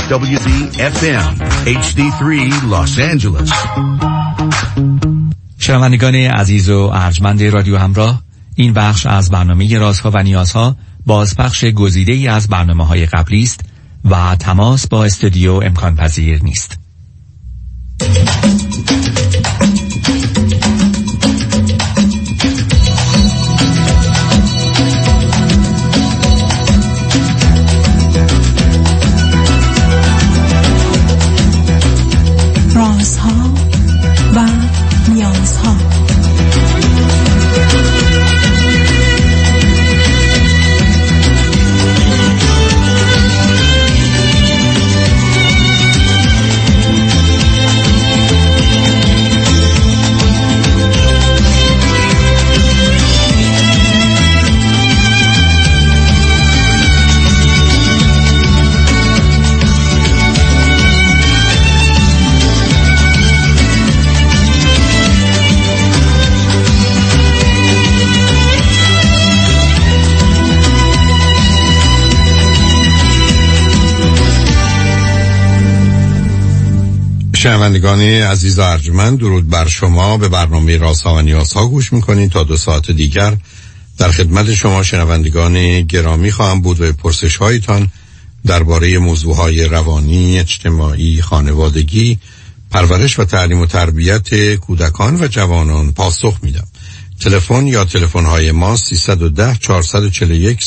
WDFM HD3 Los Angeles. شنوندگان عزیز و ارجمند رادیو همراه، این بخش از برنامه رازها و نیازها بازپخش گزیده‌ای از برنامه‌های قبلی است و تماس با استودیو امکان پذیر نیست. رازها و نیازها. شنوندگان عزیز و ارجمند، درود بر شما. به برنامه رازها و نیازها گوش میکنید. تا 2 ساعت دیگر در خدمت شما شنوندگان گرامی خواهم بود و پرسش هایتان درباره موضوعهای روانی، اجتماعی، خانوادگی، پرورش و تعلیم و تربیت کودکان و جوانان پاسخ میدم. تلفن یا تلفن های ما 310 441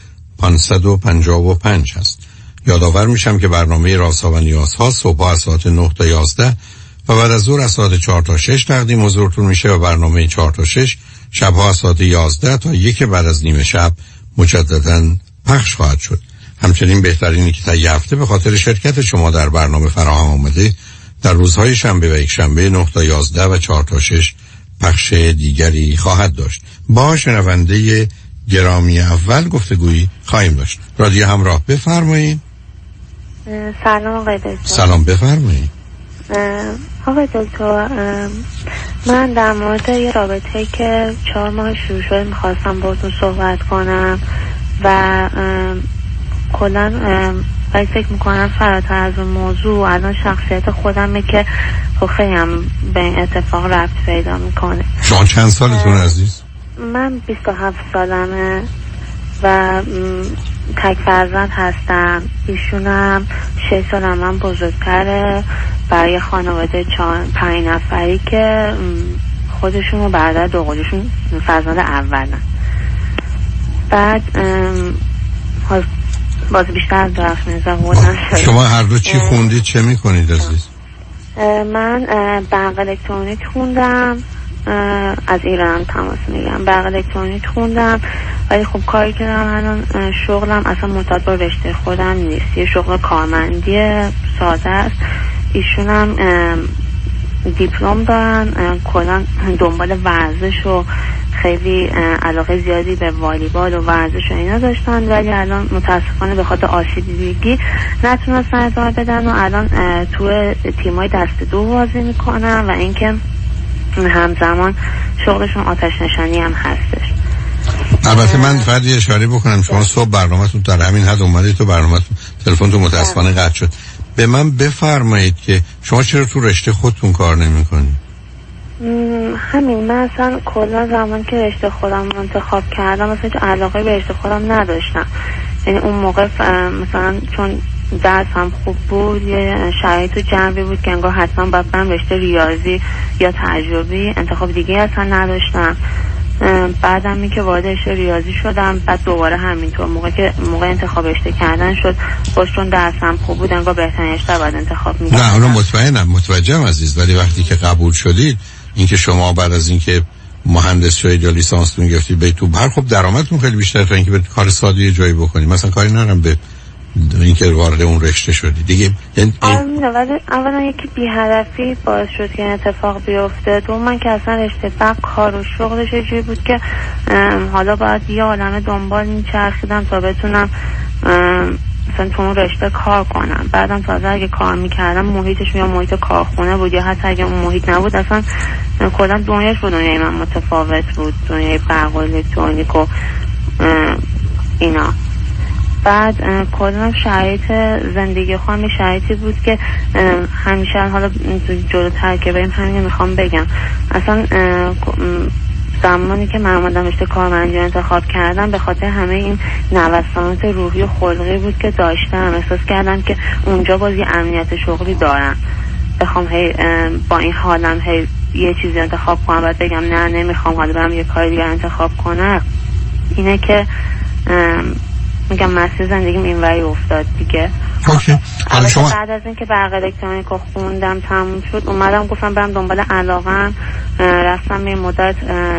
0555 هست. یادآور میشم که برنامه رازها و نیازها صبح از ساعت 9 تا 11 و بعد از ظهر از ساعت 4 تا 6 تقدیم حضورتون میشه و برنامه 4 تا 6 شبها از ساعت 11 تا 1 بعد از نیم شب مجددا پخش خواهد شد. همچنین بهترینی که تا یه هفته به خاطر شرکت شما در برنامه فراهم آمده در روزهای شنبه و یک شنبه 9 تا 11 و 4 تا 6 پخش دیگری خواهد داشت. با شنونده گرامی اول گفتگویی خواهیم داشت. رادیو همراه، بفرمایید. سلام آقای دکتر. سلام، بفرمایید. آقای دکتر، من در مورد یه رابطه‌ای که 4 ماه شروع شده میخواستم باهاتون صحبت کنم و کلاً فکر میکنم فراتر از اون موضوع الان شخصیت خودمه که خیلی هم به این اتفاق ربط پیدا میکنه. شما چند سالتون عزیز؟ من 27 سالمه و تک فرزند هستم. ایشونم 6 سال من بزرگتره، برای خانواده 5 نفری که خودشون و برادر دوقلوشون فرزند اولن. بعد باز بیشتر از درخش میزم بودن. شما هر دو چی خوندید؟ چه میکنید عزیز؟ من برق الکترونیک خوندم، از ایران تماس میگم. برق الکترونیک خوندم ولی خب کاری که دارم الان شغلم اصلا مطابق با رشته خودم نیست. یه شغل کارمندی ساده است. ایشونم دیپلم دارن، کلا دنبال ورزش و خیلی علاقه زیادی به والیبال و ورزش و اینا داشتن ولی الان متاسفانه به خاطر آسیب دیدگی نتونستن ادامه بدن و الان تو تیمای دسته 2 بازی میکنن و اینکه همزمان شغلشون آتش نشانی هم هستش. البته من فقط یه اشاره بکنم، شما صبح برنامه‌تون در همین حد اومدید تو برنامه‌تون تلفنتون متاسفانه قطع شد. به من بفرمایید که شما چرا تو رشته خودتون کار نمی‌کنید؟ همین، من اصلا کلا زمان که رشته خودم انتخاب کردم اصلا علاقه به رشته خودم نداشتم. یعنی اون موقع مثلا چون درسم خوب بود یه شرایط جنبی بود که انگار حتما باید برم رشته ریاضی یا تجربی، انتخاب دیگه اصلا نداشتم. بعدم این که وارد رشته ریاضی شدم، بعد دوباره همینطور موقع انتخاب رشته کردن شد باز چون درسم خوب بود انگار بهترین رشته باید انتخاب می‌کردم. نه حالا متوجهم عزیز، ولی وقتی که قبول شدید اینکه شما بعد از اینکه مهندس شدید یا لیسانستون گرفتید به تو بر خب درآمدتون خیلی بیشتر تا اینکه به کار ساده یه جایی بکنید. مثلا کاری ندارم به اینکه وارد اون رشته شدید دیگه. ولی اولا یکی بی هدفی باعث شد که این اتفاق بیفته. دوم من که اصلا رشته بعد کار و شغلش یه جوری بود که حالا باید یه عالمه دنبال میچرخیدم تا بتونم مثلا تو اون رشته کار کنم. بعدم تازه اگه کار میکردم محیطش یا محیط کارخونه بود یا حتی اگه اون محیط نبود اصلا کلا دنیاش با دنیای من متفاوت بود، دنیای برق و الکترونیک و اینا. بعد کلا شرایط زندگی خودم شرایطی بود که همیشه حالا جلوتر که بریم همین میخوام بگم اصلا زمانی که من اومدم رشته کارمندی رو انتخاب کردم به خاطر همه این نوسانات روحی و خلقی بود که داشتم. احساس کردم که اونجا باز یه امنیت شغلی دارم، بخوام با این حالم یه چیزی انتخاب کنم بعد بگم نه نمیخوام حالا برم یه کار دیگر انتخاب کنم. اینه که میگم مسیر زندگیم اینوری افتاد دیگه. شما بعد از اینکه برق الکترونیک رو خوندم تموم شد اومدم گفتم برم دنبال علاقم، رفتم یه مدت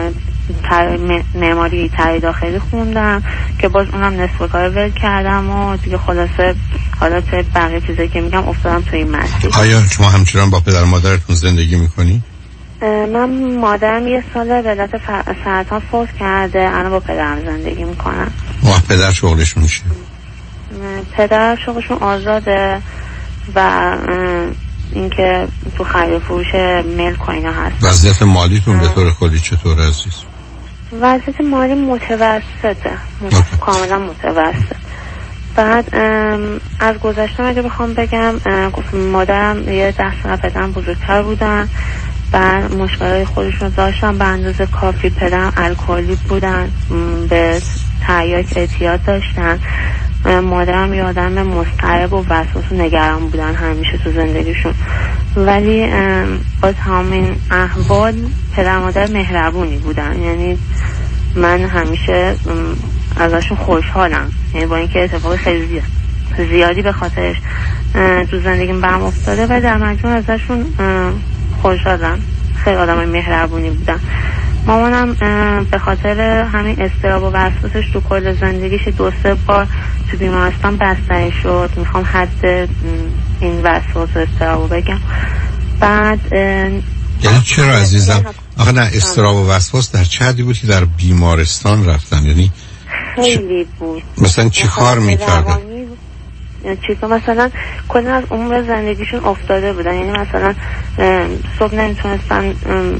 معماری طراحی داخلی خوندم که باز اونم نصف کار ول کردم و دیگه خلاصه حالا بقیه چیزایی که میگم افتادم تو این مسیر. آیا شما همچنان با پدر مادرتون زندگی میکنی؟ من مادرم یه سال به علت سرطان فوت کرده، الان با پدرم زندگی میکنم. پدر شغلشون چیه؟ پدر شغلشون آزاده و اینکه تو خرید و فروش ملک و اینا هست. وضعیت مالیتون به طور کلی چطور عزیز؟ وضعیت مالی متوسطه، کاملا متوسط. بعد از گذشته اگه بخوام بگم مادرم یه 10 سال پدرم بزرگتر بودن، بعد مشکلات خودشون داشتن به اندازه کافی. پدرم الکلی بودن، به تریاک اعتیاد داشتن. مادرم یه آدم مضطرب و وسواس و نگران بودن همیشه تو زندگیشون، ولی با تمام این احوال پدر مادر مهربونی بودن. یعنی من همیشه ازشون خوشحالم، یعنی با اینکه اتفاق خیلی زیادی به خاطرش تو زندگیم برام افتاده و در مجموع ازشون خوشحالم. خیلی آدم مهربونی بودن. مامانم به خاطر همین اضطراب و وسواسش تو کل زندگیش 2-3 بار تو بیمارستان بستری شد. میخوام حد این وسواس و اضطراب بگم. بعد یعنی چرا عزیزم؟ آخه نه، اضطراب و وسواس در چه حدی بود که در بیمارستان رفتن؟ یعنی خیلی بود. مثلا چی کار میکردن؟ مثلا کلا از عمر زندگیشون افتاده بودن. یعنی مثلا صبح نمیتونستن،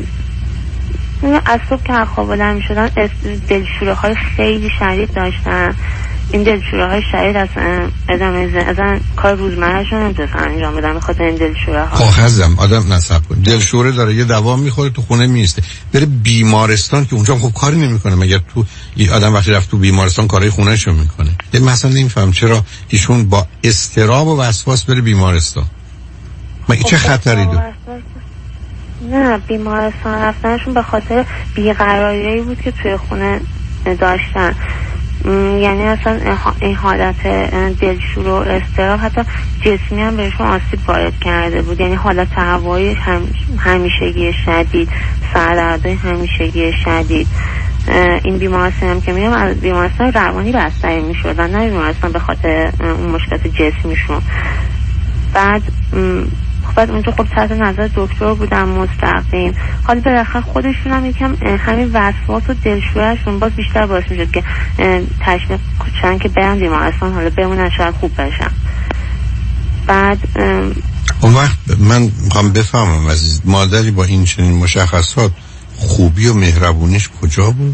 از صبح که خواب بلند میشدن دلشوره های خیلی شدید داشتن. این دلشوره های شدید از کار روزمرهشون نمیتونستن انجام بدن به خاطر این دلشوره ها. خواهزم آدم نصب کن، دلشوره داره یه دوا میخوره تو خونه میسته، بره بیمارستان که اونجا خب کاری نمیکنه. مگر تو آدم وقتی رفت تو بیمارستان کارهای خونه‌شو میکنه؟ یه مثلا نمیفهم چرا ایشون با اضطراب و وسواس بره بیمارستان. چه خطری داره؟ نه، بیمارستان رفتنشون به خاطر بیقراریایی بود که توی خونه داشتن. یعنی اصلا این حالت دلشور و اضطراب حتی جسمی هم بهشون آسیب وارد کرده بود. یعنی حالت هوایی همیشگی شدید، سردردهای همیشگی شدید. این بیمارستان هم که میگم از بیمارستان روانی بستری میشدن، نه بیمارستان به خاطر اون مشکلات جسمیشون. بعد اونجا خب تحت نظر دکتر بودن مستقیم. حالا بالاخره خودشون هم یکم همین وسواس و دلشورهشون باز بیشتر باعث میشد که تشویق کنن که برن بیمارستان، حالا بمونن شاید خوب بشن. بعد اون وقت من میخوام بفهمم عزیز، مادری با این چنین مشخصات خوبی و مهربونیش کجا بود؟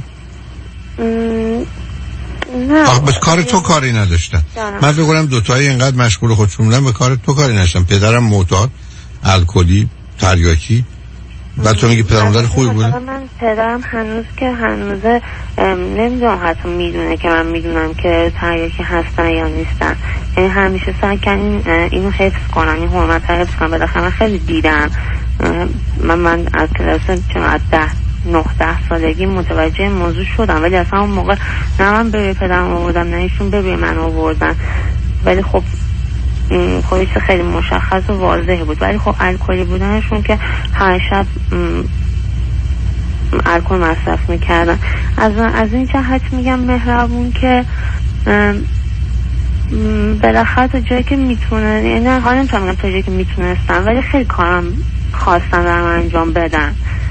نه به کار تو کاری نداشتن. من فکر کنم دوتایی اینقدر مشغول خودشون بودن به کار تو کاری نداشتن. پدرم معتاد، الکلی، تریاکی. بعد تو میگی پدر مادر خوبی بودن؟ من پدرم هنوز نمیدونم حتی میدونه که من میدونم که تریاکی هستن یا نیستن. یعنی همیشه سعی کردن اینو حفظ کنن، این حرمت رو حفظ کنن. بالاخره من خیلی دیدم. من از کلاس 9-10 سالگی متوجه موضوع شدم، ولی اصلا اون موقع نه من به پدرم آوردم نه ایشون به من آوردن. ولی خب خودش خیلی مشخص و واضح بود. ولی خب الکلی بودنشون که هر شب الکل مصرف میکردن. از این جهت میگم مهربون که بالاخره تا جایی که میتونن، یعنی حالا نمیتونم میگم تا جایی که میتونستن، ولی خیلی کارم خواستن برام انجام بدن.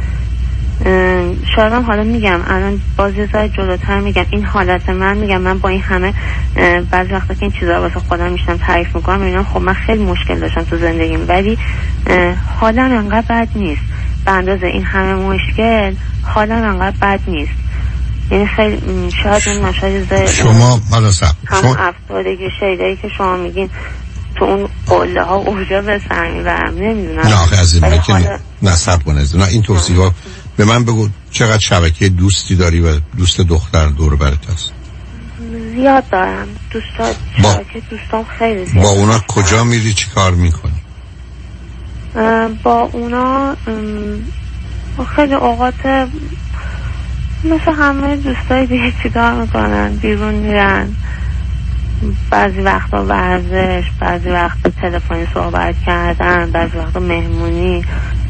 شاید حالا میگم الان باز یه ذره جلوتر میگم این حالت من با این همه بعضی وقتا که این چیزا واسه خودم میشنم تعریف میکنم میبینم خب من خیلی مشکل داشتم تو زندگیم، ولی حالم انقدر بد نیست. به اندازه این همه مشکل حالم انقدر بد نیست. یعنی خیلی شاید این مشاهده شما حالا هم افسردگی شیدایی که شما میگین تو اون قله ها اونجا به سر میبرم، نمیدونم. نه آخه از این که نصب کنه نه این توصیف ها. به من بگو چقدر شبکه دوستی داری و دوست دختر دور برت هست؟ زیاد دارم شبکه دوستان خیلی زیاد. با اونا کجا میری چی کار میکنی؟ با اونا خیلی اوقات مثل همه دوستای دیگه چیکار میکنن، بیرون میرن، بعضی وقتا ورزش، بعضی وقتا تلفنی صحبت کردن، بعضی وقتا مهمونی.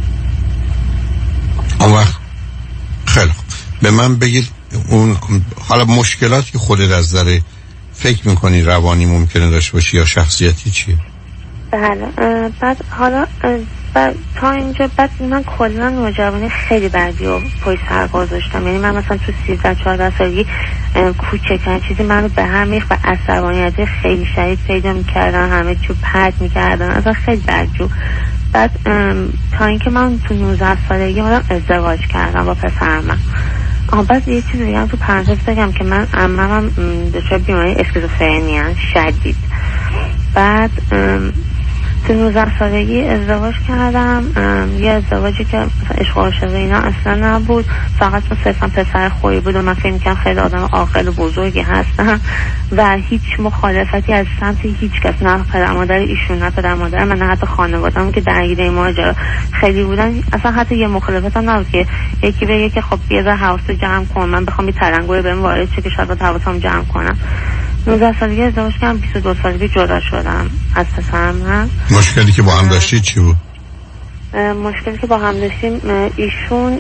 اون وقت خیلی خوب به من بگید اون حالا مشکلاتی که خودت از نظر فکر میکنی روانی ممکنه داشته باشی یا شخصیتی چیه؟ بله بعد حالا تا اینجا بعد من کلا نوجوانی خیلی بدی و پای سر گذاشتم. یعنی من مثلا تو 13-14 سالگی کوچکترین چیزی منو به هم ریخت و عصبانیت خیلی شدید پیدا میکردن، همه چیو پرت میکردن، اصلا خیلی بدجور. بعد تا اینکه من تو 19 سالگی ازدواج کردم با پسر من. بعد یه چیز دیگه هم تو پرانتز بگم که من عمم دچار بیماری اسکیزوفرنی شدید. بعد تو 19 سالگی ازدواج کردم، یه ازدواجی که عشق و عاشقی اینا اصلا نبود، فقط صرفا پسر خوبی بود و من فکر می‌کردم خیلی آدم عاقل و بزرگی هستم و هیچ مخالفتی از سمت هیچ کس، نه پدر مادر ایشون نه پدر مادر من نه حتی خانواده‌ام که درگیر این ماجرا خیلی بودن، اصلا حتی یه مخالفت هم نبود که یکی بگه که خب بیا حواستو جمع کن، من بخوام یه ترنگوی بهم وارد شه که شاید حواسم جمع کنم. 19 سالگی ازدواج کردم، 22 سالگی جدا شدم از پسرم من. مشکلی که با هم داشتید چی بود؟ مشکلی که با هم داشتیم ایشون،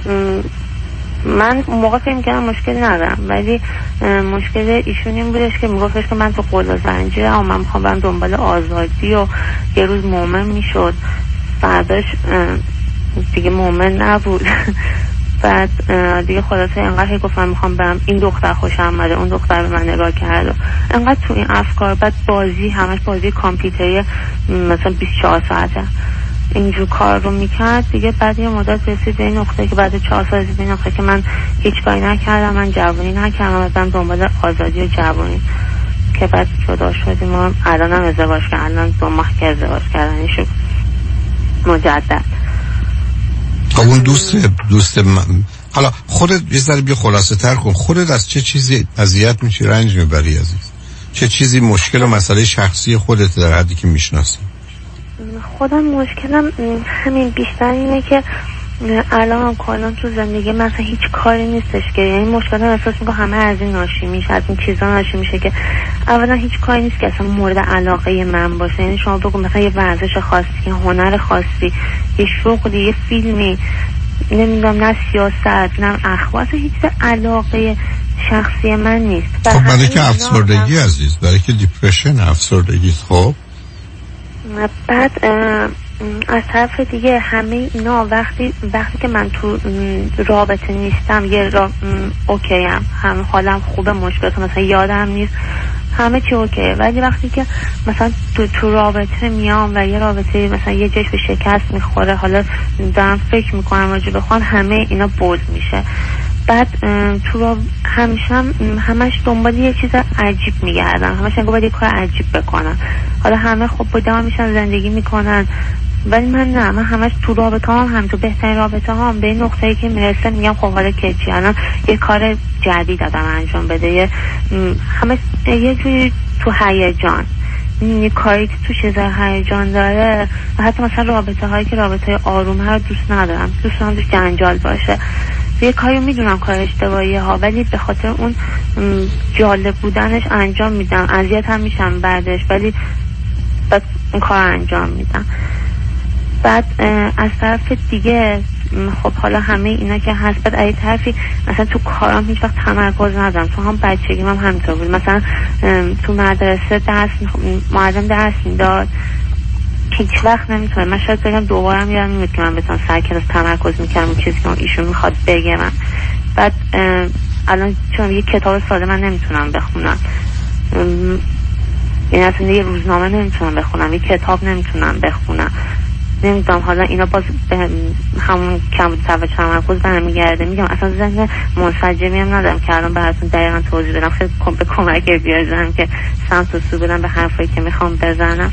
من موقع فکر می‌کردم مشکلی ندارم ولی مشکل ایشون این بودش که میگفتش که من تو قله زنجیرم و من میخوام برم دنبال آزادی و یه روز مومن میشد، فرداش دیگه مومن نبود. بعد دیگه خلاصه انقدر گفتم میخوام برم، این دختر خوشم اومده، اون دختر به من نگاه کرد، انقدر تو این افکار. بعد بازی همش بازی کامپیوتری مثلا 24 ساعته اینجور کار رو میکرد دیگه. بعد یه مدت رسید به این نقطه که بعد 4 سال رسید به این نقطه که من هیچ کاری نکردم، من جوانی نکردم، مثلا دنبال آزادی و جوانی که بعد جدا شدیم و الان هم ازدواج کردن، 2 ماه که ازدواج کردن شد مجدد. اون دوست حالا خودت یه ذره بیا خلاصه تر کن، خودت از چه چیزی اذیت میشی، رنج میبری عزیز؟ چه چیزی مشکل و مسئله شخصی خودت در حدی که میشناسی؟ خودم مشکلم همین بیشتر اینه که الان کلا تو زندگی مثلا هیچ کاری نیستش که، یعنی مشکلم احساس میکنم همه از این ناشی میشه، از این چیزا ناشی میشه که اولا هیچ کاری نیست که اصلا مورد علاقه من باشه. یعنی شما بگو مثلا یه ورزش خاصی، یه هنر خاصی، یه شغلی، یه فیلمی، نمیدونم، نه سیاست نه اخبار، هیچ علاقه شخصی من نیست. خب برای که افسردگی عزیز، برای که دیپرشن افسردگی. خب بعد از طرف دیگه همه اینا وقتی که من تو رابطه نیستم اوکی هم حالم خوبه، مشکلات مثلا یادم نیست، همه چی اوکیه، ولی وقتی که مثلا تو رابطه میام و یه رابطه مثلا یه جاش به شکست میخوره، حالا دارم فکر میکنم راجع به خودم، همه اینا بولد میشه. بعد تو همش دنبال یه چیز عجیب میگردم، همش انگار باید یه کار عجیب بکنم. حالا همه خب با میشن زندگی میکنن ولی من نه، من همش تو رابطه هم تو بهترین رابطه هم به این نقطه‌ای که میرسه میگم خب حالا که چی، الان یه کار جدید آدم انجام بده، همش یه جوری تو هیجان، یه کاری که تو چیزای هیجان داره. و حتی مثلا رابطه هایی که رابطه آروم هر دوست ندارم، دوست دارم توش جنجال باشه. یه کاری میدونم کار اشتباهیه ها، ولی به خاطر اون جالب بودنش انجام میدم، اذیت هم میشم بعدش، ولی بعد اون کار انجام میدم. بعد از طرف دیگه خب حالا همه اینا که هست، بعد از طرفی مثلا تو کارام هیچ وقت تمرکز ندارم، تو هم بچگیم هم همینطور بود. مثلا تو مدرسه معلم درس میداد، هیچ وقت نمیتونم، من شاید بگم دوبارم یادم نمیاد که من بتونم سر کلاس تمرکز میکردم اون چیزی که ایشون میخواد بگه من. بعد الان چون یه کتاب ساده من نمیتونم بخونم، یعنی اصلا یه روزنامه نمیتونم بخونم، یه کتاب نمیتونم بخونم، نمیدونم حالا اینا باز به همون کم توجه تمرکز برمیگرده. میگم اصلا ذهن منسجمی هم ندارم که الان براتون دقیقاً توضیح بدم. خیلی به کمک بیارم که سمت و سو بدم به حرفایی که میخوام بزنم.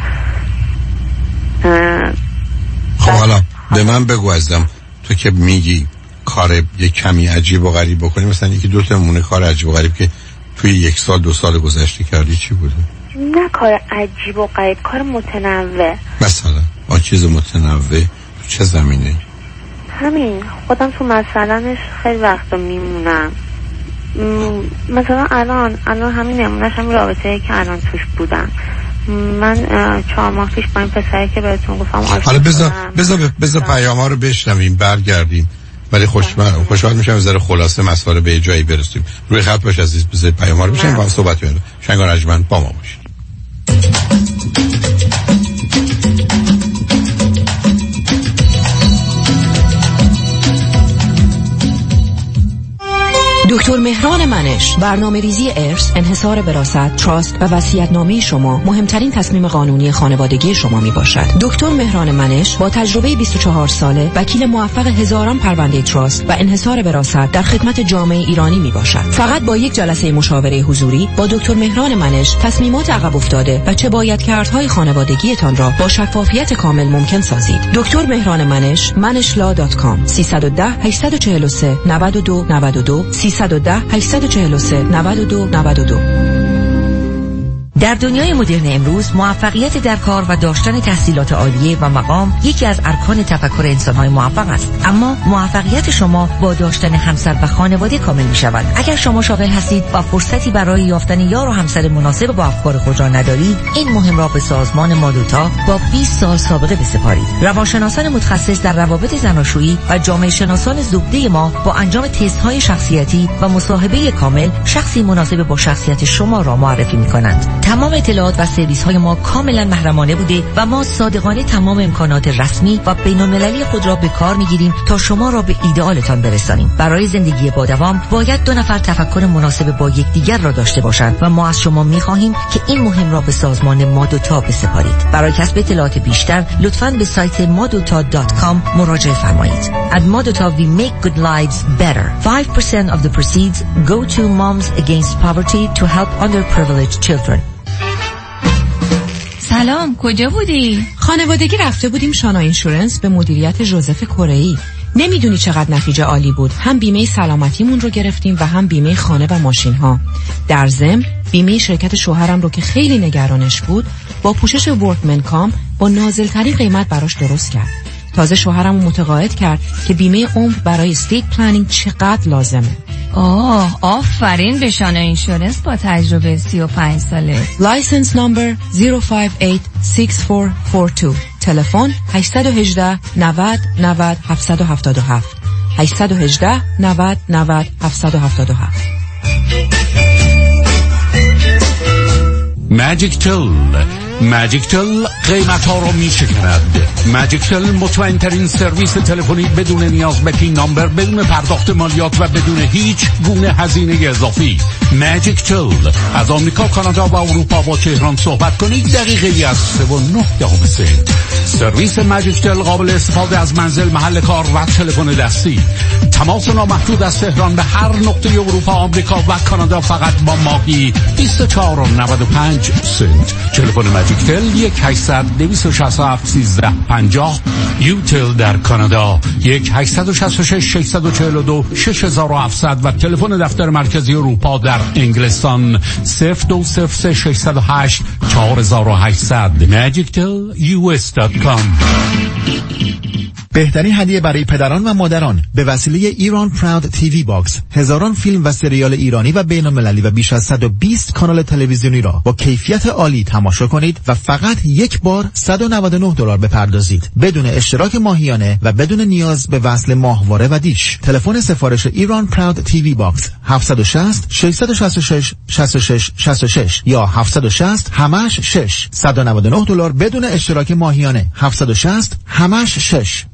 خب حالا به من بگو ازم، تو که میگی کار یه کمی عجیب و غریب بکنی، مثلا یکی دو تا نمونه کار عجیب و غریب که توی 1 سال 2 سال گذشته کردی چی بوده؟ نه کار عجیب و غریب، کار متنوع. مثلا چیز متنوع تو چه زمینه؟ همین خودم تو مثلا خیلی وقتا میمونم. مثلا الان همین نمونهش هم رابطه‌ای که الان توش بودم. من 4 ماه پیش با این پسری که بهتون گفتم حالا بذار پیام‌ها رو بشنویم برگردیم. ولی خوشحال میشم از خلاصه مسئله به جایی برسیم. روی خط باش عزیز، بذار پیام‌ها رو بشنویم با هم صحبت کنیم. شنگان رجمن با ما باشید. دکتر مهران منش، برنامه‌ریزی ارث، انحصار وراثت، تراست و وصیت‌نامه شما مهمترین تصمیم قانونی خانوادگی شما میباشد. دکتر مهران منش با تجربه 24 ساله، وکیل موفق هزاران پرونده تراست و انحصار وراثت در خدمت جامعه ایرانی میباشد. فقط با یک جلسه مشاوره حضوری با دکتر مهران منش تصمیمات عقب افتاده و چه باید کردهای خانوادگیتان را با شفافیت کامل ممکن سازید. دکتر مهران منش، manishla.com 310 843 92 92 310 843 92 92. در دنیای مدرن امروز موفقیت در کار و داشتن تحصیلات عالیه و مقام یکی از ارکان تفکر انسان‌های موفق است. اما موفقیت شما با داشتن همسر و خانواده کامل می‌شود. اگر شما شاغل هستید و فرصتی برای یافتن یار و همسر مناسب با افکار خود را ندارید، این مهم را به سازمان مادوتا با 20 سال سابقه بسپارید. روانشناسان متخصص در روابط زناشویی و جامعه شناسان زبده ما با انجام تست‌های شخصیتی و مصاحبه کامل شخصی مناسب با شخصیت شما را معرفی می‌کنند. تمام اطلاعات و سرویس‌های ما کاملا محرمانه بوده و ما صادقانه تمام امکانات رسمی و بین‌المللی خود را به کار می‌گیریم تا شما را به ایدئالتان برسانیم. برای زندگی با دوام باید 2 نفر تفکر مناسب با یکدیگر را داشته باشند و ما از شما می‌خواهیم که این مهم را به سازمان مادوتا بسپارید. برای کسب اطلاعات بیشتر لطفاً به سایت madota.com مراجعه فرمایید. At Madota we make good lives better. 5% of the proceeds go to Moms Against Poverty to help underprivileged children. سلام، کجا بودی؟ خانوادگی رفته بودیم شانا اینشورنس به مدیریت ژوزف کره‌ای. نمیدونی چقدر نتیجه عالی بود. هم بیمه سلامتیمون رو گرفتیم و هم بیمه خانه و ماشین ها. در ضمن بیمه شرکت شوهرم رو که خیلی نگرانش بود با پوشش ورکمن کام با نازل‌ترین قیمت براش درست کرد. تازه شوهرم رو متقاعد کرد که بیمه عمر برای استیت پلنینگ چقدر لازمه. آفرین به شانا اینشورنس با تجربه 35 ساله. لایسنس نمبر 0586442. تلفن 818 90 90 777 818 90 90 777. ماجیک تل قیمت ها رو می شکند. ماجیک تل مطمئن ترین سرویس تلفنی بدون نیاز به پین نامبر، بدون پرداخت مالیات و بدون هیچ گونه هزینه اضافی. ماجیک تل از آمریکا، کانادا و اروپا با تهران صحبت کنید دقیقه از 3.9 سرویس ماجیک تل قابل استفاده از منزل، محل کار و تلفن دستی. تماس نامحدود از تهران به هر نقطه اروپا، آمریکا و کانادا فقط با ماهی 24.95 سنت. تلفن ماجیک تل 1-800-267-1350. یوتل در کانادا 1-866-642-6700 و تلفن دفتر مرکزی اروپا در انگلستان 02-608-4800. magictel.us.com. بهترین هدیه برای پدران و مادران به وسیله ایران پراود تیوی باکس، هزاران فیلم و سریال ایرانی و بین‌المللی و بیش از 120 کانال تلویزیونی را با کیفیت عالی تماشا کنید و فقط یک بار $199 بپردازید بدون اشتراک ماهیانه و بدون نیاز به وصل ماهواره و دیش. تلفن سفارش ایران پراود تیوی باکس 760-666-6666 یا 760 همش 6. $199 بدون اشتراک ماهیانه. 760 همش 6.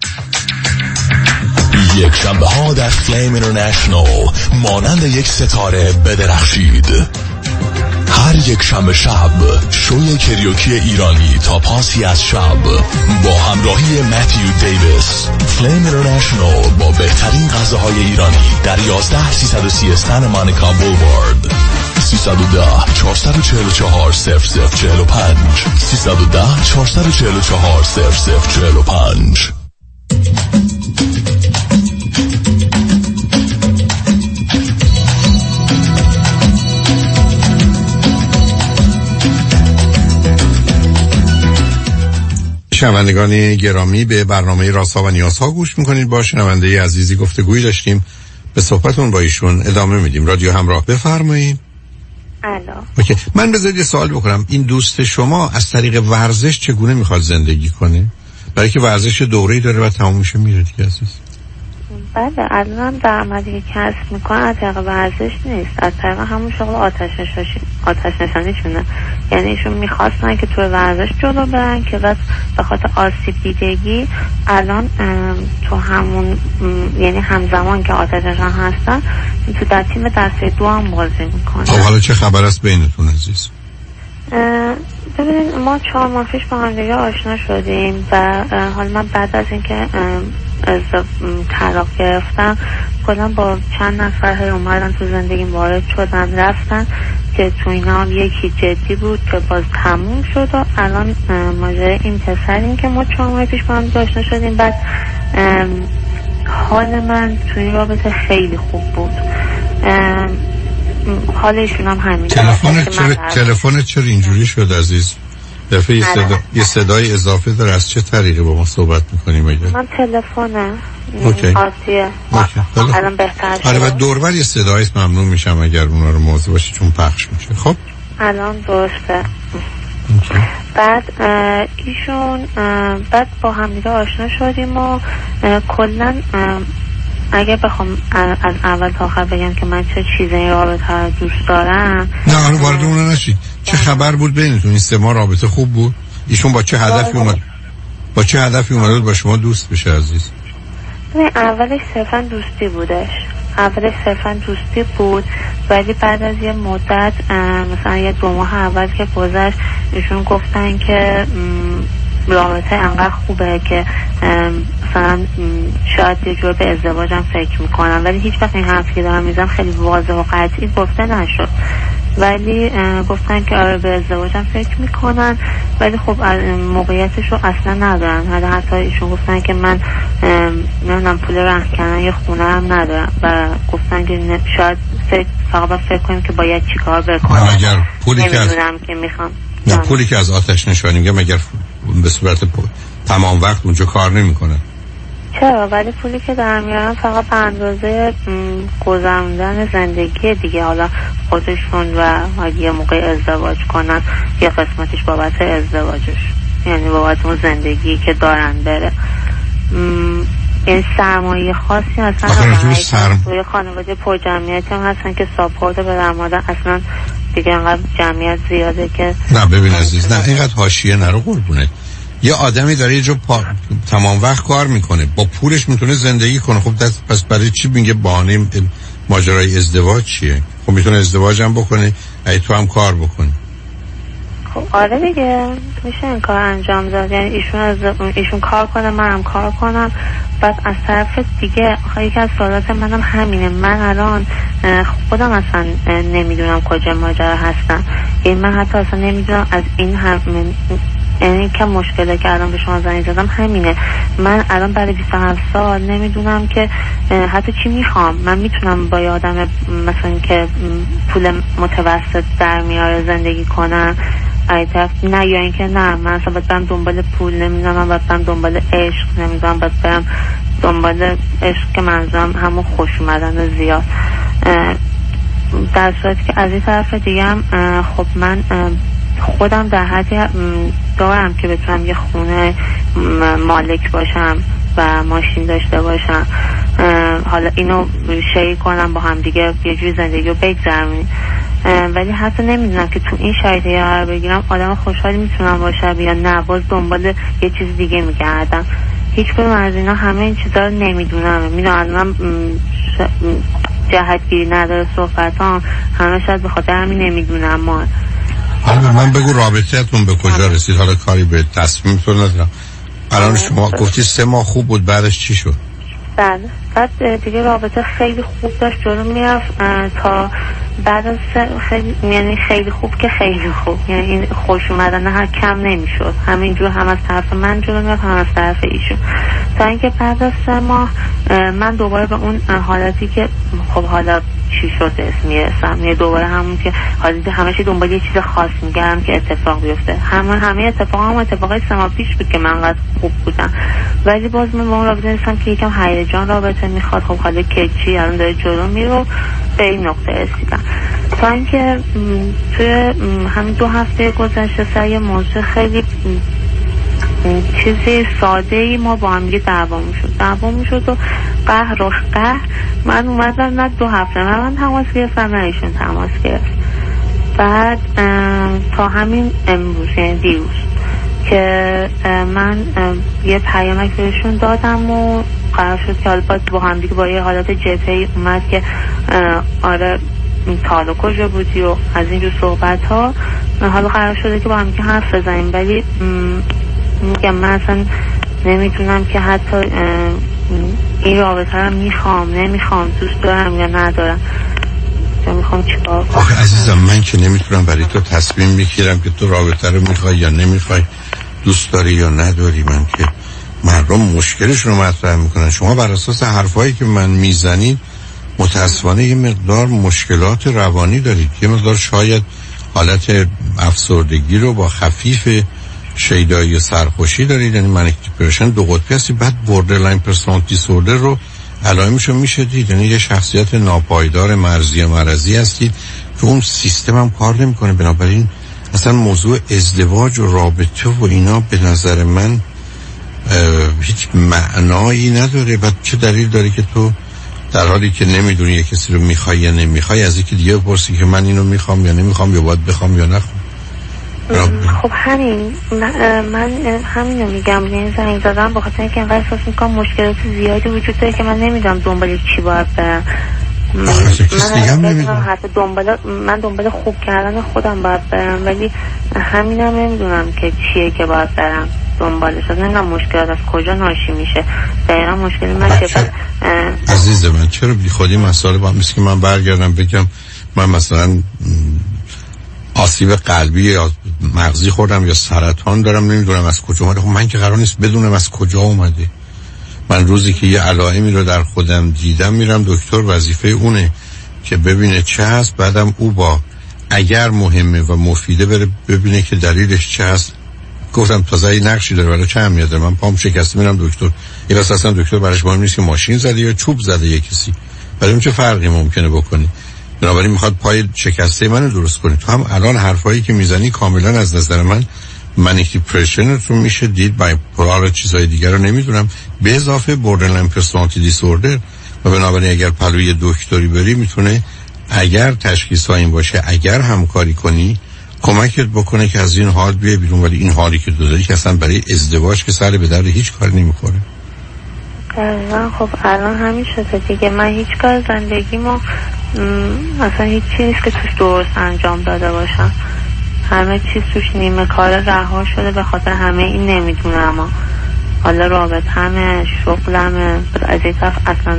یک شنبه ها در فلیم اینترنشنال مانند یک ستاره بدرخشید. هر یک شنبه شب شوی کریوکی ایرانی تا پاسی از شب با همراهی متیو دیویس. فلیم اینترنشنال با بهترین غذاهای ایرانی در 11330 استن مانیکا بولوارد. 310 444 0045 310 444 0045. شنوندگان گرامی، به برنامه رازها و نیازها گوش میکنید. با شنونده عزیزی گفتگویی داشتیم، به صحبتون با ایشون ادامه میدیم. رادیو همراه، بفرمایید. اوکی. من بذارید یه سوال بکنم. این دوست شما از طریق ورزش چگونه میخواد زندگی کنه؟ برای که ورزش دوره‌ای داره و تموم میشه میره دیگه عزیز. بله، الان درآمدی که کسب میکنه از طریق ورزش نیست، از طریق همون شغل آتش نشانیشونه. یعنی ایشون میخواستن که تو ورزش جلو برن که بعد به خاطر آسیب دیدگی الان تو همون، یعنی همزمان که آتش نشان هستن تو در تیم دسته 2 هم بازی میکنن. خب حالا چه خبر است بینتون عزیز؟ ببینید، ما 4 ماه پیش با هم دیگه آشنا شدیم و حالا من بعد از اینکه از طلاق گرفتم کلا با چند نفر اومدن تو زندگیم وارد شدن رفتن که تو اینا هم یکی جدی بود که باز تموم شد و الان ماجرای این پسریم که ما 4 ماه پیش با هم آشنا شدیم. بعد حال من تو این رابطه خیلی خوب بود، حالشون هم همین. تلفنت چرا اینجوری شد عزیز؟ دفعه یه صدای اضافه داره. از چه طریقی با ما صحبت میکنیم؟ من تلفنه آتیه الان بهتر شد. آره، و دوربر یه صدایست، ممنون میشم اگر اونا رو موضوع باشه چون پخش میشه. خب الان درسته. بعد ایشون بعد با هم دیگه آشنا شدیم و کلا اگه بخوام از اول تا آخر بگم که من چه چیزی این رابطه رو دوست دارم، نه حالا وارد اون نشید. چه خبر بود بینتون؟ این 3 ماه رابطه خوب بود؟ ایشون با چه هدفی اومد؟ با چه هدفی اومد با شما دوست بشه عزیز؟ اولش صرفا دوستی بودش. اولش صرفا دوستی بود، ولی بعد از یه مدت مثلا یه 2 ماه اول که گذشت ایشون گفتن که رابطه انقدر خوبه که مثلا شاید یه جور به ازدواجم فکر میکنم، ولی هیچ وقت این حرفی که دارم میزنم خیلی واضح و قطعی گفته نشد. ولی گفتن که آره به ازدواجم فکر میکنن، ولی خب موقعیتش رو اصلا ندارن. حتی ایشون گفتن که من نمیدونم پول رهن کردن یه خونه هم ندارم و گفتن که شاید فقط فکر کنیم که باید چیکار بکنم. اگر پولی که میخوام نه پولی که از آتش نشانی میگم اگر به صورت تمام وقت اونجا کار نمیکنه. چرا؟ ولی پولی که در میارن فقط به اندازه گذروندن زندگی دیگه. حالا خودشون و یه موقع ازدواج کنن یه قسمتش بابت ازدواجش، یعنی بابت اون زندگی که دارن بره. این سرمایه خاصی اصلا توی خانواده پر جمعیتی هم هستن که ساپورت به درمادن اصلا دیگه انقدر جمعیت زیاده که نه. ببین عزیز، نه اینقدر حاشیه نرو قربونه. یه آدمی داره یه جو تمام وقت کار میکنه، با پولش میتونه زندگی کنه. خب پس برای چی میگه بهانه ماجرای ازدواج چیه؟ خب میتونه ازدواج هم بکنه، ای تو هم کار بکنی. خب آره دیگه میشه این کار انجام داد. یعنی ایشون کار کنه، منم کار کنم. بعد از طرف دیگه یکی از سوالات منم همینه. من الان خودم اصلا نمیدونم کجا ماجرا هستم. یعنی من حتی اصلا نمیدونم از این یعنی که مشکلی که الان به شما زنگ زدم همینه. من الان برای 27 سال نمیدونم که حتی چی میخوام. من میتونم با یه آدم مثلا که پول متوسط در میاره زندگی کنم نه، یا اینکه نه من اصلا باید برم دنبال پول، نمیدونم من باید برم دنبال عشق، نمیدونم باید برم دنبال عشق که منظورم همون خوش اومدن زیاد. در صورتی که از این طرف دیگه هم خب من خودم در حدی دارم که بتونم یه خونه مالک باشم و ماشین داشته باشم. حالا اینو شیر کنم با هم دیگه یه جوری زندگی رو بگذرونیم. ولی حتی نمیدونم که تو این شرایطی قرار بگیرم آدم خوشحالی میتونم باشم یا نه باز دنبال یه چیز دیگه میگردم. هیچ کدوم از اینا همه این چیزا رو نمیدونم. میدونم جهتگیری نداره صحبتام، همه شاید به خاطر همین نمیدونم. ما حالا من بگو رابطه‌تون به کجا رسید؟ حالا کاری به تصمیمتون ندارم. الان شما گفتی 3 ماه خوب بود، بعدش چی شد؟ بله بعد دیگه رابطه خیلی خوب داشت جلو میرفت تا بعد از خیلی، یعنی خیلی خوب که خیلی خوب، یعنی این خوش اومدن هر کم نمیشد، همینجور هم از طرف من جلو میرفت هم از طرف ایشون، تا اینکه بعد از 3 ماه من دوباره به اون حالتی که خب حالا چی شد اسم میرسم، یه دوباره همون که حالا همه چی دنبال یه چیز خاص میگردم که اتفاق بیفته. همه اتفاقای 3 ماه پیش بود که من قد خوب بودم، ولی باز من با اون رابطه نیستم که یکم هیجان رابطه میخواد. خب حالا که چی الان داره جلو میره، به این نقطه رسیدم تا اینکه توی همین 2 هفته گذشته سر یه موضوع خیلی چیزی ساده ای ما با هم دیگه دعوا میشد و قهر من اومدم نه 2 هفته من تماس گرفتم نه ایشون تماس گرفت. بعد تا همین امروز یعنی دیروز که من یه پیامک بهشون دادم و قرار شد که حالا با هم دیگه با یه حالت جبهه‌ای اومد که آره تا کجا بودی و از اینجور صحبت ها. حالا قرار شده که با هم دیگه حرف بزنیم، ولی میگم من اصلا نمیتونم که حتی این رابطه رو نمیخوام دوست دارم یا ندارم یا میخوام چیکار کنم. آخه عزیزم من که نمیتونم برای تو تصمیم میگیرم که تو رابطه رو میخوای یا نمیخوای، دوست داری یا نداری. من که مردم مشکلشون رو مطرح میکنن، شما بر اساس حرفایی که من میزنید متاسفانه یه مقدار مشکلات روانی دارید، یه مقدار شاید حالت افسردگی رو با خفیف شیدایی و سرخوشی دارید، یعنی منیک دیپرشن 2 قطبی هستی. بعد بوردرلاین پرسونالیتی دیسوردر رو علائمشو میشه دید، یعنی یه شخصیت ناپایدار مرزی هستید که اون سیستم هم کار نمیکنه. بنابراین اصلا موضوع ازدواج و رابطه و اینا به نظر من هیچ معنایی نداره. بعد چه دلیل داره که تو در حالی که نمیدونی یه کسی رو میخوای یا نمیخوای از یکی دیگه بپرسی که من اینو میخوام یا نمیخوام یا باید بخوام یا نخوام؟ خب من همینو میگم، یعنی زنگ زدم بخاطر اینکه اینقدر احساس میکنم مشکلات زیادی وجود داره که من نمیدونم دنبال چی باید برم. من دنبال خوب کردن خودم باید برم، ولی همینم نمیدونم که چیه که باید برم دنبالش. نمیدونم مشکلات از کجا ناشی میشه دقیقا. مشکل من چه عزیز من چرا بی خودی مسئله با مثل که من برگردم بگم من مثلا آسیب قلبی یا مغزی خوردم یا سرطان دارم نمیدونم از کجا اومده. خب من که قرار نیست بدونم از کجا اومده. من روزی که یه علائمی رو در خودم دیدم میرم دکتر، وظیفه اونه که ببینه چه هست، بعدم او با اگر مهمه و مفیده بره ببینه که دلیلش چه هست. گفتم تازه این نقشی داره برای چه اهمیت داره؟ من پام شکسته میرم دکتر، این اساسا دکتر براش مهم نیست که ماشین زده یا چوب زده یه کسی، برای اون چه فرقی ممکنه بکنه. بنابراین میخواد پای شکسته منو درست کنی. تو هم الان حرفایی که میزنی کاملا از نظر من منیک دیپرشن رو میشه دید، بایپولار چیزای دیگر رو نمیدونم، به اضافه بوردرلاین پرسونالیتی دیسوردر. و بنابراین اگر پلوی دکتری بری میتونه اگر تشخیص ها این باشه، اگر همکاری کنی کمکت بکنه که از این حال بیای بیرون. ولی این حالی که تو داری که اصلا برای ازدواج که سر به درد هیچ کاری نمیخوره. خب الان همین شده دیگه. من هیچ کار زندگیمو اصلا هیچ چیزی نیست که توش درست انجام داده باشم، همه چیز توش نیمه کار رها شده به خاطر همه این نمیدونم. حالا رابطه‌مه، شغلمه، از این طرف اصلا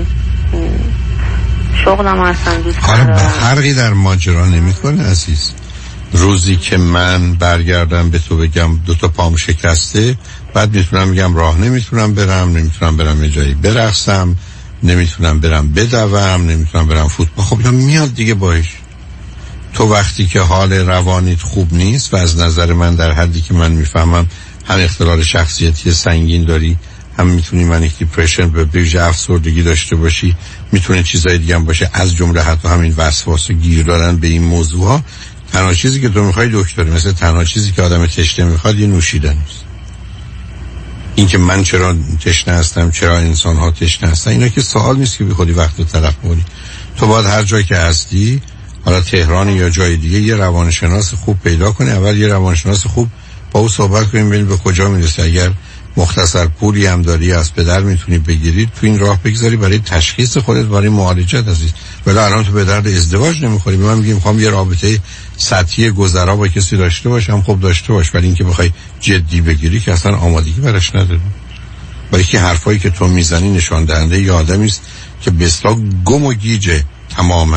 شغلم اصلا دوست ندارم. فرقی در ماجرا نمیکنه عزیز. روزی که من برگردم به تو بگم 2 تا پام شکسته، بعد میتونم بگم راه نمیتونم برم یه جایی برقصم، نمیتونم برم بدوم، نمیتونم برم فوتبال. خب میاد دیگه باش. تو وقتی که حال روانیت خوب نیست و از نظر من در حدی که من میفهمم هم اختلال شخصیتی سنگین داری، هم میتونی منیک دیپرشن به ویژه افسردگی داشته باشی، میتونه چیزای دیگه هم باشه از جمله حتی همین وسواس و گیر دارن به این موضوع ها. تنها چیزی که تو میخوای دکتر، مثل تنها چیزی که آدم تشنه میخواد یه نوشیدن است. این که من چرا تشنه هستم، چرا انسان ها تشنه هستن، اینا که سوال نیست که بی خودی وقت رو تلف کنی. تو باید هر جایی که هستی، حالا تهران یا جای دیگه، یه روانشناس خوب پیدا کنی. اول یه روانشناس خوب با او صحبت کنیم ببینیم به کجا میرسه. اگر مختصر پولی هم داری از پدر میتونی بگیری، تو این راه بگذاری برای تشخیص خودت، برای معالجت عزیز. ولی الان تو به درد ازدواج نمیخوری. به من میگی میخوام یه رابطه سطحی گذرا با کسی داشته باشم خب داشته باش، ولی اینکه بخوای جدی بگیری که اصلا آمادگی براش نداری. ولی که حرفایی که تو میزنی نشان دهنده یه آدمی است که به اصطلاح گم و گیجه تماما.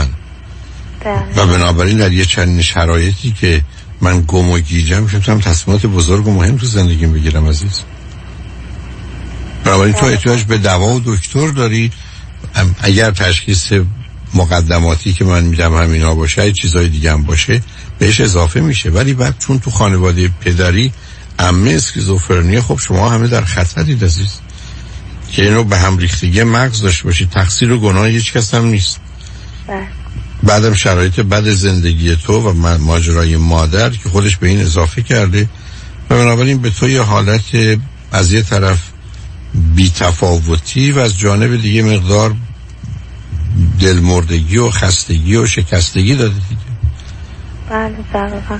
و بنابراین در یه چنین شرایطی که من گم و گیجم میتونم تصمیمات بزرگ و مهم تو زندگیم بگیرم عزیز. بنابراین تو احتیاج به دوا و دکتر داری. اگر تشخیص مقدماتی که من میدم همینا باشه، ای چیزای دیگه هم باشه بهش اضافه میشه. ولی بعد چون تو خانواده پدری عمه اسکیزوفرنی، خب شما همه در خطرید عزیز که اینو به هم ریختگی مغز داشته باشید. تقصیر و گناه هیچ کس هم نیست. بعدم شرایط بد زندگی تو و ماجرای مادر که خودش به این اضافه کرده و بنابراین به تو یه حالت از یه طرف بی‌تفاوتی و از جانب دیگه مقدار دلمردگی و خستگی و شکستگی داده دیگه. بله دقیقا.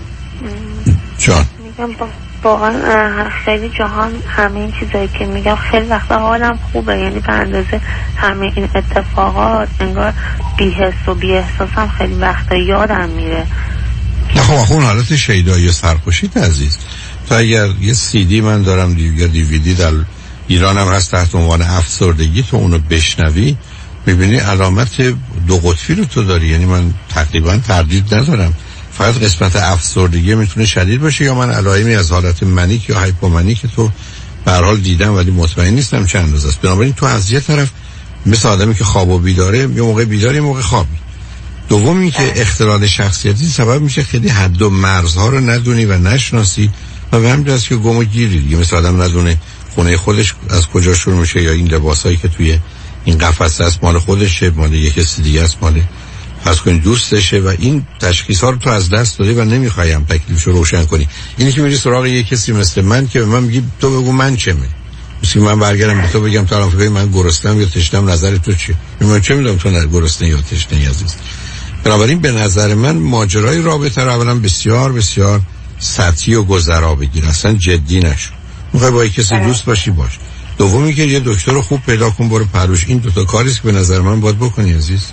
جان میگم واقعا خیلی جهان همه این چیزایی که میگم خیلی وقتا حالم خوبه، یعنی به اندازه همه این اتفاقات انگار بی‌حس و بی‌احساسم خیلی وقتا یادم میره. نه خب اون حالت شیدایی و سرخوشیت عزیز. تا اگر یه CD من دارم یا DVD در ایران هم هست تحت عنوان افسردگی، تو اونو بشنوی میبینی علامت دو قطبی رو تو داری. یعنی من تقریبا تردید ندارم، فقط قسمت افسردگی میتونه شدید باشه یا من علائمی از حالت منیک یا هایپومنیک تو به هر حال دیدم ولی مطمئن نیستم چند روز است. بنابراین تو از یه طرف مثل آدمی که خواب و بیداره، یه موقع بیداری یه موقع خوابی. دومی که اختلال شخصیتی سبب میشه خیلی حد و مرزها رو ندونی و نشناسی و به همین جاست که گم و گیری دیگه. مثل آدم ندونه خونه خودش از کجا شروع میشه یا این لباسایی که توی این قفسه است مال خودشه، مال یک کسی دیگه است، مال فرض کنید دوستشه و این تشخیص ها رو تو از دست دادی و نمیخوایم تکلیفش رو روشن کنی. اینی که میری سراغ یک کسی مثل من که به من میگی تو بگو من چمه، مثل من برگردم به تو بگم تو الان فکر من گرسنه‌ام یا تشنه‌ام، نظر تو چیه؟ من چه میدونم تو گرسنه یا تشنه عزیز. بنابراین به نظر من ماجرای رابطه رو اولا بسیار بسیار سطحی و گذرا بگیر، اصلا جدی نشو. میخوای با کسی دوست باشی باش. دومی که یه دکتر خوب پیدا کن برو پروش. این دو تا کاریه که به نظر من باید بکنی عزیز.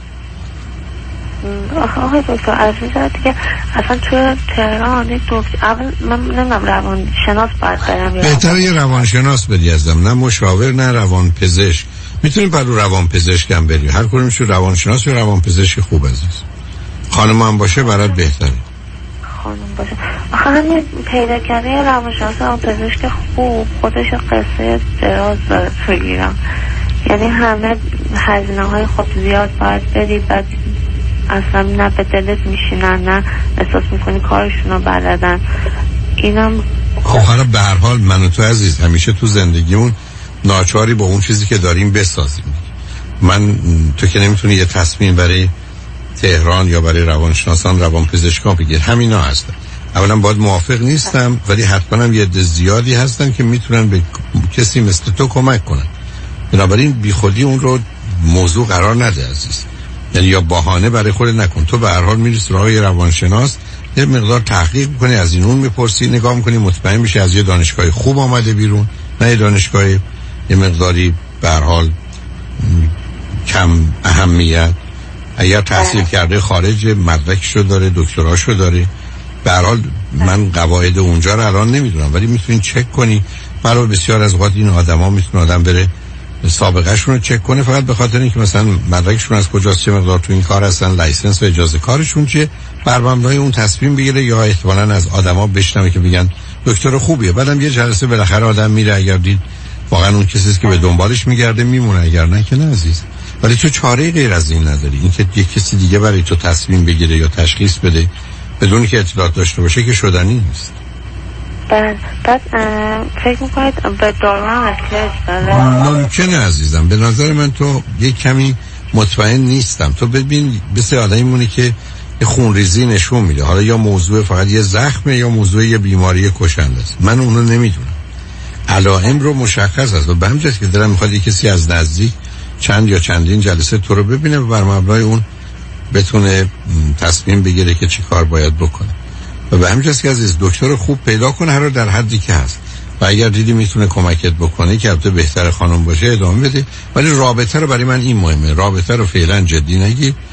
آقای دکتر عزیز دیگه اصلا توی تهران دکتر اول من نمیدونم روانشناس باید برم یا بهتره یه روانشناس بدی ازم، نه مشاور نه روانپزشک. میتونیم پر روانپزشک هم بری، هر کدومش روانشناس یا روانپزشک خوب عزیز. خانم هم باشه برات بهتره. خانم باشه. آخه همین پیدا کرده روانشناس و پزشک خوب خودش قصه دراز داره بگیرم. یعنی همه هزینه های خود زیاد باید بدی، بعد اصلا نه به دلت میشینن نه احساس میکنی کارشون رو بلدن. اینم خب حالا به هر حال من و تو عزیز همیشه تو زندگیمون ناچاری با اون چیزی که داریم بسازیم. تو که نمیتونی یه تصمیم برای تهران یا برای روانشناسان روانپزشکان بگیر، همینا هستن. اولا باید موافق نیستم ولی حتما هم یه عده زیادی هستن که میتونن به کسی مثل تو کمک کنن. بنابراین بی خودی اون رو موضوع قرار نده عزیز. یعنی یا بهانه برای خودت نکن. تو به هر حال میری سراغ یه روانشناس، یه مقدار تحقیق میکنی، از این اون میپرسی، نگاه میکنی، مطمئن میشی از یه دانشگاه خوب آمده بیرون، نه یه دانشگاه یه مقداری به هر حال کم اهمیت. اگر تحصیل کرده خارج، مدرکشو داره، دکتراشو داره. به هر حال من قواعد اونجا رو الان نمیدونم ولی میتونین چک کنی. برای بسیار از اوقات این آدما میتونه آدم بره سابقه شون رو چک کنه فقط به خاطر اینکه مثلا مدرکشون از کجاست، چه مقدار تو این کار هستن، لایسنس و اجازه کارشون چیه، بر مبنای اون تصمیم بگیره یا احتمالاً از آدما بشنوه که میگن دکتر خوبیه. بعدم یه جلسه بالاخره آدم میره، اگر دید واقعا اون کسی که به دنبالش میگرده میمونه، اگر نه که نه عزیز. ولی تو چاره غیر از این نداری. اینکه یک کسی دیگه برای تو تصمیم بگیره یا تشخیص بده بدون که اطلاعات داشته باشه که شدنی نیست. بعد فکر میکنید به دارو هم احتیاج داره؟ ممکنه عزیزم. به نظر من تو یک کمی مطمئن نیستم. تو ببین مثل آدمی مونی که خونریزی نشون میده، حالا یا موضوع فقط یه زخمه یا موضوع یه بیماری کشنده است. من اونو نمیدونم. علائم رو مشخص است و به همین جهت که دلم میخواد یک کسی از نزدیک چند یا چندین جلسه تو رو ببینه و بر مبنای اون بتونه تصمیم بگیره که چی کار باید بکنه. و به همین جاست که عزیز دکتر خوب پیدا کنه هر رو در حدی که هست و اگر دیدی میتونه کمکت بکنه که البته بهتر خانم باشه ادامه بده. ولی رابطه رو برای من این مهمه، رابطه رو فعلا جدی نگیر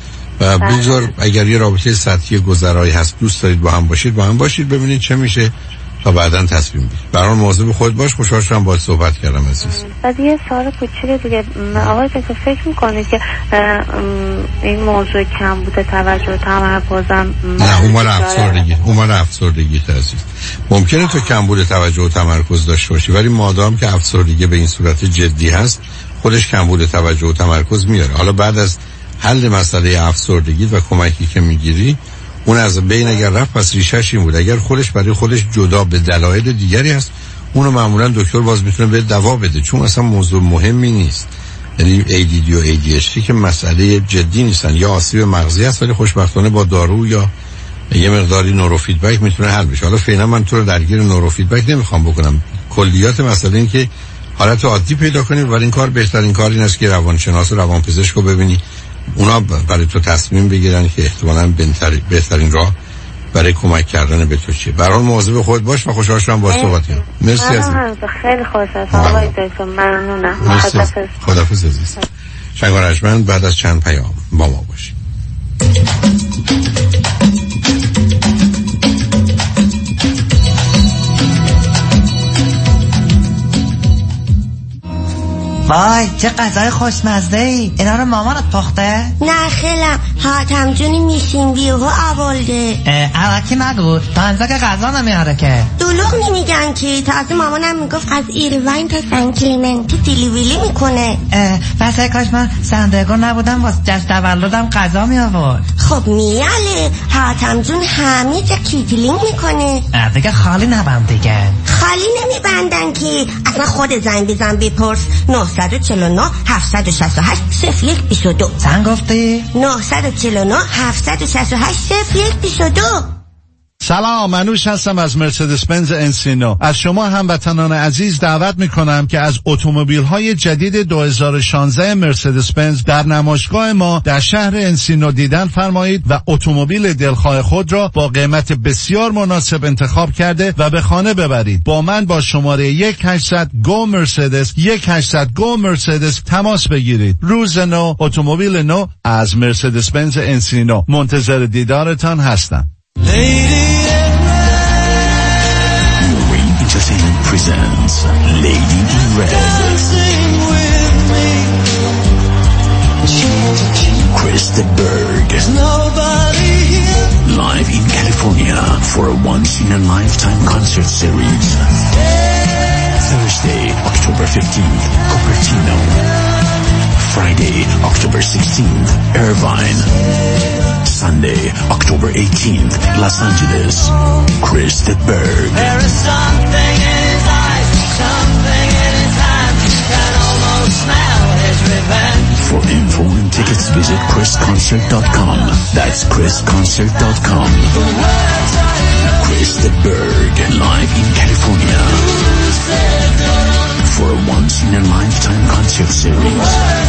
و بذار اگر یه رابطه سطحی گذرایی هست دوست دارید با هم باشید ببینید چه میشه تا بعداً تصمیم بگیرید. برام مواظب خود باش. خوشحال شدم باهات صحبت کردم عزیز. بعد یه سوال کوچیک دیگه، آقای دکتر فکر میکنید که این موضوع کم بوده توجه و تمرکزم نه اون مال افسردگی عزیز. ممکنه تو کم بوده توجه و تمرکز داشته باشی ولی مادام که افسردگی به این صورت جدی هست خودش کم بوده توجه و تمرکز میاره. حالا بعد از حل مسئله افسردگی و کمکی که میگیری اون از بین اگر رفت پس ریشش این بود. اگر خودش برای خودش جدا به دلایل دیگری هست اونو معمولا دکتر باز میتونه به دوا بده چون اصلا موضوع مهمی نیست. یعنی ADD و ADHD که مسئله جدی نیستن، یا آسیب مغزی است ولی خوشبختانه با دارو یا یه مقداری نوروفیدبک میتونه حل بشه. حالا فعلا من تو رو درگیر نوروفیدبک نمیخوام بکنم. کلیات مسئله این که حالت عادی پیدا کنی ولی این کار بهترین کار این است که روانشناس و روانپزشک رو ببینی، اونا برای تو تصمیم بگیرن که احتمالاً بهترین راه برای کمک کردن به تو چیه. برای مواظب خود باش و خوشحال شدم باهات صحبت کردم. مرسی عزیز. خیلی خوشحالم آقای دکتر. ممنونم. خداحافظ عزیز. شنگارجمند بعد از چند پیام با ما باشید. وای چه غذای خوشمزه ای. اینا رو مامانت پخته؟ نه خیلم حاتم جونی میشین بیهو آورده. الکی نگو تا انزا که غذا نمیاره که. دلوغ نمیگن که تازه مامانم میگفت از ایروین تا سن کلیمنتی دیلیویلی میکنه. پس کاش من سندگو نبودم واسه جشن تولدم غذا می آورد. خب میاله حاتم جون همه جا کیتلینگ میکنه. دیگه خالی نبند دیگه. خالی نمیبندن که اصلا خود زنگ بزن بپرس 949 768 0122. زن گفتی؟ 949 768 0122. سلام، منوش هستم از مرسدس بنز انسینو. از شما هموطنان عزیز دعوت میکنم که از اتومبیل‌های جدید 2016 مرسدس بنز در نمایشگاه ما در شهر انسینو دیدن فرمایید و اتومبیل دلخواه خود را با قیمت بسیار مناسب انتخاب کرده و به خانه ببرید. با من با شماره 1-800 گو مرسدس 1-800 گو مرسدس تماس بگیرید. روز نو، اتومبیل نو از مرسدس بنز انسینو. منتظر دیدارتان هستم. Entertainment presents Lady in Red. Chris de Burgh live in California for a once-in-a-lifetime concert series. Thursday, October 15th, Cupertino. Friday, October 16th, Irvine. Sunday, October 18th, Los Angeles. Chris de Burgh. There is something in his eyes, something in his hands, can almost smell his revenge. For info and tickets, visit chrisconcert.com. That's chrisconcert.com. Chris de Burgh, live in California. For a once-in-a-lifetime concert series.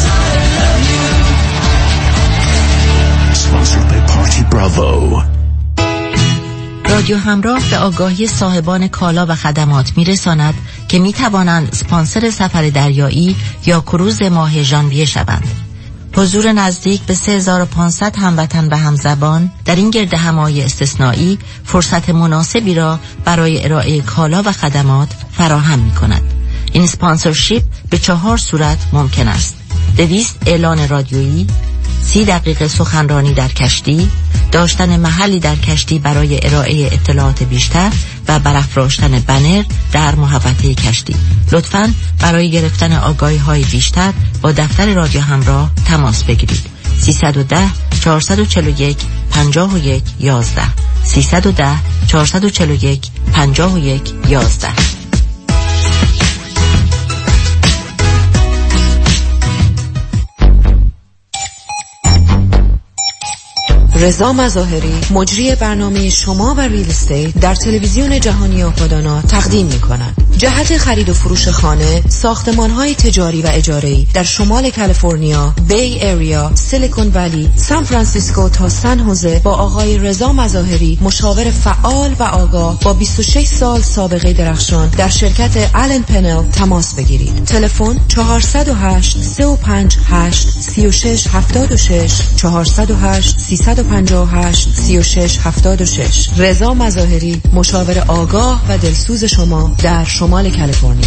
Sponsored by Party Bravo. رادیو همراه به آگاهی صاحبان کالا و خدمات میرساند که میتوانند اسپانسر سفر دریایی یا کروز ماه ژانویه شوند. حضور نزدیک به 3500 هموطن و همزبان در این گرد همایی استثنایی فرصت مناسبی را برای ارائه کالا و خدمات فراهم می‌کند. این اسپانسرشیپ به 4 صورت ممکن است: 200 اعلان رادیویی، 30 دقیقه سخنرانی در کشتی، داشتن محلی در کشتی برای ارائه اطلاعات بیشتر و برافراشتن بنر در محوطه کشتی. لطفاً برای گرفتن آگاهی‌های بیشتر با دفتر رادیو همراه تماس بگیرید. 310 441 51 11 310 441 51 11. رضا مظاهری مجری برنامه شما و ریل استیت در تلویزیون جهانی آبادانا تقدیم می‌کند. جهت خرید و فروش خانه، ساختمان‌های تجاری و اجاره‌ای در شمال کالیفرنیا، بی ایریا، سیلیکون ولی، سان فرانسیسکو تا سن خوزه با آقای رضا مظاهری، مشاور فعال و آگاه با 26 سال سابقه درخشان در شرکت آلن پنل تماس بگیرید. تلفن 408 358 3676 408 358 3676. رضا مظاهری، مشاور آگاه و دلسوز شما در شمال کالیفرنیا.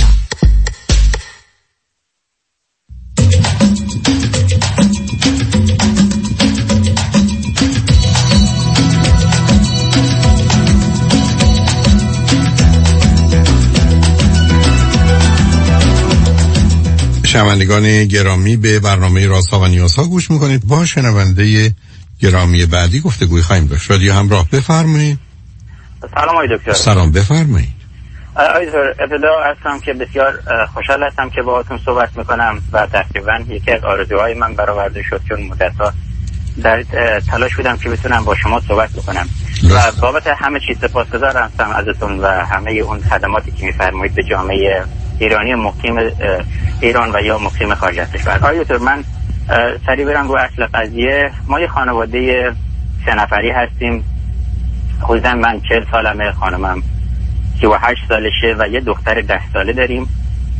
شنوندگان گرامی، به برنامه رازها و نیازها گوش میکنید. با شنونده گرامی بعدی گفتگوی خواهیم داشت. رادیو همراه، بفرمایید. سلام آقای دکتر. سلام، بفرمایید. آقای دکتر، ابتدا هستم که بسیار خوشحال هستم که باهاتون صحبت میکنم و تقریبا یکی از آرزوهای من برآورده شد، چون مدت‌ها در تلاش بودم که بتونم با شما صحبت بکنم و بابت همه چیز سپاسگزار هستم ازتون و همه اون خدماتی که میفرمایید به جامعه ایرانی مقیم ایران و یا مقیم خارج از کشور. آقای دکتر، من سریع برم رو اصل قضیه. ما یه خانواده 3 نفری هستیم. خودم من 40 سالمه، خانمم 38 سالشه و یه دختر 10 ساله داریم.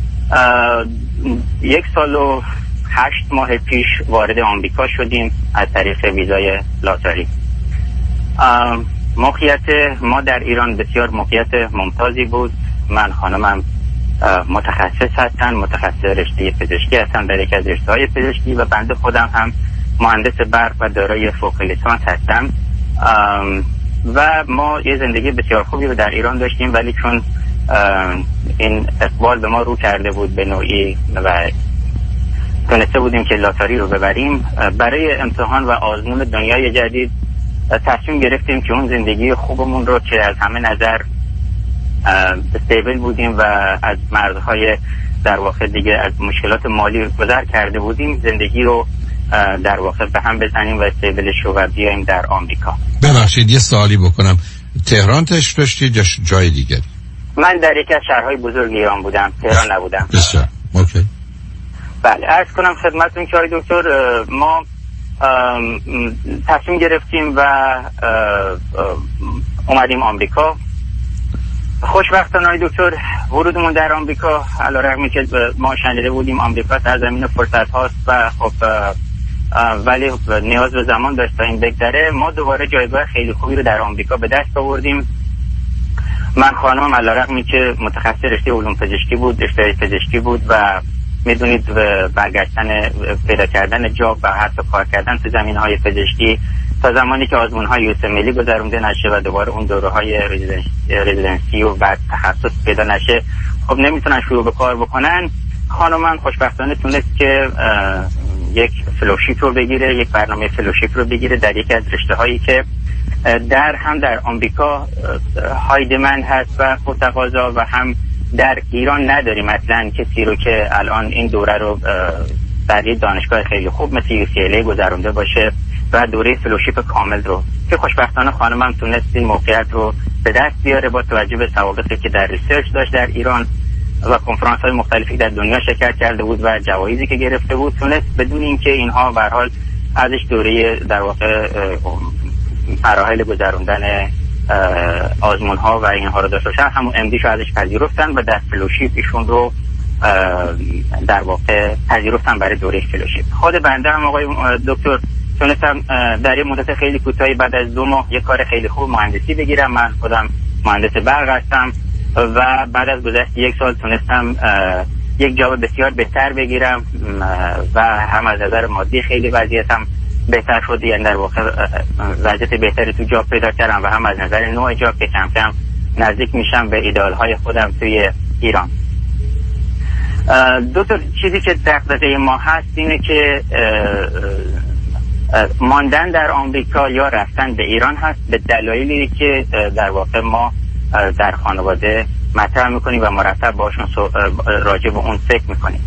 1 سال و 8 ماه پیش وارد آمریکا شدیم از طریق ویزای لاتاری. موقعیت ما در ایران بسیار موقعیت ممتازی بود. من خانمم متخصص هستن، متخصص رشته پزشکی هستن در یکی از رشته‌های پزشکی و بنده خودم هم مهندس برق و دارای فوق لیسانس هستم و ما یه زندگی بسیار خوبی رو در ایران داشتیم، ولی چون این اقبال به ما رو کرده بود به نوعی و تونسته بودیم که لاتاری رو ببریم، برای امتحان و آزمون دنیای جدید تصمیم گرفتیم که اون زندگی خوبمون رو که از همه نظر استیبل بودیم و از مرزهای در واقع دیگه از مشکلات مالی گذر کرده بودیم، زندگی رو در واقع به هم بزنیم و استیبلش رو و بیاییم در آمریکا. ببخشید یه سوالی بکنم، تهران تشریف داشتید یا جای دیگری؟ من در یکی از شهرهای بزرگ ایران بودم، تهران نبودم. بسیار اوکی. بله، عرض کنم خدمتتون که آقای دکتر، ما تصمیم گرفتیم و اومدیم آمریکا. خوشبختانه آقای دکتر ورودمون در آمریکا، علیرغم که ما شنیده بودیم آمریکا سرزمین فرصت هاست و خب ولی نیاز به زمان داشت تا این بگذره، ما دوباره جایگاه خیلی خوبی رو در آمریکا به دست آوردیم. من خانمم علیرغم که متخصص رشته علوم پزشکی بود، رشته پزشکی بود و میدونید برگشتن پیدا کردن جاب و حتی کار کردن تو زمینه‌های پزشکی تا زمانی که آزمون‌های یوسملی گذرونده نشه و دوباره اون دوره‌های رزیدنسی و بعد تخصص پیدا نشه، خب نمیتونن شروع به کار بکنن. خانمم خوشبختانه تونست که یک فلوشیپ رو بگیره، یک برنامه فلوشیپ رو بگیره در یکی از رشته‌هایی که هم در آمریکا های دیمند هست و پرتقاضا و هم در ایران نداریم اصلا کسی رو که الان این دوره رو در یک دانشگاه خیلی خوب مثل UCLA گذرونده باشه و دوره فلوشیپ کامل رو، که خوشبختانه خانمم تونست این موقعیت رو به دست بیاره با توجه به سوابقی که در ریسرچ داشت در ایران و کنفرانس های مختلفی در دنیا شرکت کرده بود و جوایزی که گرفته بود، تونست بدون اینکه اینها به هر حال ازش دوره در واقع مراحل گذروندن آزمون ها و اینها رو داشته باشن، همون MD شو ازش پذیرفتن و در فلوشیپ ایشون رو در واقع پذیرفتن برای دوره فلوشیپ. خود بنده هم آقای دکتر تونستم در یه مدت خیلی کوتاهی بعد از 2 ماه یک کار خیلی خوب مهندسی بگیرم. من خودم مهندس برق هستم و بعد از گذشت 1 سال تونستم یک جاب بسیار بهتر بگیرم و هم از نظر مادی خیلی وضعیتم بهتر شد، یعنی در واقع وضعیت بهتری تو جاب پیدا کردم و هم از نظر نوع جاب که کم کم نزدیک میشم به ایدئال های خودم توی ایران. 2 تا چیزی که دغدغه ما هست اینه که ماندن در آمریکا یا رفتن به ایران هست، به دلایلی که در واقع ما در خانواده مطرح میکنیم و مرتب باشون راجع به اون فکر میکنیم.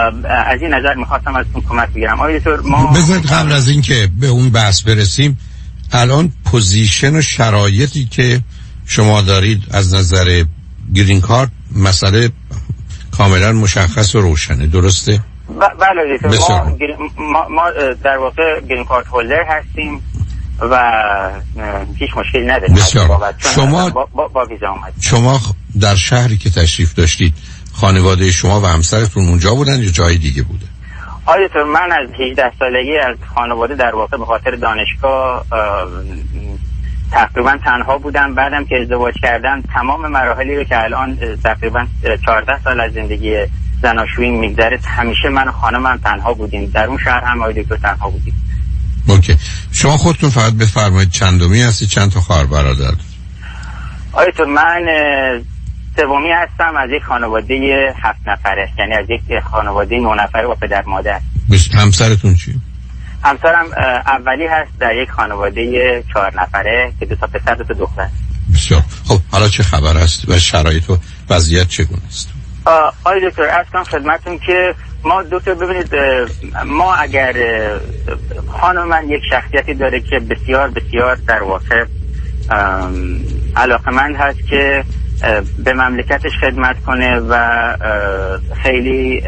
از این نظر میخواستم ازتون کمک بگیرم. آقای دکتر، ما بذارید قبل از این که به اون بحث برسیم الان پوزیشن و شرایطی که شما دارید از نظر گرین کارت مسئله کاملا مشخص و روشنه، درسته؟ بله ما در واقع گرین کارت هولدر هستیم و هیچ مشکلی نداریم. بسیار. شما در شهری که تشریف داشتید خانواده شما و همسرتون اونجا بودن یا جای دیگه بوده؟ آیتون من از 18 سالگی از خانواده در واقع به خاطر دانشگاه تقریبا تنها بودم. بعدم که ازدواج کردم تمام مراحلی رو که الان تقریبا 14 سال از زندگی زناشویی میگذره همیشه من و خانمم تنها بودیم. در اون شهر هم آقای دکتر تنها بودیم. اوکی. شما خودتون فقط بفرمایید چندمی هستی، چند تا خواهر برادر؟ آیتون من سومی هستم از یک خانواده 7 نفره، یعنی از یک خانواده 9 نفره با پدر مادر. همسرتون چی؟ همسرم اولی هست در یک خانواده 4 نفره که 2 تا پسر 2 تا دختر. بسیار. خب حالا چه خبر است و شرایط و وضعیت چگونه است؟ آقای دکتر عرض کنم خدمتتون که ما دکتر ببینید ما اگر خانم من یک شخصیتی داره که بسیار بسیار در واقع علاقمند هست که به مملکتش خدمت کنه و خیلی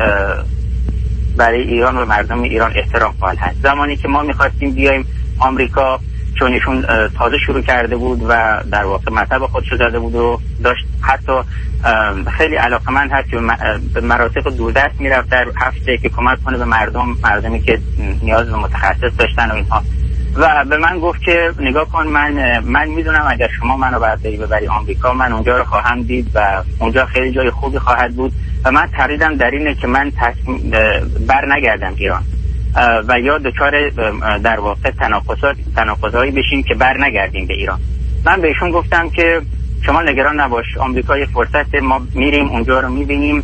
برای ایران و مردم ایران احترام قائل هست. زمانی که ما می‌خواستیم بیایم آمریکا، چون ایشون تازه شروع کرده بود و در واقع مطلب خودش رو زده بود و داشت حتی خیلی علاقمند هست که به مناطق دوردست میرفت در هفته که کمک کنه به مردمی که نیاز به متخصص داشتن و اینها. و به من گفت که نگاه کن من میدونم اگر شما منو ببری آمریکا من اونجا رو خواهم دید و اونجا خیلی جای خوبی خواهد بود و من تقریدم در اینه که من بر نگردم ایران و یا دچار در واقع تناقضایی بشیم که بر نگردیم به ایران. من به ایشون گفتم که شما نگران نباش، آمریکا یک فرصت، ما میریم اونجا رو میبینیم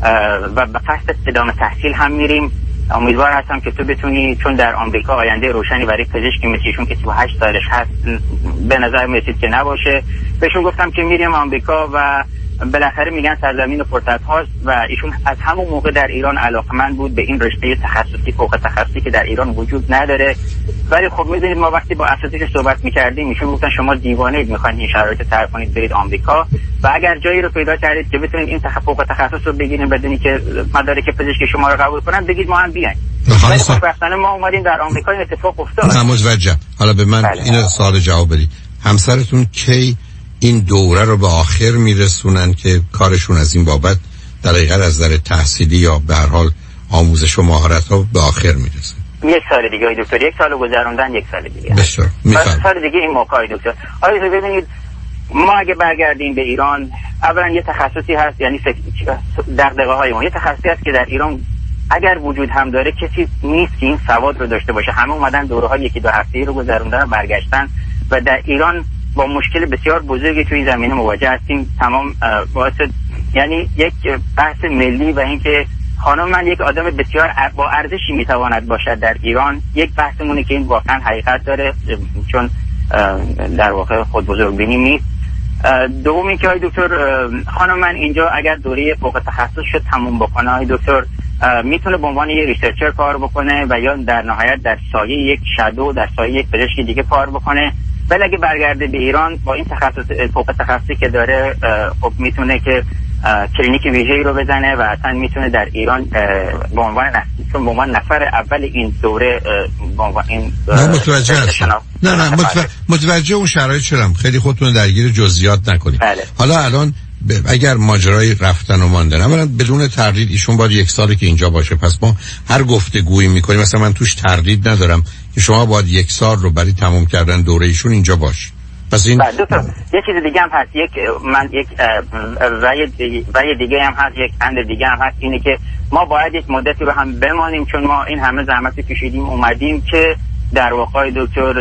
و به قصد ادامه تحصیل هم میریم. امیدوار هستم که تو بتونی، چون در آمریکا آینده روشنی برای پزشکی مثل ایشون که 38 سالش هست به نظر میرسید که نباشه. بهشون گفتم که میریم آمریکا و بالاخره میگن سرزمین فرصت هاست و ایشون از همون موقع در ایران علاقمند بود به این رشته تخصصی فوق تخصصی که در ایران وجود نداره. ولی خب میدونید ما وقتی با اساتید صحبت میکردیم ایشون گفتن شما دیوانه اید، میخواین این شرایط ترک کنید برید آمریکا و اگر جایی رو پیدا کردید که بتونید این فوق تخصص رو بگیرید بدونی که مدارک پزشکی شما رو قبول کنن بگید ما هم بیایم. ولی خوشبختانه ما اومدیم در آمریکا این اتفاق افتاد. متوجهم. حالا به من این سوال جواب بدید. همسرتون کی این دوره رو به آخر میرسونن که کارشون از این بابت در حقیقت از نظر تحصیلی یا به هر حال آموزش و مهارت ها به آخر میرسن؟ 1 سال دیگه آقای دکتر، 1 سال گذروندن 1 سال دیگه. بسیار. سال دیگه این موقع آقای دکتر. آقای دکتر ببینید ما اگه برگردیم به ایران اولا یه تخصصی هست، یعنی دغدغه‌های ما یه تخصصی هست که در ایران اگر وجود هم داره کسی نیست که این سواد رو داشته باشه. همه اومدن دوره‌های 1-2 هفته‌ای رو گذروندن و برگشتن و در ایران با مشکل بسیار بزرگی توی این زمینه مواجه هستیم. تمام باعث یعنی یک بحث ملی و اینکه خانم من یک آدم بسیار با ارزشی میتواند باشد در ایران، یک بحثمونه که این واقعا حقیقت داره چون در واقع خود بزرگبینی نیست. دومی که آقای دکتر خانم من اینجا اگر دوره فوق تخصص شد تموم بکنه آقای دکتر میتونه به عنوان یک ریسرچر کار بکنه و یا در نهایت در سایه یک شادو در سایه یک پزشک دیگه کار بکنه. ولی اگه برگرده به ایران با این تخصص فوق تخصصی که داره خب میتونه که کلینیک ویژه‌ای رو بزنه و اصلا میتونه در ایران به عنوان نفر اول این دوره به عنوان این متوجه هستم. نه متوجه اون شرایط شدم. خیلی خودتون درگیر جزئیات نکنید. بله. حالا الان اگر ماجرای رفتن و ماندن اولا بدون تردید ایشون باید 1 ساله که اینجا باشه، پس ما هر گفتگویی میکنیم مثلا من توش تردید ندارم که شما باید 1 سال رو برای تموم کردن دوره ایشون اینجا باش. پس این یک چیز دیگه هم هست، یک رأی دیگه هم هست، یک اند دیگه هم هست، اینه که ما باید یک مدتی رو هم بمانیم چون ما این همه زحمت کشیدیم اومدیم که در واقع دکتر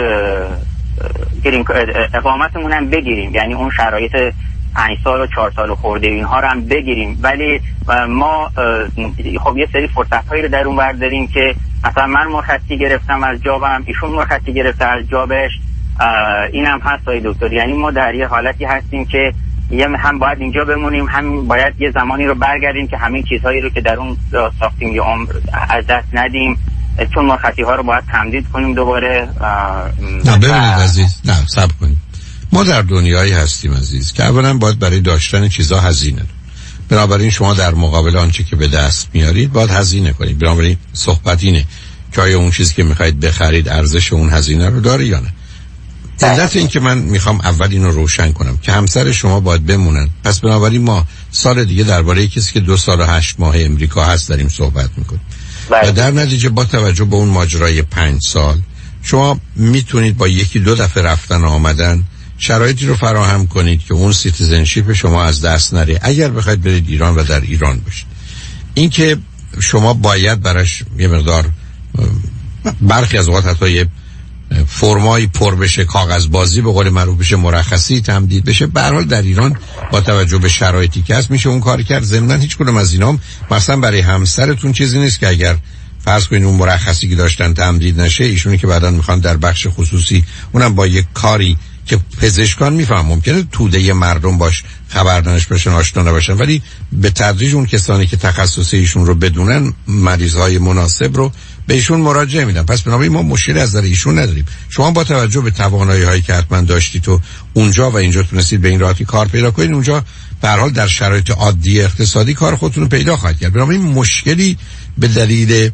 اقامتمون هم بگیریم، یعنی اون شرایط 5 سال و 4 سال خورده اینها رو هم بگیریم. ولی ما خب یه سری فرصت‌هایی رو در اون ور داریم که مثلا من مرخصی گرفتم از جابم، ایشون مرخصی گرفته از جابش، این هم هست آقای دکتر. یعنی ما در یه حالتی هستیم که هم باید اینجا بمونیم هم باید یه زمانی رو برگردیم که همین چیزهایی رو که در اون ساختیم یا عمر از دست ندیم چون مرخصی ها رو باید تمدید کنیم دوباره. نه ببینید عزیز، نه صبر کنید. ما در دنیایی هستیم عزیز که اولا باید برای داشتن چیزا هزینه، بنابراین شما در مقابل آنچه که به دست میارید باید هزینه کنید. بنابراین صحبت اینه که آیا اون چیزی که میخواید بخرید ارزش اون هزینه رو داره یا نه. علت این که من میخوام اول اینو روشن کنم که همسر شما باید بمونن، پس بنابراین ما سال دیگه درباره کسی که 2 سال و 8 ماه امریکا هست داریم صحبت میکنیم و در نتیجه با توجه به اون ماجرای 5 سال شما میتونید با 1-2 دفعه رفتن و آمدن شرایطی رو فراهم کنید که اون سیتیزنشیپ شما از دست نره اگر بخواید برید ایران و در ایران باشید. این که شما باید براش یه مقدار برخی از اوقات حتی یه فرمایی پر بشه، کاغذ بازی به قول معروف بشه، مرخصی تمدید بشه، به هر حال در ایران با توجه به شرایطی که هست میشه اون کار کرد. ضمن هیچ کدوم از اینام مثلا برای همسرتون چیزی نیست که اگر فرض کنید اون مرخصی که داشتن تمدید نشه، ایشونی که بعداً میخوان در بخش خصوصی اونم با یک کاری که پزشکان میفهم ممکنه توده مردم باش خبر نداشته باشن، آشنا نباشن، ولی به تدریج اون کسانی که تخصص ایشون رو بدونن مریضهای مناسب رو به ایشون مراجعه میدن. پس بنابراین ما مشکلی از نظر ایشون نداریم. شما با توجه به توانایی‌هایی که حتما داشتید تو اونجا و اینجا تونستید به این راحتی کار پیدا کنید، اونجا به هر حال در شرایط عادی اقتصادی کار خودتون رو پیدا خواهید کرد. بنابراین مشکلی به دلیل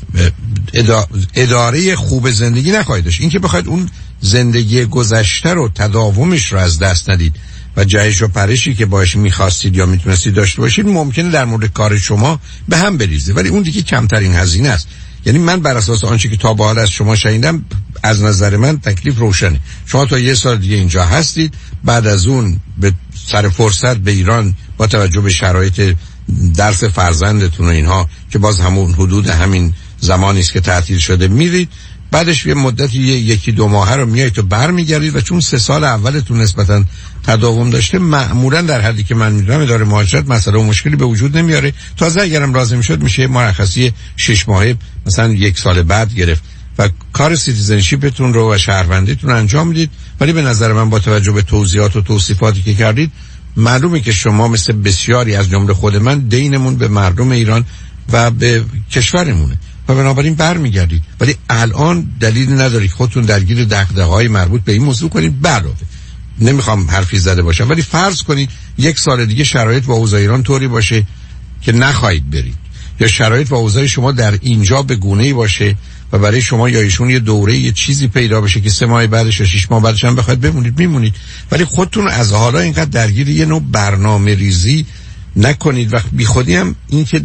اداره خوب زندگی نخواهید داشت. این که بخواید اون زندگی گذشته رو تداومش رو از دست ندید و جهش و پرشی که باش میخواستید یا میتونستید داشته باشید ممکنه در مورد کار شما به هم بریزه، ولی اون دیگه کمترین هزینه است. یعنی من بر اساس آنچه که تا به حال از شما شنیدم از نظر من تکلیف روشنه. شما تا 1 سال دیگه اینجا هستید، بعد از اون به سر فرصت به ایران با توجه به شرایط درس فرزندتون و اینها که باز همون حدود همین زمانی است که تعطیل شده میرید، بعدش یه مدتی 1-2 ماه رو میایید و برمیگردید و چون 3 سال اولتون نسبتا تداوم داشته معمولا در حدی که من میدونم اداره مهاجرت مسئله و مشکلی به وجود نمیاره. تازه اگرم لازم شد میشه مرخصی 6 ماهه مثلا 1 سال بعد گرفت و کار سیتیزنشیپتون رو و شهروندیتون انجام میدید. ولی به نظر من با توجه به توضیحات و توصیفاتی که کردید معلومه که شما مثل بسیاری از جمله خود من دینمون به مردم ایران و به کشورمونه و بنابراین برمیگردید. ولی الان دلیلی ندارید خودتون درگیر دغدغه‌های مربوط به این موضوع کنید. علاوه نمیخوام حرفی زده باشم، ولی فرض کنید 1 سال دیگه شرایط و اوضاع ایران طوری باشه که نخواهید برید، یا شرایط و اوضاع شما در اینجا به گونه‌ای باشه و برای شما یا ایشون یه دوره یه چیزی پیدا بشه که 3 ماه بعدش یا 6 ماه بعدش هم بخواید بمونید میمونید. ولی خودتون از حالا اینقدر درگیر یه نوع برنامه‌ریزی نکنید و بیخودی هم این که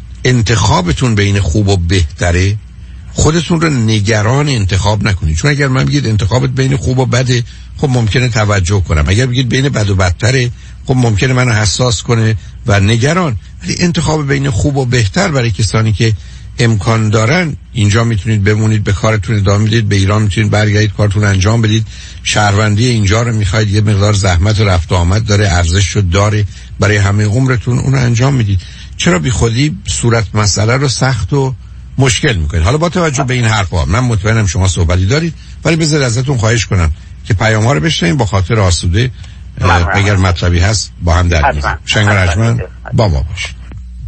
انتخابتون بین خوب و بهتره خودتون رو نگران انتخاب نکنید. چون اگر من بگید انتخابت بین خوب و بده، خب ممکنه توجه کنم. اگر بگید بین بد و بدتره، خب ممکنه منو حساس کنه و نگران. ولی انتخاب بین خوب و بهتر برای کسانی که امکان دارن اینجا میتونید بمونید، به کارتون ادامه بدید، به ایران میتونید برگردید کارتون انجام بدید، شهروندی اینجا رو میخواید، یه مقدار زحمت و رفت و آمد داره، ارزششو داره، برای همه عمرتون اون رو انجام میدید. چرا بی خودی صورت مسئله رو سخت و مشکل میکنید؟ حالا با توجه به این حرفا من مطمئنم شما صحبتی دارید، ولی بذار ازتون خواهش کنم که پیام‌ها رو بشنویم با خاطر آسوده. اگر مطلبی هست با هم در می‌ذاریم. شنگ رجمن با ما باشید.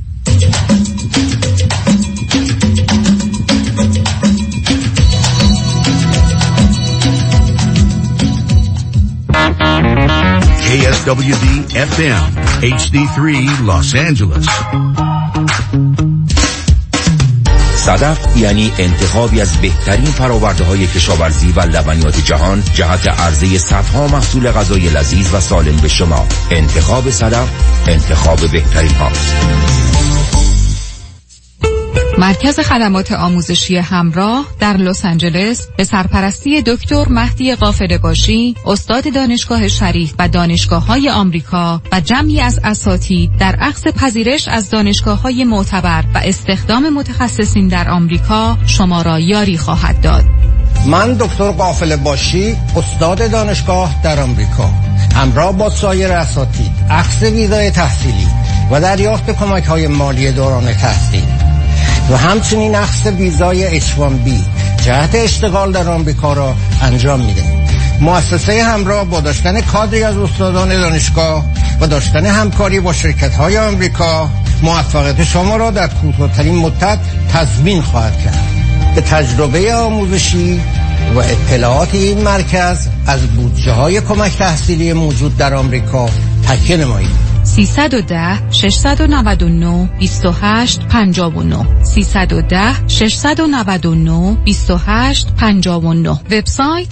KSWD FM HD3 Los Angeles. صدف یعنی انتخابی از بهترین فرآورده‌های کشاورزی و لبنیات جهان جهت عرضه صدها محصول غذای لذیذ و سالم به شما. انتخاب صدف انتخاب بهترین هاست. مرکز خدمات آموزشی همراه در لس آنجلس به سرپرستی دکتر مهدی قافله‌باشی، استاد دانشگاه شریف و دانشگاه‌های آمریکا و جمعی از اساتید در اخذ پذیرش از دانشگاه‌های معتبر و استخدام متخصصین در آمریکا شما را یاری خواهد داد. من دکتر قافله‌باشی، استاد دانشگاه در آمریکا، همراه با سایر اساتید اخذ ویزای تحصیلی و دریافت کمک‌های مالی دوران تحصیل و همچنین اخذ ویزای H1B جهت اشتغال در آمریکا را انجام می‌دهیم. مؤسسه همراه با داشتن کادری از استادان دانشگاه و داشتن همکاری با شرکت‌های آمریکا موفقیت شما را در کوتاه‌ترین مدت تضمین خواهد کرد. به تجربه آموزشی و اطلاعات این مرکز از بودجه‌های کمک تحصیلی موجود در آمریکا تکیه نمایید. 310 699 28 59 310 699 28 59 وبسایت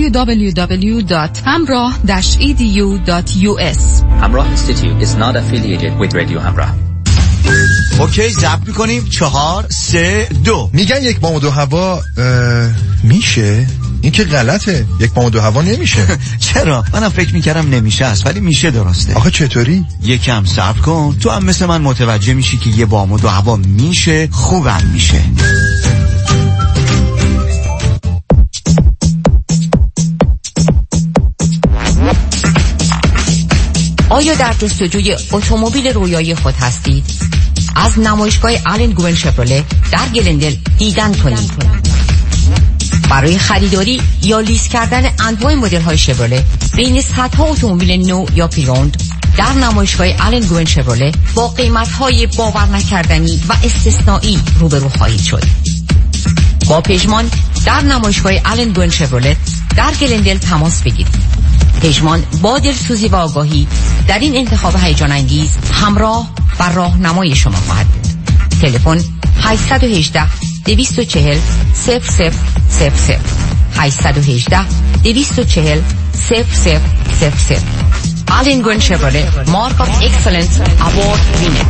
www.hamrah-edu.us. Hamrah Institute is not affiliated with Radio Hamrah. اوکی ضبط میکنیم 4 3 2 میگن یک بام و دو هوا میشه؟ این که غلطه. یک بام و دو هوا نمیشه. چرا؟ منم فکر میکردم نمیشه است ولی میشه. درسته. آخه چطوری؟ یکم صبر کن تو هم مثل من متوجه میشی که یه بام و دو هوا میشه، خوبم میشه. آیا در جستجوی اتومبیل رویایی خود هستید؟ از نمایشگاه آلن گوین شفرله در گلندل دیدن کنید. برای خریداری یا لیز کردن انواع مدل‌های شفرله بین صدها اتومبیل نو یا پریوند در نمایشگاه آلن گوین شفرله با قیمت‌های باور نکردنی و استثنایی روبرو خواهید شد. با پژمان در نمایشگاه آلن گوین شفرله در گلندل تماس بگیرید. پژمان با دلسوزی و آگاهی در این انتخاب هیجان انگیز همراه و راهنمای شما خواهد بود. تلفن 818 240 0000 818 240 0000. آلن گوین شفرله مارک آف اکسلنس اوارد وینر.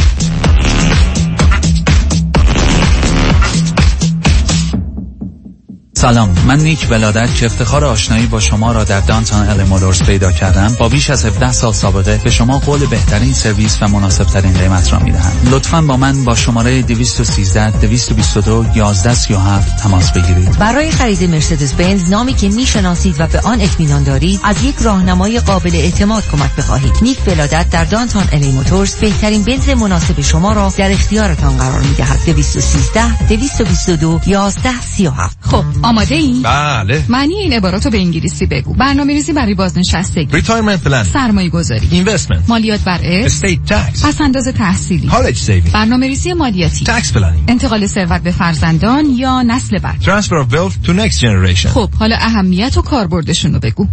سلام، من نیک ولادت که افتخار آشنایی با شما را در دانتان ال مولورز پیدا کردم. با بیش از 17 سال سابقه به شما قول بهترین سرویس و مناسب ترین قیمت را میدهم. لطفاً با من با شماره 213 222 1137 تماس بگیرید. برای خرید مرسدس بنز نامی که میشناسید و به آن اطمینان دارید از یک راهنمای قابل اعتماد کمک بخواهید. نیک ولادت در دانتان ال موتورز بهترین بنز مناسب شما را در اختیارتان قرار میدهد. 213 222 1137. خب آماده این؟ بله. معنی این عباراتو به انگلیسی بگو. برنامه‌ریزی برای بازنشستگی، ریتایرمنت پلان، سرمایه‌گذاری، اینوستمنت، مالیات بر ارث، استیت تکس، پس‌انداز تحصیلی، کالج سیوینگ، برنامه‌ریزی مالیاتی، تکس پلنینگ، انتقال ثروت به فرزندان یا نسل بعد، ترانسفر اف ویلث تو نکست جنریشن. خب حالا اهمیت و کاربردشون رو بگو.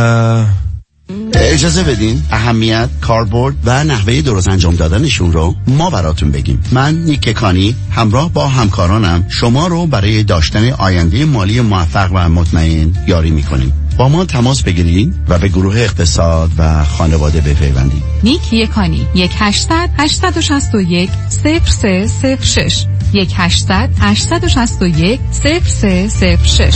اجازه بدین اهمیت، کاربرد و نحوه درست انجام دادنشون رو ما براتون بگیم. من نیک کانی همراه با همکارانم شما رو برای داشتن آینده مالی موفق و مطمئن یاری میکنیم. با ما تماس بگیرید و به گروه اقتصاد و خانواده بپیوندید. نیک یکانی 1800 861 0306 1800 861 0306.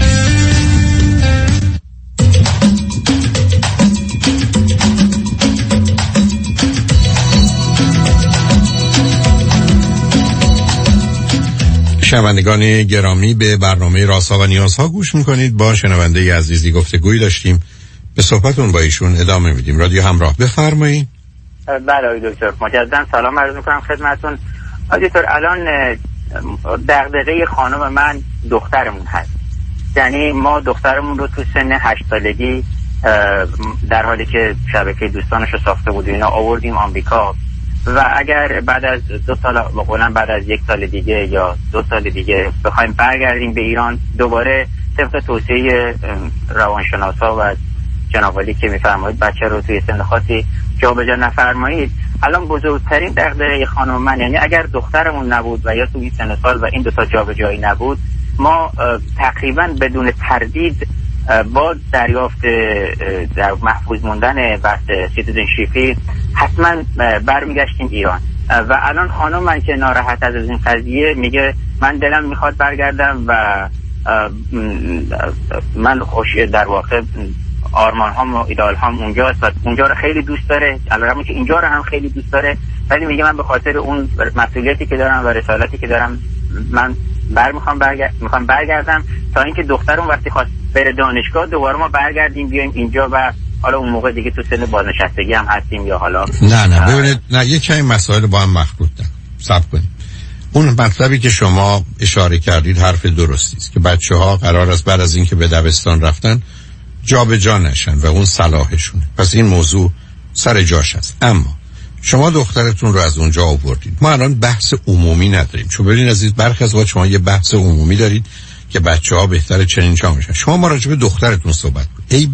شنوندگان گرامی به برنامه رازها و نیازها گوش میکنید. با شنونده عزیزی گفتگویی داشتیم، به صحبتون با ایشون ادامه میدیم. رادیو همراه، بفرمایید. بله دکتر، مجددا سلام عرض میکنم خدمتتون. دکتر الان دغدغه خانم من دخترمون هست. یعنی ما دخترمون رو تو سن 8 سالگی در حالی که شبکه دوستانش رو ساخته بود اینا آوردیم آمریکا و اگر بعد از 2 سال مثلا بعد از 1 سال دیگه یا 2 سال دیگه بخوایم برگردیم به ایران، دوباره طبق توصیه روانشناسا و جناب عالی که میفرمایید بچه رو توی سن خاصی جابجا نفرمایید. الان بزرگترین دغدغه خانم من، یعنی اگر دخترمون نبود و یا توی سن سال و این 2 تا جابجایی نبود، ما تقریبا بدون تردید با دریافت در محفوظ موندن بحث سیتیزنشیپی حتما برمیگشتیم ایران. و الان خانم من که ناراحت از این قضیه میگه من دلم میخواد برگردم و من خوش در واقع آرمان هام و ایدال هام اونجاست و اونجا رو خیلی دوست داره، البته که اینجا رو هم خیلی دوست داره، ولی میگه من به خاطر اون مسئولیتی که دارم و رسالتی که دارم من میخوام برگردم تا اینکه دخترم وقتی خواست بره دانشگاه دوباره ما برگردیم بیایم اینجا و حالا اون موقع دیگه تو سن بازنشستگی هم هستیم یا حالا نه ببینید، نه یک کمی مسائل با هم مخلوطن. صبر کنید. اون مطلبی که شما اشاره کردید حرف درستی است که بچه‌ها قرار است بعد از اینکه به دبستان رفتن جا به جا نشن و اون صلاحشونه. پس این موضوع سر جاش است. اما شما دخترتون رو از اونجا آوردید. ما الان بحث عمومی نداریم، چون ببینید عزیز برخی از وقت شما یه بحث عمومی دارید که بچه‌ها بهتره چنین چا میشن. شما ما راجع به دخترتون صحبت کنید.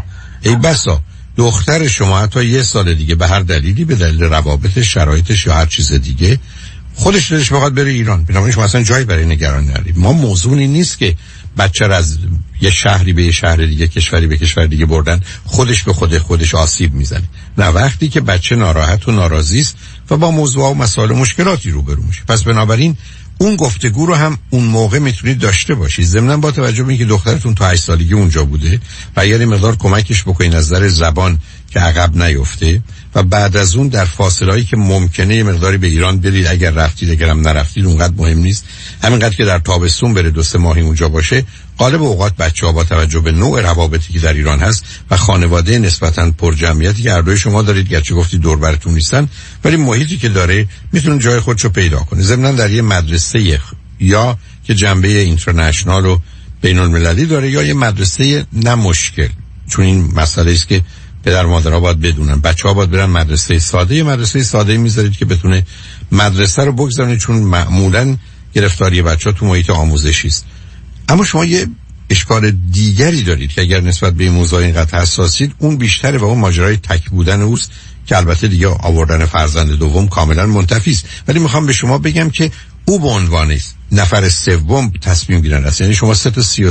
ای بسا دختر شما حتی یه سال دیگه به هر دلیلی، به دلیل روابطش، شرایطش یا هر چیز دیگه، خودش دلش بخواد بره ایران. بنابراین شما اصلا جایی برای نگران ندارید. ما موضوعی نیست که بچه را از یه شهری به یه شهر دیگه، کشوری به کشور دیگه بردن خودش به خودش آسیب میزنه. نه، وقتی که بچه ناراحت و ناراضی است و با موضوع و مسائل مشکلاتی روبرو میشه، پس بنابراین اون گفتگو رو هم اون موقع میتونید داشته باشید. ضمناً با توجه به اینکه دخترتون تا 8 سالگی اونجا بوده و یه مقدار کمکش بکنید از نظر زبان که عقب نیفته، و بعد از اون در فاصله‌ای که ممکنه یه مقداری به ایران برید، اگر رفتید اگرم نرفتید اونقدر مهم نیست، همینقدر که در تابستون بره 2-3 ماهی اونجا باشه. غالب اوقات بچه‌ها با توجه به نوع روابطی که در ایران هست و خانواده نسبتاً پر جمعیتی که هر دوی شما دارید، گرچه گفتید دور براتون نیستن، ولی محیطی که داره میتونه جای خودشو پیدا کنه. ضمناً در یه مدرسه یا که جنبه اینترنشنال و بین‌المللی داره، یا یه مدرسه نه مشکل، چون این مسئله است که پدر و مادرها باید بدونن. بچه‌ها باید برن مدرسه ساده. یه مدرسه ساده میذارید که بتونه مدرسه رو بگذارونه، چون معمولاً گرفتاری بچه‌ها تو محیط آموزشی است. اما شما یه اشکال دیگری دارید که اگر نسبت به این موضوع اینقدر حساسید، اون بیشتره و اون ماجرای تک بودن اوست که البته دیگه آوردن فرزند دوم کاملا منتفی است. ولی میخوام به شما بگم که او به عنوان نفر سوم تصمیم گیرنده است. یعنی شما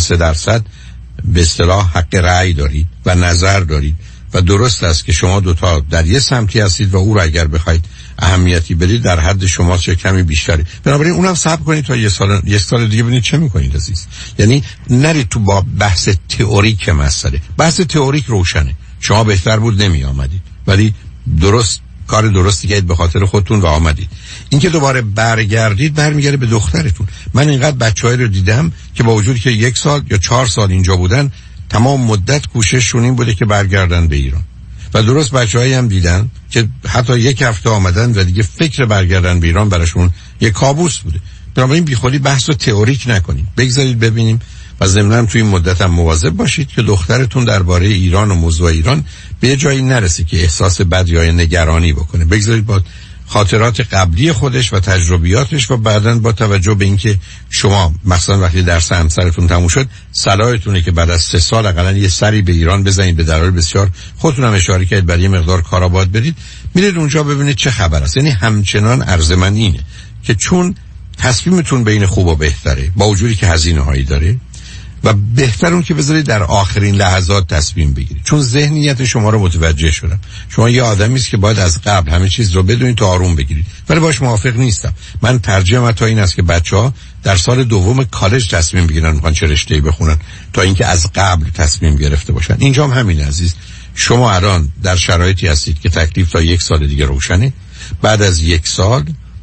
33% به اصطلاح حق رأی دارید و نظر دارید و درست است که شما دوتا در یه سمتی هستید و او را اگر بخواید اهمیتی بدید در حد شما چه کمی بیشتری. بنابراین اونم صبر کنید تا یه سال دیگه ببینید چه میکنید عزیز. یعنی نرید تو با بحث تئوریک مسئله. بحث تئوریک روشنه، شما بهتر بود نمی آمدید، ولی درست کار درستی کردید به خاطر خودتون و آمدید. اینکه دوباره برگردید برمیگره به دخترتون. من اینقدر بچه‌ای رو دیدم که با وجودی که 1 سال یا 4 سال اینجا بودن، تمام مدت کوشششون این بوده که برگردن به ایران. و درست بچه‌هایی هم دیدن که حتی 1 هفته آمدن و دیگه فکر برگردن به ایران براشون یک کابوس بوده. بنابراین بیخودی بحث رو تئوریک نکنید، بگذارید ببینیم. و ضمناً توی این مدت هم مواظب باشید که دخترتون درباره ایران و موضوع ایران به یه جایی نرسه که احساس بد یا نگرانی بکنه. بگذارید با خاطرات قبلی خودش و تجربیاتش و بعداً با توجه به اینکه شما مثلا وقتی درس همسرتون تموم شد، صلاحتونه که بعد از 3 سال حداقل یه سری به ایران بزنید. به دلایل بسیار خودتون هم اشاره کردید برای یه مقدار کارا باید برید، میرید اونجا ببینید چه خبر است. یعنی همچنان عرض من اینه که چون تصمیمتون بین خوب و بهتره، با وجودی که هزینه‌هایی داره، و بهتر اون که بذارید در آخرین لحظات تصمیم بگیرید، چون ذهنیت شما رو متوجه شدم. شما یه آدمی است که باید از قبل همه چیز رو بدونید تا آروم بگیرید، ولی باش موافق نیستم. من ترجیحم تا این است که بچه‌ها در سال دوم کالج تصمیم بگیرن میخوان چه رشته‌ای بخونن، تا اینکه از قبل تصمیم گرفته باشن. اینجا هم همین عزیز. شما الان در شرایطی هستید که تکلیف تا 1 سال دیگه روشنه. بعد از 1 سال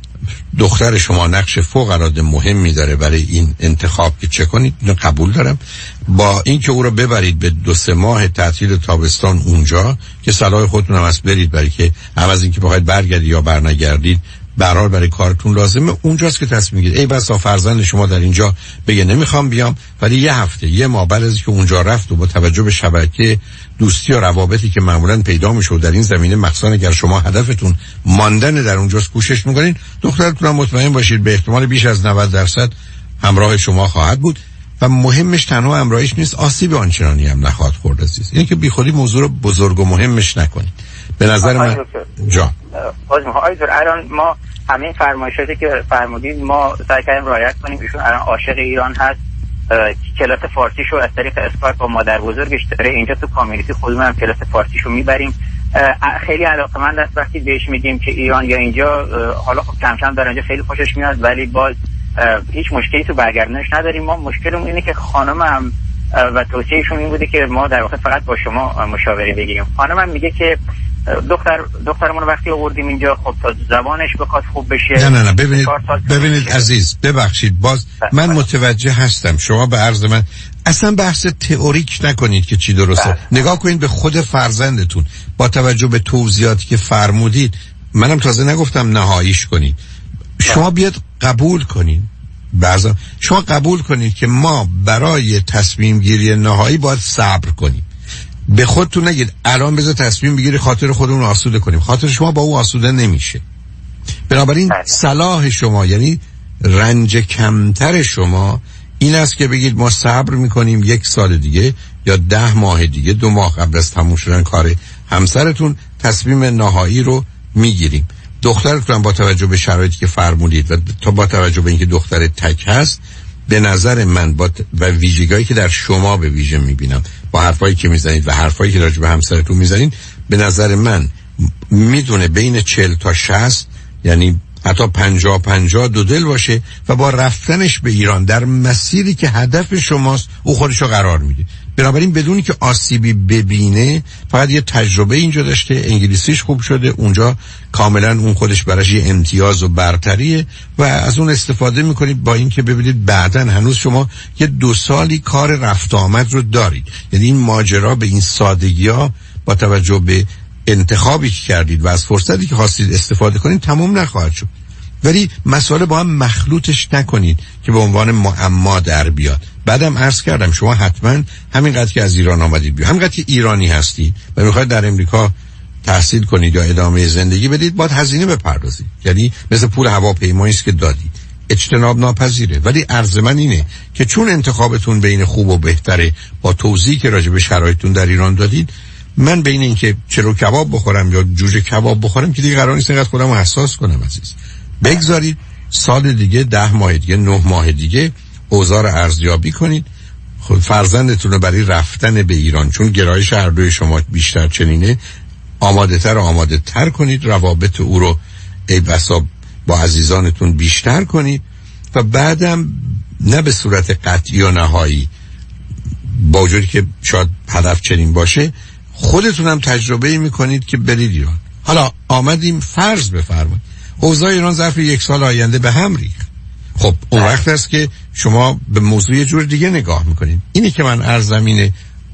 دختر شما نقش فوق العاده مهمی داره برای این انتخاب که چه کنید. اینو قبول دارم، با اینکه او رو ببرید به 2-3 ماه تعطیل تابستان اونجا که صلاح خودتون هم هست برید، برای که هم از اینکه بخواید برگردید یا برنگردید برای کارتون لازمه. اونجاست که تصمیم گیرید. ای بسا فرزند شما در اینجا بگه نمیخوام بیام، ولی 1 هفته 1 ماه بعد از اینکه اونجا رفت و با توجه به شبکه دوستی و روابطی که معمولا پیدا میشه در این زمینه، مخصوصا اگر شما هدفتون ماندن در اونجاست، کوشش میکنین، دخترتون هم مطمئن باشید به احتمال بیش از 90% همراه شما خواهد بود. و مهمش تنها همراهیش نیست، آسیب آنچنانی هم نخواهد خورد عزیز. اینه که بیخودی موضوع رو بزرگ و مهمش نکنید. به نظر من جا الان ما همین فرمایشاتی که فرمودید ما سعی کردیم رعایت کنیم. ایشون الان عاشق ایران هست، کلاس فارسیشو از طریق اسکایپ با مادر بزرگش داره. اینجا تو کامیونیتی خودمون هم کلاس فارسیشو میبریم. خیلی علاقه‌مند است وقتی بهش میگیم که ایران یا اینجا. حالا خب کم کم در اینجا خیلی خوشش میاد، ولی باز هیچ مشکلی تو برگردونش نداریم. ما مشکلمون اینه که خانمم و توصیه‌شون این بوده که ما در واقع فقط با شما مشاوره بگیریم. خانمم میگه که دخترمون وقتی آوردیم اینجا، خب تا زبانش بخواد خوب بشه. نه ببینید عزیز، ببخشید باز من متوجه هستم. شما به عرض من اصلا بحث تئوریک نکنید که چی درسته. نگاه کنید به خود فرزندتون با توجه به توضیحاتی که فرمودید. منم تازه نگفتم نهاییش کنید. شما بیاد قبول کنید. شما قبول کنید که ما برای تصمیم گیری نهایی باید صبر کنیم. به خودتون نگید الان بذار تصمیم بگیری خاطر خودمون آسوده کنیم. خاطر شما با او آسوده نمیشه. بنابراین صلاح شما، یعنی رنج کمتر شما این است که بگید ما صبر میکنیم 1 سال دیگه یا 10 ماه دیگه، 2 ماه قبل از تموم شدن کار همسرتون تصمیم نهایی رو میگیریم. دخترتون با توجه به شرایطی که فرمودید و تا با توجه به اینکه دختر تک هست، به نظر من و ویژگی‌هایی که در شما به ویژه میبینم با حرفایی که میزنید و حرفایی که راجع به همسرتون میزنید، به نظر من میدونه بین 40 تا 60 یعنی حتی 50-50 دو دل باشه و با رفتنش به ایران در مسیری که هدف شماست او خودشو قرار میده. بنابراین بدونی که آسیبی ببینه، فقط یه تجربه اینجا داشته، انگلیسیش خوب شده، اونجا کاملا اون خودش براش یه امتیاز و برتریه و از اون استفاده میکنید. با این که ببینید بعداً هنوز شما یه 2 سالی کار رفت آمد رو دارید. یعنی این ماجرا به این سادگی ها با توجه به انتخابی که کردید و از فرصتی که خواستید استفاده کنید تمام نخواهد شد. ولی مسئله با هم مخلوطش نکنید که به عنوان معما در بیاد. بعدم عرض کردم شما حتما همینقدر که از ایران آمدید بیاد، همینقدر که ایرانی هستید و میخواید در امریکا تحصیل کنید یا ادامه زندگی بدید، باید هزینه بپردازید. یعنی مثل پول هواپیمایی است که دادید، اجتناب ناپذیره. ولی عرض من اینه که چون انتخابتون بین خوب و بهتره، با توضیحی که راجع به شرایطتون در ایران دادید، من بین اینکه چلو کباب بخورم یا جوجه کباب بخورم که دیگه قرار نیست اینقدر خودم رو حساس کنم عزیز. بگذارید سال دیگه، 10 ماه دیگه، 9 ماه دیگه اوضاع رو ارزیابی کنید. خود فرزندتون رو برای رفتن به ایران، چون گرایش هر دوی شما بیشتر چنینه، آماده تر کنید. روابط او رو ای بسا با عزیزانتون بیشتر کنید و بعدم نه به صورت قطعی و نهایی، با وجودی که شاید هدف چنین باشه، خودتون هم تجربه میکنید که برید ایران. حالا آمدیم فرض بفرمایید اوضاع ایران ظرف 1 سال آینده به هم ریخت. خب اون وقت است که شما به موضوع یه جور دیگه نگاه میکنید. اینی که من عرضم اینه،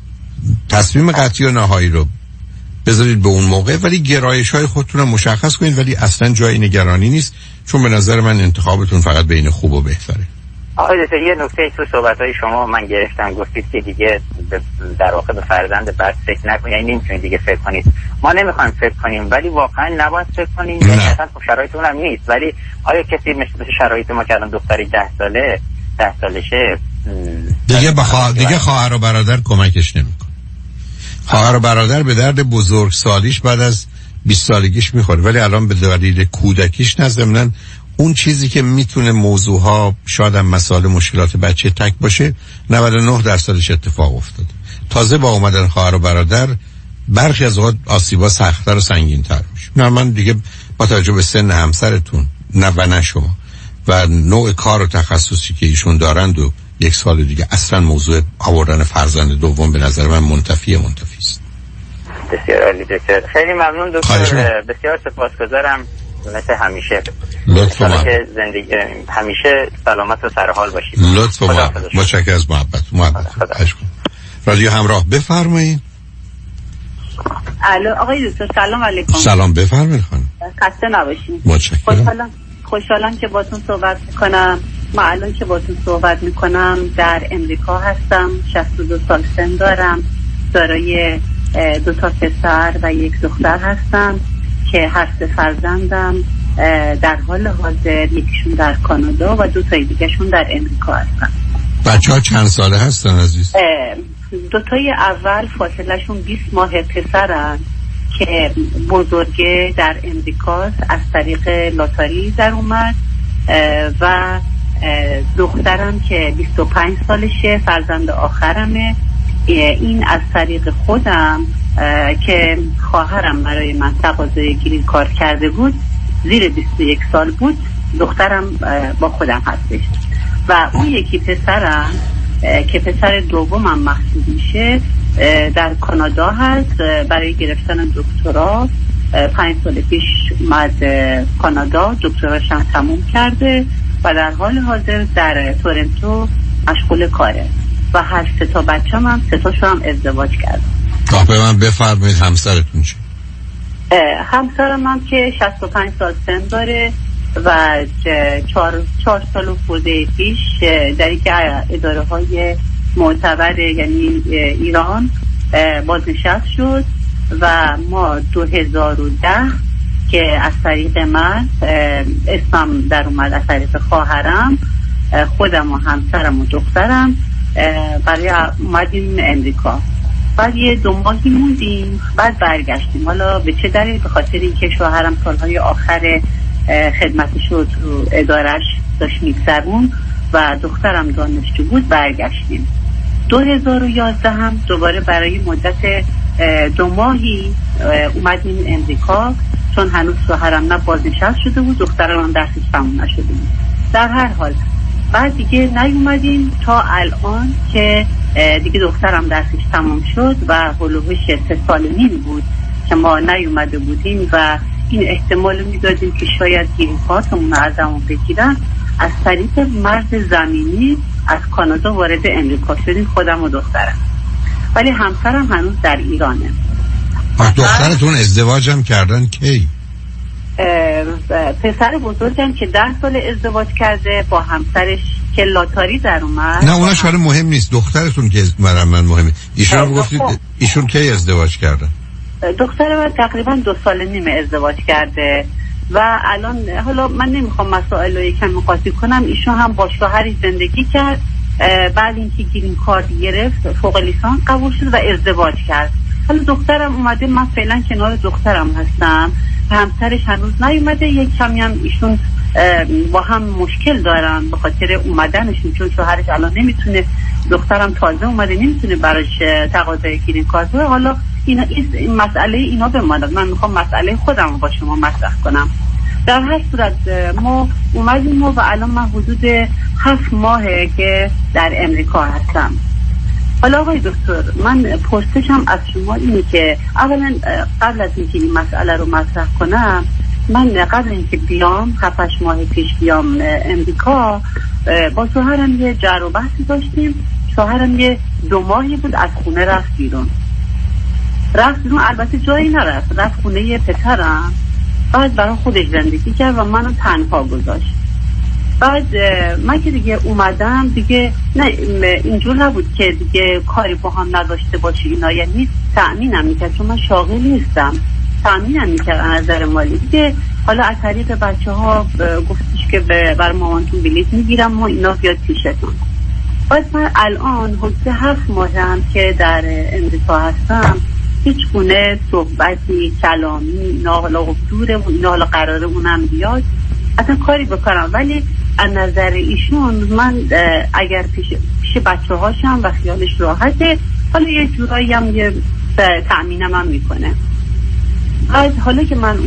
تصمیم قطعی و نهایی رو بذارید به اون موقع، ولی گرایش های خودتون رو مشخص کنید. ولی اصلا جای نگرانی نیست، چون به نظر من انتخابتون فقط بین خوب و بهتره. آقای دکتر یه نکته تو صحبت‌های شما من گرفتم، گفتید که دیگه در واقع به فرزند بعد فکر نکنید، یعنی نمی‌تونید دیگه فکر کنید. ما نمی‌خوایم فکر کنیم، ولی واقعا نباید فکر کنیم. یعنی اصلا شرایط اونم نیست. ولی آیا کسی مثل شرایط ما که الان دختری 10 سالشه دیگه خواهر و برادر کمکش نمی‌کنه. خواهر و برادر به درد بزرگسالیش بعد از 20 سالگیش می‌خوره، ولی الان به دلیل کودکیش ضمناً اون چیزی که میتونه موضوعها شاید هم مسائل مشکلات بچه تک باشه 99% اتفاق افتاده. تازه با اومدن خواهر و برادر برخی از اوقات آسیبا سخت‌تر و سنگین‌تر میشه. من دیگه با توجه به سن همسرتون نه شما و نوع کار و تخصصی که ایشون دارند و 1 سال دیگه اصلا موضوع آوردن فرزند دوم به نظر من منتفی است. بسیار عالی دکتر، خیلی ممنون دکتر، بسیار سپاسگزارم. مثل همیشه لطف زندگی همیشه سلامت و سرحال باشید. لطف متشکرم از محبت. رادیو همراه بفرمایید. الو آقای دکتر سلام علیکم. سلام بفرمایید خانم. خسته نباشید. متشکرم. خوشحالم که باتون صحبت میکنم. من الان که باتون صحبت میکنم در امریکا هستم. 62 سال سن دارم. دارای 2 تا پسر و 1 دختر هستم که هر 3 فرزندم در حال حاضر یکیشون در کانادا و 2 تای دیگه‌شون در امریکا هستن. بچه‌ها چند ساله هستن عزیز؟ 2 تای اول فاصله‌شون 20 ماه پسرن که بزرگه در امریکاست، از طریق لاتاری در اومد و دخترم که 25 سالشه، فرزند آخرمه. این از طریق خودم که خواهرم برای من تقاضای گرین کارت کرده بود، زیر 21 سال بود، دخترم با خودم هستش. و اون یکی پسرم که پسر دومم محسوب میشه در کانادا هست، برای گرفتن دکترا 5 سال پیش اومد کانادا، دکتراش هم تموم کرده و در حال حاضر در تورنتو مشغول کاره و هر 3 تا بچه‌م هم 3 تاشون هم ازدواج کردن. به من بفرمایید همسرتون چه؟ همسرم هم که 65 سال سن داره و 4 سال و خورده پیش در یک اداره های معتبر یعنی ایران بازنشست شد و ما 2010 که از طریق من اسمم در اومد، از طریق خواهرم، خودم و همسرم و دخترم برای اومدیم امریکا. بعد یه 2 ماهی موندیم، بعد برگشتیم. حالا به چه دلیل؟ به خاطر اینکه شوهرم سالهای آخر خدمتش رو تو ادارش داشت میگذرون و دخترم دانشجو بود. برگشتیم 2011 هم دوباره برای مدت 2 ماهی اومدیم امریکا، چون هنوز شوهرم نه بازنشست شده بود، دخترم هم درسش تموم نشده بود. در هر حال بعد دیگه نیومدیم تا الان که دیگه دخترم درسش تمام شد و هلوهوش 3 سال و نیم بود که ما نیومده بودیم و این احتمال رو میدادیم که شاید گرین کارتمون رو ازمون بگیرن. از طریق مرز زمینی از کانادا وارد امریکا شدیم، خودم و دخترم، ولی همسرم هنوز در ایرانه. دخترتون ازدواجم کردن کی؟ پسر بزرگم که 10 سال ازدواج کرده با همسرش که لاتاری در اومد. نه اونش حالا مهم نیست، دخترتون که برای من مهمه. ایشون رو گفتید ایشون کی ازدواج کردن؟ دختر من تقریبا 2 سال و نیم ازدواج کرده و الان حالا من نمیخوام مسائل رو یکم قاطی کنم. ایشون هم با شوهری زندگی کرد، بعد اینکه گرین کارت گرفت فوق لیسانس قبول شد و ازدواج کرد. حالا دخترم اومده، من فعلا کنار دخترم هستم، همسرش هنوز نیومده. یک کمی هم ایشون با هم مشکل دارن به خاطر اومدنشون، چون شوهرش الان نمیتونه، دخترم تازه اومده نمیتونه براش تقاضای گرین کارت. حالا این مسئله اینا بماند، من میخوام مسئله خودم رو با شما مطرح کنم. در هر صورت ما اومدیم و الان من حدود 7 ماهه که در امریکا هستم. حالا آقای دکتر، من پرسشم از شما اینه که اولا قبل از اینکه این مسئله رو مطرح کنم، من قبل اینکه بیام 7-8 ماه پیش بیام امریکا با شوهرم یه جر و بحثی داشتیم. شوهرم یه 2 ماهی بود از خونه رفت بیرون، البته جایی نرفت، رفت خونه یه پسرم، بعد برای خودش زندگی کرد و منو تنها گذاشت. بعد من که دیگه اومدم دیگه نه اینجور نبود که دیگه کاری با هم نداشته باشه اینا، یعنی تأمینم میکرد، چون من شاغل نیستم، تأمینم میکرد از نظر مالی دیگه. حالا از طریق بچه ها گفتش که بر مامانتون بلیط میگیرم و اینا بیاد پیشتون. بعد من الان حدود 7 ماهم که در امریکا هستم، هیچ گونه صحبتی کلامی اینا حالا دوره و اینا حالا قراره اونم بیاد اصلا کاری بکنم، ولی از نظر ایشون من اگر پیش بچه هاشم و خیالش راحته، حالا یه جورایی هم یه تأمینم هم میکنه. بعد حالا که من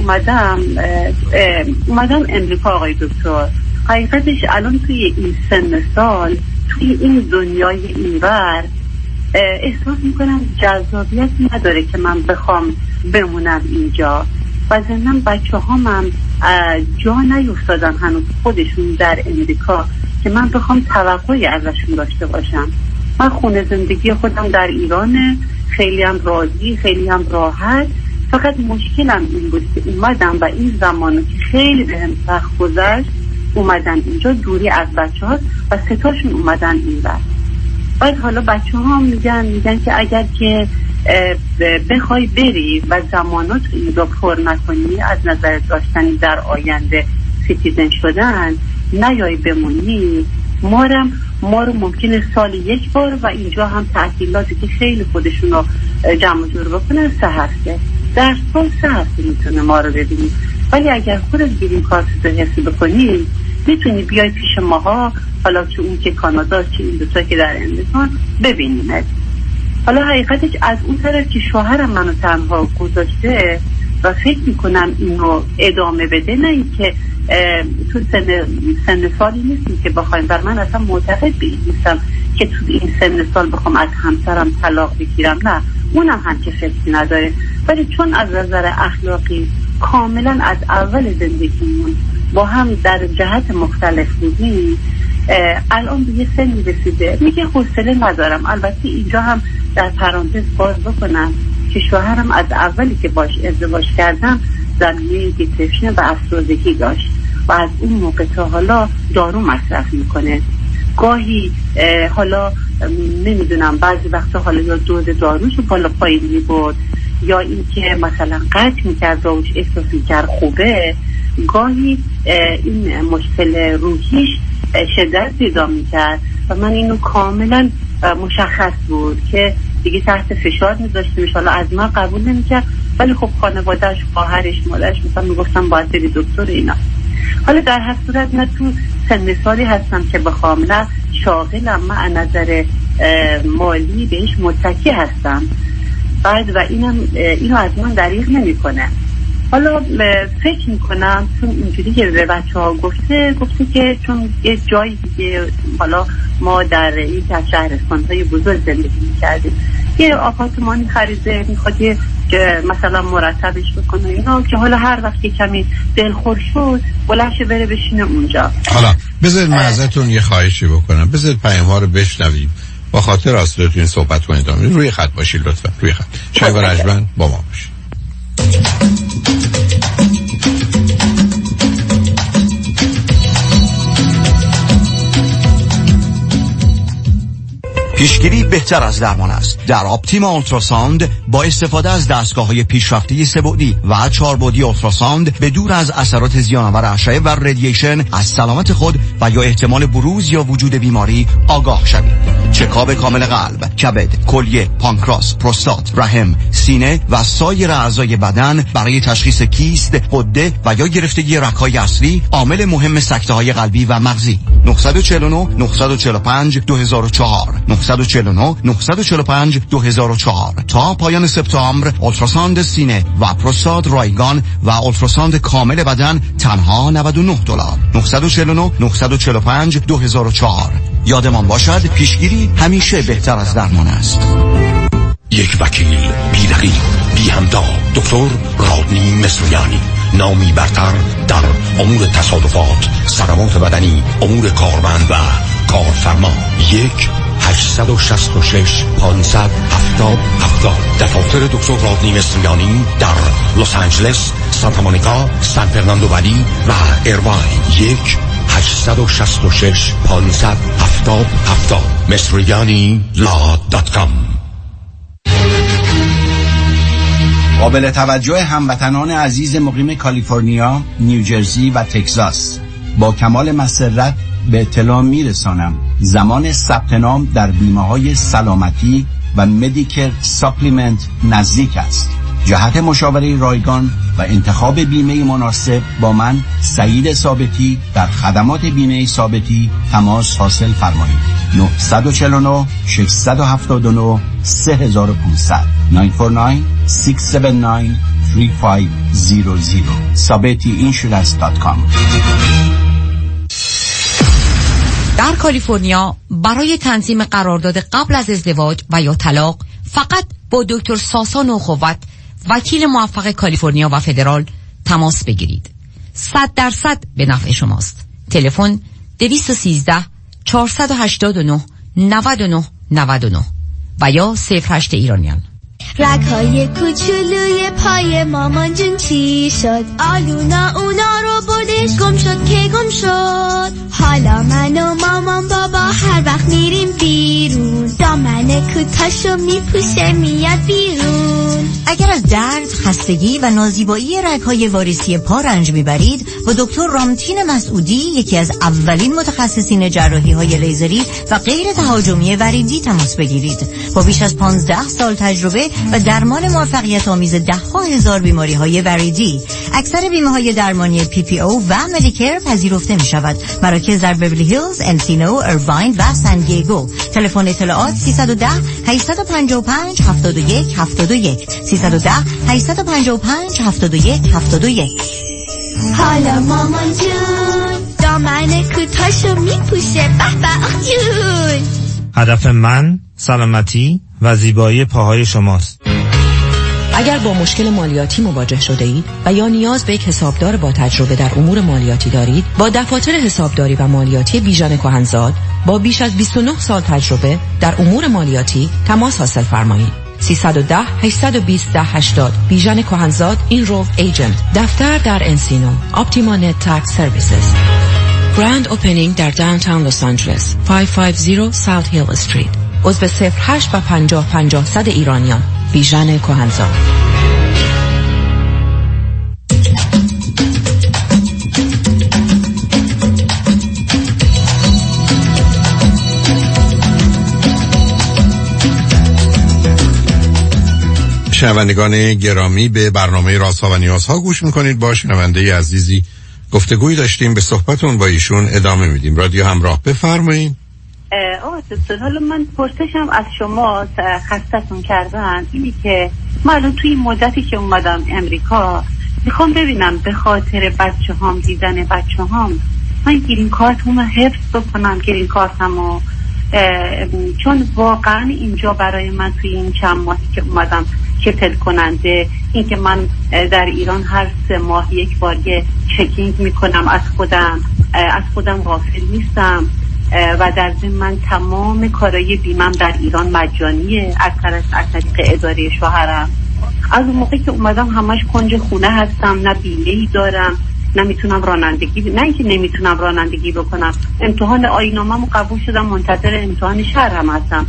اومدم امریکا آقای دکتر، حقیقتش الان توی این سن سال، توی این دنیای اینور احساس میکنم جذابیتی نداره که من بخوام بمونم اینجا و ضمن بچه هم جا نیفتادن هنوز خودشون در امریکا که من بخوام توقعی ازشون داشته باشم. من خونه زندگی خودم در ایرانه، خیلی هم راضی، خیلی هم راحت، فقط مشکلم این بود که اومدم و این زمانو که خیلی بهم سخت گذشت اومدن اینجا، دوری از بچه ها و 3 تاشون اومدن این بر. بعد حالا بچه ها میگن که اگر که بخوای بری و زمانات اینجا پر نکنی از نظر داشتنی در آینده سیتیزن شدن، نیای بمونی، ما رو ممکنه سال 1 بار و اینجا هم تعطیلاتی که خیلی خودشون رو جمع جور بکنن 3 هفته، در سال 3 هفته میتونه ما رو ببینی. ولی اگر خودت گرین کارت رو حسی بکنی میتونی بیای پیش ماها، حالا چه اون که کانادا چه این دوتا که در امریکا ببینیمت. حالا حقیقتش از اون طرف که شوهرم منو تنها گذاشته و فکر میکنم اینو ادامه بده، نه این که تو سن سالی نیستیم که بخوایم، بر من اصلا معتقد به این نیستم که تو این سن سال بخوام از همسرم طلاق بگیرم، نه اونم هم که فکری نداره، ولی چون از نظر اخلاقی کاملا از اول زندگیمون با هم در جهت مختلف بودیم، الان به یه سنی رسیده میگه حوصله ندارم. البته اینجا هم در پرانتز باز بکنم که شوهرم از اولی که باش ازدواج کردم زمینه دیپرشن و افسردگی داشت و از اون موقع تا حالا دارو مصرف میکنه گاهی حالا نمیدونم بعضی وقتا حالا یا دوز داروشو بالا پایین میبرد یا اینکه مثلا قطع میکرد داروش احساس میکرد خوبه، گاهی این مشکل روحیش شدت پیدا میکرد و من اینو کاملا مشخص بود که دیگه تحت فشار میذاشتیمش. حالا از من قبول نمیکرد ولی خب خانوادهش، خواهرش، مادرش مثلا میگفتم باید بری دکتر اینا. حالا در هر صورت من تو سن سالی هستم که بخوام نه شاغلم، من از نظر مالی بهش متکی هستم بعد و اینو از من دریغ نمیکنه. حالا فکر میکنم چون اینجوری که به بچه ها گفته که چون یه جایی دیگه حالا ما در یک از شهرستان‌های بزرگ زندگی میکردیم، یه آپارتمانی خریده میخواد یه مثلا مرتبش بکنه اینا که حالا هر وقت که کمی دلخور شد بلنشه بره بشینه اونجا. حالا بذارید من ازتون یه خواهشی بکنم، بذارید پیام‌ها رو بشنویم با خاطر اصلتون صحبت کنید. روی خط باشید لطفا، روی خط. شایبه رجبن با ما باشید. پیشگیری بهتر از درمان است. در آپتیما اولتراساوند با استفاده از دستگاه‌های پیشرفته سه‌بعدی و 4 بعدی اولتراساوند به دور از اثرات زیان‌آور اشعه و رادییشن از سلامت خود و یا احتمال بروز یا وجود بیماری آگاه شوید. چکاپ کامل قلب، کبد، کلیه، پانکراس، پروستات، رحم، سینه و سایر اعضای بدن برای تشخیص کیست، غده و یا گرفتگی رگ‌های اصلی، عامل مهم سکته‌های قلبی و مغزی. 949 945 2004 949 945 2004 تا پایان سپتامبر اولتراساند سینه و پروستات رایگان و اولتراساند کامل بدن تنها $99. 949 945 2004. یادمان باشد پیشگیری همیشه بهتر از درمان است. یک وکیل بی رقیب بی همتا، دکتر رادنی مصریانی، نامی برتر در امور تصادفات، صدمات بدنی، امور کارمند و کارفرما. 1-866-570-70. دفاتر دکتر رادنی مصریانی در لس آنجلس، سانتا مونیکا، سان فرناندو ولی و ایرواین. 1-866-570-70. مصریانی.com. قابل توجه هموطنان عزیز مقیم کالیفرنیا، نیوجرسی و تگزاس، با کمال مسرت به اطلاع میرسانم زمان ثبت نام در بیمه‌های سلامتی و مدیکر ساپلیمنت نزدیک است. جهت مشاوره رایگان و انتخاب بیمه مناسب با من سعید ثابتی در خدمات بیمه ثابتی تماس حاصل فرمایید. 949 679 3500 949 679 3500 sabetiinsurance.com. در کالیفرنیا برای تنظیم قرارداد قبل از ازدواج و یا طلاق فقط با دکتر ساسان اخوت، وکیل موفق کالیفرنیا و فدرال تماس بگیرید. 100% به نفع شماست. تلفن 213 489 99 99 و یا 08 ایرانیان. رگ‌های کوچولوی پای مامان جون چی شد؟ آلونا اونا رو بردش، گم شد که گم شد. حالا من و مامان بابا هر وقت میریم بیرون، دامن کوتاشو میپوشه میاد بیرون. اگر از درد، خستگی و نازیبایی رگ‌های واریسی پا رنج میبرید، با دکتر رامتین مسعودی، یکی از اولین متخصصین جراحی‌های لیزری و غیر تهاجمی وریدی تماس بگیرید. با بیش از 15 سال تجربه و درمان موفقیت آمیز ده‌ها هزار بیماری‌های وریدی، اکثر بیمه‌های درمانی PPO و مدیکر پذیرفته می‌شود. مراکز در بیولی هیلز، انسینو، ایرواین و سان دیگو. تلفن اطلاعات 310 855 71 71 310 855 71 71. حالا مامان جون دامن کوتاشو میپوشه، به به جون. هدف من سلامتی و زیبایی پاهای شماست. اگر با مشکل مالیاتی مواجه شده اید و یا نیاز به یک حسابدار با تجربه در امور مالیاتی دارید، با دفاتر حسابداری و مالیاتی بیژن کهنزاد با بیش از 29 سال تجربه در امور مالیاتی تماس حاصل فرمایید. 310 820 1080 بیژن کهنزاد این رو ایجنت. دفتر در انسینو. اپتیما نت تکس سرویسز. گرند اوپنینگ در داونتاون لس آنجلس 550 ساوت هیل استریت. عضو 08 و 50 100 ایرانیان. بیژن کهنزاد. شنوندگان گرامی، به برنامه رازها و نیازها گوش میکنید. با شنونده عزیزی گفتگوی داشتیم، به صحبتون با ایشون ادامه میدیم. رادیو همراه، بفرمایید. دکتر، حالا من پرسشم از شما، خستتون کردن اینی که من الان توی مدتی که اومدم امریکا میخوام ببینم به خاطر بچه هام، دیدن بچه هام، من گرین کارتمو حفظ بکنم، گرین کارتمو، چون واقعا اینجا برای من توی این چند ماهی که اومدم کتل کننده، این که من در ایران هر 3 ماه یک بار یه چکینگ میکنم از خودم غافل نیستم و در ضمن من تمام کارهای بیمم در ایران مجانیه از طریق اداره شوهرم. از اون موقعی که اومدم همش کنج خونه هستم، نه بیمه‌ای دارم، نه میتونم رانندگی نه اینکه نمیتونم رانندگی بکنم، امتحان آیین‌نامه‌مو قبول شدم، منتظر امتحان شهرم هستم.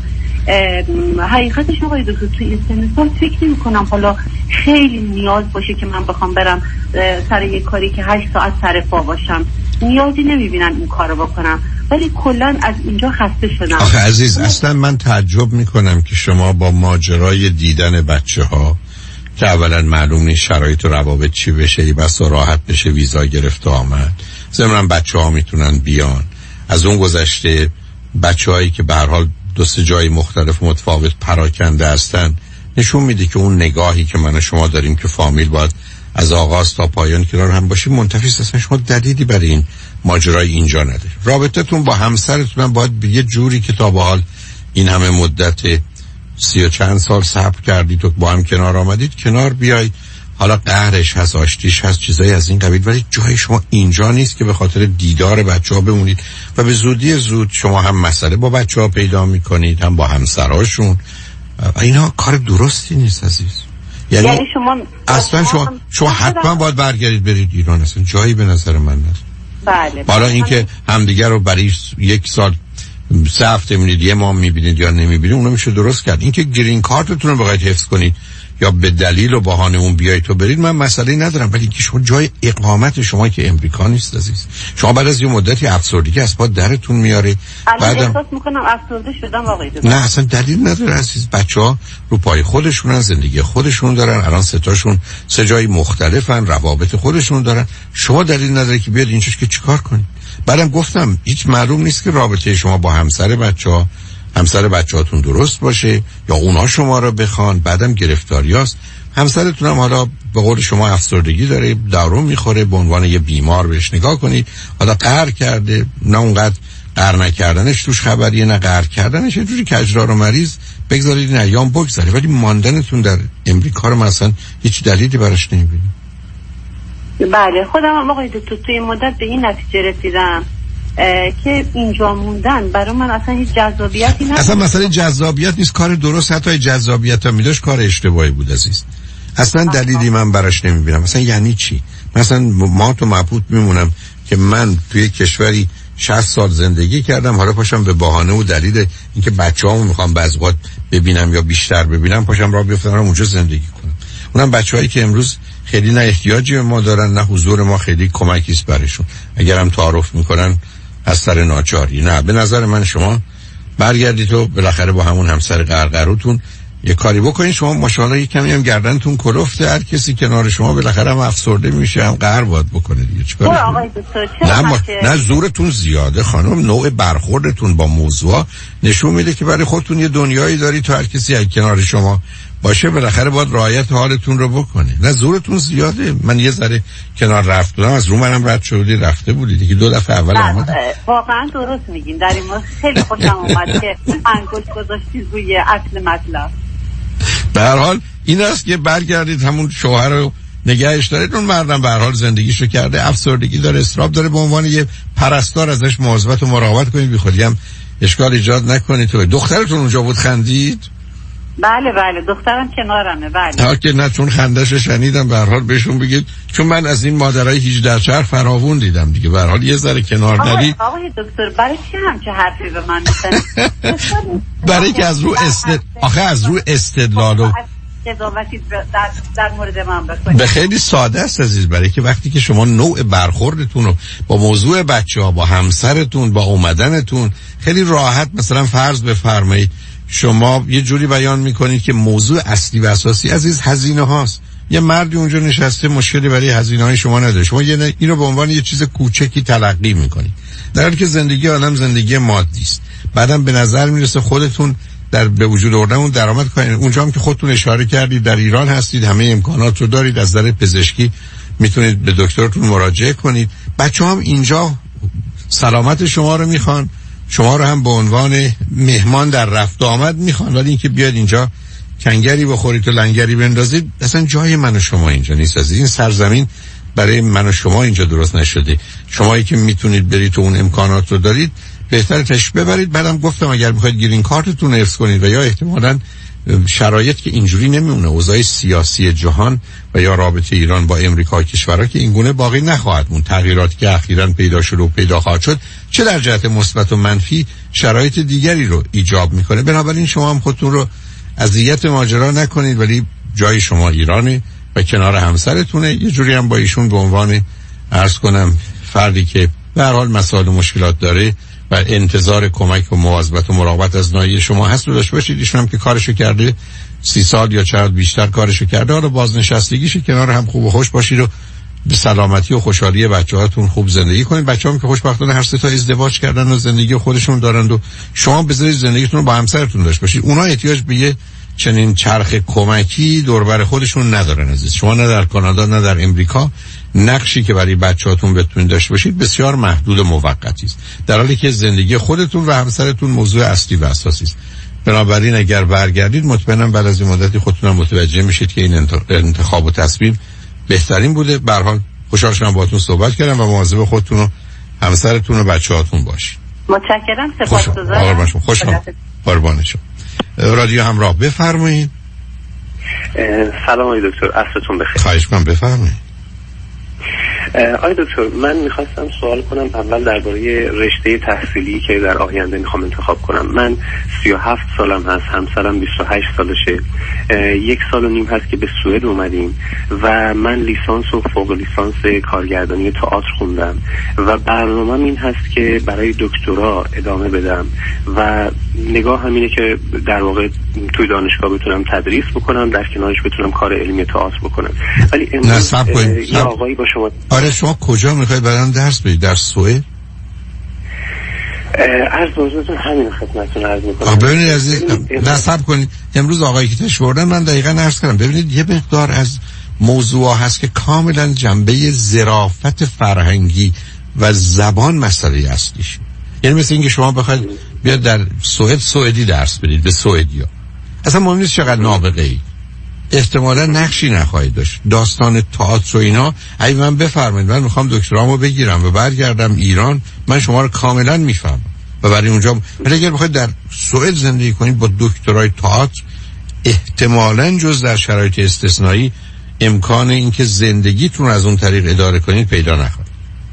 حقیقتش آقای دکتر توی این سن سال فکر نمی‌کنم حالا خیلی نیاز باشه که من بخوام برم سر یک کاری که 8 ساعت سر پا باشم. نیازی نمیبینم این کارو بکنم، ولی کلا از اینجا خسته شدم. آخه عزیز، اصلا من تعجب میکنم که شما با ماجرای دیدن بچه ها که اولا معلوم نیست شرایط و روابط چی بشه، بس راحت بشه ویزا گرفت و آمد، ضمن بچه ها میتونن بیان، از اون گذشته بچه هایی که به هر حال 2-3 جای مختلف متفاوت پراکنده هستن، نشون میده که اون نگاهی که من و شما داریم که فامیل باید از آغاز تا پایان کنار هم باشیم منتفی است. اصلا شما دلیلی برای این ماجرای اینجا نداره. رابطتون با همسرتون باید به یه جوری که تا به حال این همه مدت 30 و چند سال صبر کردید و با هم کنار آمدید کنار بیاید. حالا قهرش هست، آشتیش هست، چیزایی از این قبیل، ولی جای شما اینجا نیست که به خاطر دیدار بچه‌ها بمونید و به زودی زود شما هم مسئله با بچه‌ها پیدا می‌کنید، هم با همسراشون. اینا کار درستی نیست عزیز. یعنی شما اصلا شما حتما باید برگردید برید ایران، اصلا جایی به نظر من نیست. بله. حالا اینکه همدیگر رو برای 1 سال 3 هفته می‌بینید، 1 ماه می‌بینید یا نمی‌بینید، اونو میشه درست کرد. اینکه گرین کارتتون رو بخواید حفظ کنید یا به دلیل و بهانه اون بیایید تو برید، من مسئله ندارم، ولی اینکه شما جای اقامت شما که امریکا نیست عزیز. شما بعد از یه مدتی افسردگی از پا درتون میاره. بعدم احساس میکنم افسرده شدم آقای دکتر. نه اصلا دلیل نداره عزیز. بچه‌ها رو پای خودشونن، زندگی خودشون دارن، الان 3 تاشون 3 جای مختلفن، روابط خودشون دارن. شما دلیل نداره که بیاد اینجاش که چیکار کنید. بعدم گفتم هیچ معلوم نیست که رابطه شما با همسر بچه‌هاتون درست باشه یا اونا شما رو بخوان. بعدم گرفتاریاست. همسرتون هم حالا به قول شما افسردگی داره، دارو میخوره، به عنوان یه بیمار بهش نگاه کنید. حالا قهر کرده، نه اونقدر قهر نکردنش توش خبریه، نه قهر کردنش، یه جوری کجرا و مریض بگذارید این ایام بگذره، ولی ماندنتون در امریکا رو مثلا هیچ دلیلی براش نمیبینید. بله، خودم هم آقای دکتر توی مدت به این نتیجه رسیدم که اینجا موندن برای من اصلا هیچ جذابیتی نداره. اصلا مسئله جذابیت نیست، کار درست حتی جذابیت هم میداشت کار اشتباهی بود عزیز. اصلا دلیلی من براش نمیبینم. مثلا یعنی چی؟ مثلا ما تو مبهوت میمونم که من توی کشوری 60 سال زندگی کردم، حالا پاشم به بهانه و دلیل اینکه بچه‌هامو میخوام بعضی وقت ببینم یا بیشتر ببینم پاشم راه بیفتم اونجا زندگی کنم. اونم بچه‌هایی که امروز خیلی نه احتیاجی به ما دارن، نه حضور ما خیلی کمکی است براشون. اگرم تعارف میکنن از سر ناچاری. نه، به نظر من شما برگردید و بالاخره با همون همسر قرقروتون یه کاری بکنید. شما ماشاءالله یک کمی هم گردنتون کلفته، هر کسی کنار شما بالاخره هم افسرده میشه، هم قهر باید بکنه دیگه. چیکار نه زورتون زیاده خانم، نوع برخوردتون با موضوع نشون میده که برای خودتون یه دنیایی دارید تا هر کسی از کنار شما باشه بالاخره باید رعایت حالتون رو بکنه. نه زورتون زیاده. من یه ذره کنار رفتم، از رو منم رد شدی رفته بودید که 2 دفعه اول اومد. واقعا درست میگین. در این مورد خیلی خوشم اومد که انگشت گذاشتید روی اصل مطلب. به هر حال این است که برگردید همون شوهر رو نگهش دارید. اون مردم به هر حال زندگیشو کرده، افسردگی داره، استراب داره، به عنوان یه پرستار ازش مواظبت و مراقبت کنید، بی خودی هم اشکال ایجاد نکنید. تو دخترتون اونجا بود خندید؟ بله بله دخترم کنارمه. بله ها که نه، چون خندش شنیدم به هر حال بهشون بگید، چون من از این مادرای 18 چهر فراوون دیدم دیگه. به هر حال یه ذره کنار نرید. آقای دکتر برای چی همچه حرفی به من میزنید؟ برای که از رو استدلال و قضاوتی در مورد من بکنید. به خیلی ساده است عزیز. برای که وقتی که شما نوع برخوردتون رو با موضوع بچه‌ها، با همسرتون، با اومدنتون خیلی راحت، مثلا فرض بفرمایید شما یه جوری بیان میکنید که موضوع اصلی و اساسی عزیز هزینه هاست. یه مردی اونجا نشسته مشکلی برای هزینه های شما نداره، شما اینو به عنوان یه چیز کوچکی تلقی میکنید، در حالی که زندگی آدم زندگی مادی است. بعدم به نظر میرسه خودتون در به وجود آوردن اون درآمد کنید. اونجا هم که خودتون اشاره کردید در ایران هستید، همه امکانات رو دارید، از نظر پزشکی میتونید به دکترتون مراجعه کنید. بچه‌ها هم اینجا سلامت شما رو میخوان، شما رو هم به عنوان مهمان در رفت و آمد میخوان، ولی اینکه بیاد اینجا کنگری بخورید و لنگری بندازید، اصلا جای من و شما اینجا نیست. از این سرزمین برای من و شما اینجا درست نشده. شمایی که میتونید برید تو اون امکانات رو دارید، بهتره تشریف ببرید. بعدم گفتم اگر میخواید گرین کارتتون رو حفظ کنید و یا احتمالاً شرایط که اینجوری نمیمونه، اوضاع سیاسی جهان و یا رابطه ایران با امریکا کشورها که اینگونه باقی نخواهد مون، تغییراتی که اخیراً پیدا شده و پیدا خواهد شد چه در جهت مثبت و منفی شرایط دیگری رو ایجاب میکنه. بنابراین شما هم خودتون رو اذیت ماجرا نکنید، ولی جای شما ایرانه و کنار همسرتونه. یه جوری هم با ایشون به عنوان عرض کنم فردی که به هر حال مسائل و مشکلات داره و انتظار کمک و مواظبت و مراقبت از ناحیه شما هست رو داشته باشید. ایشون هم که کارشو کرده 30 سال یا چند بیشتر کارشو کرده، حالا بازنشستگیش کنار هم خوب و خوش باشید و به سلامتی و خوشحالی بچه‌هاتون خوب زندگی کنید. بچه‌ها که خوشبختانه هر سه تا ازدواج کردن و زندگی خودشون دارند و شما بذارید زندگیتون رو با همسرتون داشته باشید. اونا احتیاج به یه چنین چرخ کمکی دور بر خودشون ندارن عزیز. شما نه در کانادا نه در امریکا نقشی که برای بچه‌هاتون بتونید داشته باشید بسیار محدود و موقتی است، در حالی که زندگی خودتون و همسرتون موضوع اصلی و اساسی است. بنابراین اگر برگردید مطمئنم بعد از این مدتی خودتون هم متوجه میشید که این انتخاب و تصمیم بهترین بوده. به هر حال خوشحال شدم باهاتون صحبت کردم و مواظب خودتون و همسرتون و بچه‌هاتون باشید. متشکرم، سپاسگزارم. خوشحال قربان شما. رادیو همراه بفرمایید. سلام آقای دکتر، عصرتون بخیر. خواهش می‌کنم بفرمایید. آقای دکتر، من میخواستم سوال کنم اول درباره رشته تحصیلی که در آینده میخوام انتخاب کنم. من 37 سالم هست، همسرم 28 سالشه. 1 سال و نیم هست که به سوئد اومدیم و من لیسانس و فوق لیسانس کارگردانی تئاتر خوندم و برنامه‌م این هست که برای دکترا ادامه بدم و نگاه همینه که در واقع توی دانشگاه بتونم تدریس بکنم، در کنارش بتونم کار علمی تئاتر بکنم. ولی امروز یه آقایی با شما. آره شما کجا میخواید برام درس بدید؟ در سوئد؟ عرض بزرگتون همین خدمتتون عرض میکنم. ببینید از نصب کنید. امروز آقایی که تشریف بردن من دقیقاً عرض کردم ببینید یه مقدار از موضوع هست که کاملا جنبه ظرافت فرهنگی و زبان مسئله اصلیش. یعنی مثل اینکه شما بخواید بیاد در سوئد سوئدی درس بدید به سوئدیا، اصلا مهم نیست چقدر نابغه ای، احتمالا نقشی نخواهید داشت. داستان تئاتر و اینا اگه من بفرمایید من میخوام دکترامو بگیرم و برگردم ایران، من شما رو کاملا میفهمم و برای اونجا. ولی اگر بخواید در سوئد زندگی کنید با دکترای تئاتر، احتمالا جز در شرایط استثنایی امکان اینکه زندگیتون از اون طریق اداره کنید پیدا نخواهید.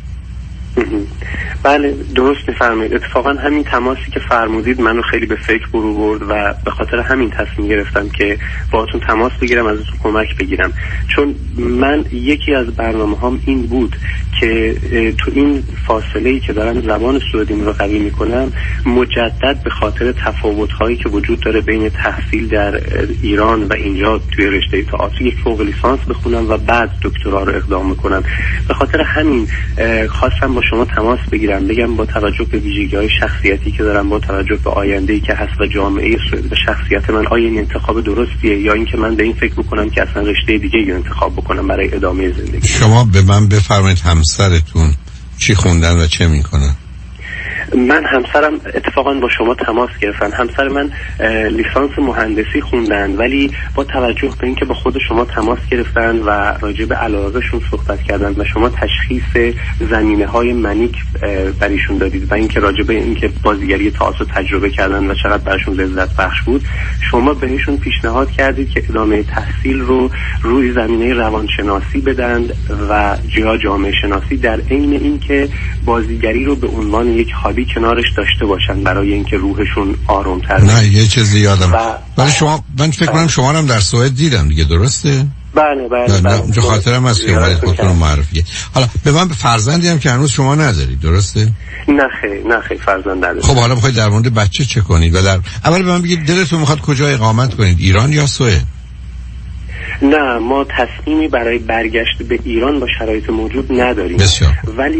بله درست میفرمایید. اتفاقا همین تماسی که فرمودید منو خیلی به فکر فرو برد و به خاطر همین تصمیم گرفتم که باهاتون تماس بگیرم، ازتون کمک بگیرم، چون من یکی از برنامه‌هام این بود که تو این فاصله‌ای که دارم زبان سوئدیم رو قوی میکنم مجدد به خاطر تفاوت‌هایی که وجود داره بین تحصیل در ایران و اینجا توی رشته تئاتر یک فوق لیسانس بخونم و بعد دکترا رو اقدام میکنم. به خاطر همین خواستم با شما تماس بگیرم، بگم با توجه به ویژگی‌های شخصیتی که دارم، با توجه به آینده‌ای که هست و جامعه سوئد و شخصیت من، آیا این انتخاب درستیه یا اینکه من به این فکر بکنم که اصلا رشته دیگه رو انتخاب بکنم برای ادامه زندگی. شما به من بفرمایید همسرتون چی خوندن و چه میکنن؟ من همسرم اتفاقا با شما تماس گرفتن. همسر من لیسانس مهندسی خوندن، ولی با توجه به اینکه با خود شما تماس گرفتن و راجع به علاقه‌شون صحبت کردن و شما تشخیص زمینه‌های منیک برایشون دادید و اینکه راجع به اینکه بازیگری تئاتر تجربه کردن و چقدر براشون لذت بخش بود، شما بهشون پیشنهاد کردید که ادامه تحصیل رو روی زمینه روانشناسی بدند و جامعه شناسی، در عین اینکه بازیگری رو به عنوان یک هابی کنارش داشته باشن برای اینکه روحشون آروم‌تر بشه. نه یه چیزی یادم ولی شما، من فکر کنم شما هم در سوئد دیدم دیگه، درسته؟ بله. اونجا خاطرم هست که اومدید خودتون رو معرفی. حالا به من فرزندی هم که هنوز شما ندارید، درسته؟ نه خیلی فرزند ندارم. خب حالا میخواید در مورد بچه چه کنید؟ و اول به من بگید دلتون میخواد کجا اقامت کنید، ایران یا سوئد؟ نه، ما تصمیمی برای برگشت به ایران با شرایط موجود نداریم. بسیار.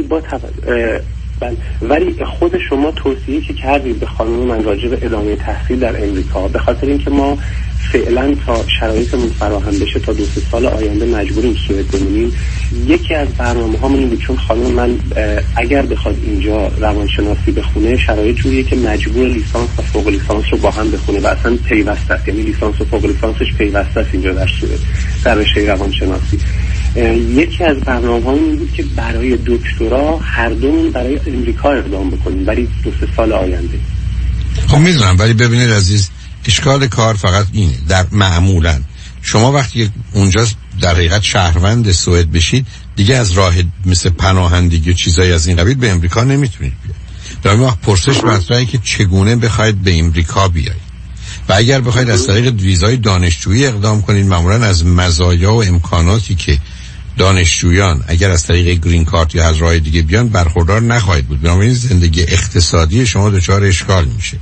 ولی خود شما توصیه که کردید به خانم من راجع به ادامه تحصیل در امریکا، به خاطر اینکه ما فعلا تا شرایطمون فراهم بشه تا 2-3 سال آینده مجبوریم سوئد بمونیم، یکی از برنامه‌هامون این بود، چون خانم من اگر بخواد اینجا روانشناسی بخونه، شرایط جوریه که مجبور لیسانس و فوق لیسانس رو با هم بخونه و اصلا پیوسته است، یعنی لیسانس و فوق لیسانسش پیوسته است اینجا در سوئد در رشته روانشناسی. یکی از برنامه‌ها این بود که برای دکترا هر دومون برای امریکا اقدام بکنیم برای 2-3 سال آینده. خب میدونم، ولی ببینید عزیز، اشکال کار فقط اینه، در معمولا شما وقتی اونجا در حقیقت شهروند سوئد بشید دیگه از راه مثل پناهندگی و چیزایی از این قبیل به امریکا نمیتونید بیاید. در این وقت پرسش مطرحه که چگونه بخواید به امریکا بیایید و اگر بخواید از طریق ویزای دانشجویی اقدام کنید، معمولا از مزایا و امکاناتی که دانشجویان اگر از طریق گرین کارت یا از راه دیگه بیان برخوردار نخواهید بود. بنابراین زندگی اقتصادی شما دچار اشکال میشه.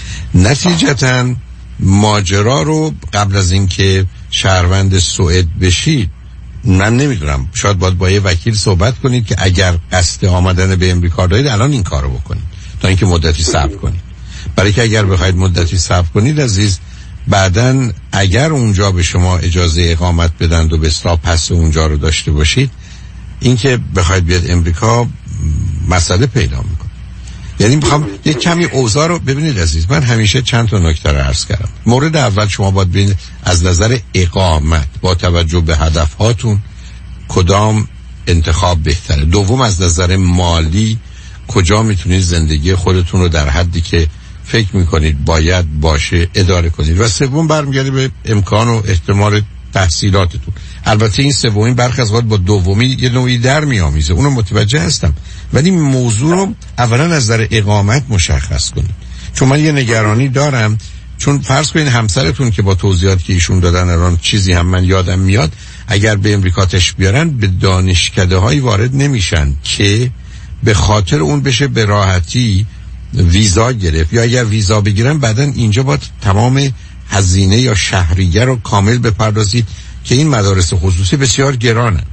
نتیجتاً ماجرا رو قبل از اینکه شهروند سوئد بشید، من نمیدونم، شاید باید با یه وکیل صحبت کنید که اگر قصد آمدن به امریکا دارید الان این کارو بکنید تا اینکه مدتی صبر کنید. برای که اگر بخواید مدتی صبر کنید عزیز، بعداً اگر اونجا به شما اجازه اقامت بدن و به اصطلاح پس اونجا رو داشته باشید، اینکه بخواید بیاد امریکا مسئله پیدا میکنه. یعنی میخوام یک کمی اوضاع رو ببینید عزیز. من همیشه چند تا نکته رو عرض کردم. مورد اول شما باید ببینید از نظر اقامت با توجه به هدفهاتون کدام انتخاب بهتره. دوم از نظر مالی کجا میتونید زندگی خودتون رو در حدی که فکر میکنید باید باشه اداره کنید. و سوم برمیگرده به امکان و احتمال تحصیلاتتون. البته این سومین برخی از وقت با دومی یه نوعی در میامیزه، اونو متوجه هستم، ولی موضوع رو اولا از نظر اقامت مشخص کنید. چون من یه نگرانی دارم، چون فرض کنید همسرتون که با توضیحاتی که ایشون دادن الان چیزی هم من یادم میاد، اگر به امریکا تش بیارن به دانشکده هایی وارد نمیشن که به خاطر اون بشه به راحتی ویزا گرفت، یا اگر ویزا بگیرن بعدن اینجا باید تمام هزینه یا شهریه رو کامل بپردازید که این مدارس خصوصی بسیار گرانن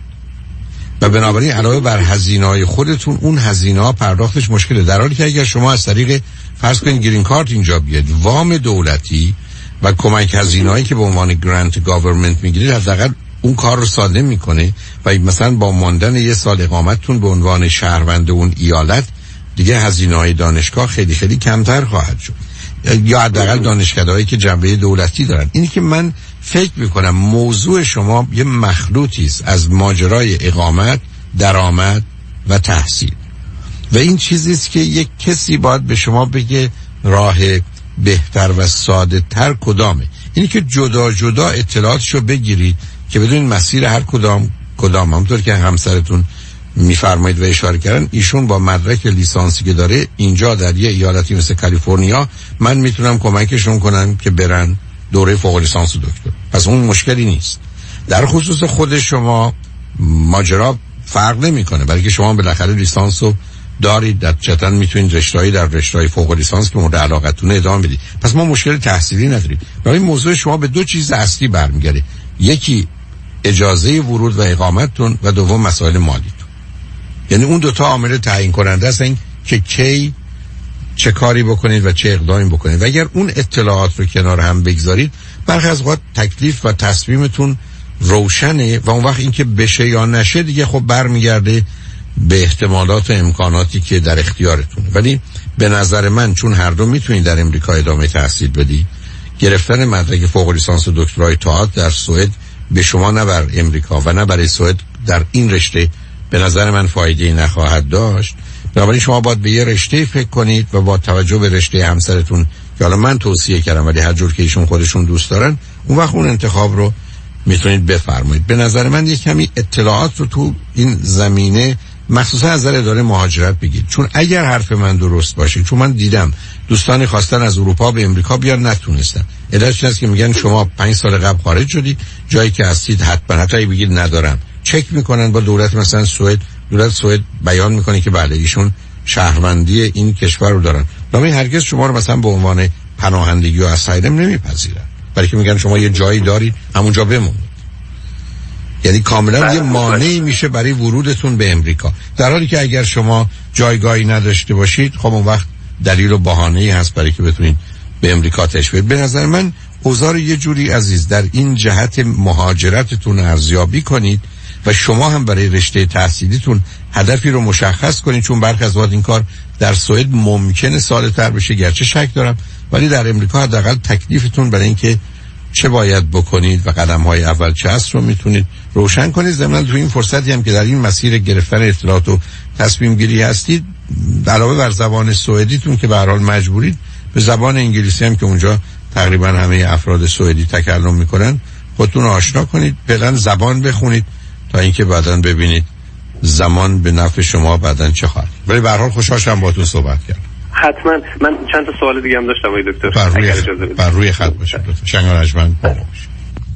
و بنابراین علاوه بر هزینه‌های خودتون اون هزینه‌ها پرداختش مشکله. در حالی که اگر شما از طریق فرض کنید گرین کارت اینجا بیاد، وام دولتی و کمک هزینه‌هایی که به عنوان گرانت گاورمنت میگیرید، حداقل اون کار رو ساده میکنه و مثلا با ماندن یه سال اقامتتون به عنوان شهروند اون ایالت دیگه هزینه‌های دانشگاه خیلی خیلی کمتر خواهد شد، یا حداقل دانشکده‌هایی که جنبه دولتی دارن. اینی که من فکر میکنم موضوع شما یه مخلوطی است از ماجرای اقامت، درآمد و تحصیل و این چیزی است که یک کسی باید به شما بگه راه بهتر و ساده تر کدامه. اینی که جدا جدا اطلاعاتشو بگیرید که بدون مسیر هر کدام همونطور که همسرتون میفرمایید و اشاره کردن، ایشون با مدرک لیسانسی که داره اینجا در یه ایالتی مثل کالیفرنیا، من میتونم کمکشون کنم که برن دوره فوق لیسانس و دکتر. پس اون مشکلی نیست. در خصوص خود شما ماجرا فرق نمیکنه، برای که شما بالاخره لیسانس رو دارید، در چتن میتونید رشته‌ای در رشته فوق لیسانس که مورد علاقتون ادامه بدید. پس ما مشکل تحصیلی نداریم. برای موضوع شما به دو چیز اصلی برمیگرده، یکی اجازه ورود و اقامتتون و دوم مسائل مالیتون. یعنی اون دو تا عامل تعیین کننده هستن که کی چه کاری بکنید و چه اقدامی بکنید. و اگر اون اطلاعات رو کنار هم بگذارید، برخی از اوقات تکلیف و تصمیمتون روشنه و اون وقت اینکه بشه یا نشه دیگه خب برمیگرده به احتمالات و امکاناتی که در اختیارتونه. ولی به نظر من چون هر دو میتونید در امریکا ادامه تحصیل بدی، گرفتن مدرک فوق لیسانس و دکترای تئاتر در سوئد به شما نه بر امریکا و نه برای سوئد در این رشته به نظر من فایده‌ای نخواهد داشت. بنابراین شما باید به یه رشته فکر کنید و با توجه به رشته همسرتون که حالا من توصیه کردم ولی هر جور که ایشون خودشون دوست دارن، اون وقت اون انتخاب رو میتونید بفرمایید. به نظر من یک کمی اطلاعات رو تو این زمینه مخصوصا از نظر اداره مهاجرت بگید، چون اگر حرف من درست باشه، چون من دیدم دوستانی خواستن از اروپا به امریکا بیان نتونستن. علتش این است که میگن شما 5 سال قبل خارج شدید، جایی که هستید حتی بگید ندارم، چک میکنن با دولت مثلا سوئد، دولت سوئد بیان میکنه که بله ایشون شهروندی این کشور رو دارن، ولی هرگز شما رو مثلا به عنوان پناهندگی و اسایلم نمیپذیرن، برای که میگن شما یه جایی دارید همونجا بمونید. یعنی کاملا یه مانعی میشه برای ورودتون به امریکا، در حالی که اگر شما جایگاهی نداشته باشید خب اون وقت دلیل و بهانه‌ای هست برای که بتونید به امریکا تشریف. به نظر من اوضاع یه جوری عزیز در این جهت مهاجرتتون ارزیابی کنید و شما هم برای رشته تحصیلیتون هدفی رو مشخص کنید، چون برخی از وقت این کار در سوئد ممکنه ساده‌تر بشه، گرچه شک دارم، ولی در امریکا حداقل تکلیفتون برای اینکه چه باید بکنید و قدم‌های اول چه است رو میتونید روشن کنید. ضمن تو این فرصتی هم که در این مسیر گرفتن اطلاعات و تصمیم گیری هستید، علاوه بر زبان سوئدیتون که به هر حال مجبورید، به زبان انگلیسی هم که اونجا تقریبا همه افراد سوئدی تکلم میکنن خودتون آشنا کنید، فعلا زبان بخونید تا اینکه بعداً ببینید زمان به نفع شما بعداً چه خواهد. ولی به هر حال خوشحال شدم باهاتون صحبت کردم. حتما. من چند تا سوال دیگه هم داشتم آقای دکتر. بر روی خط باشید لطفا. شنگ رجمند بالا باشید.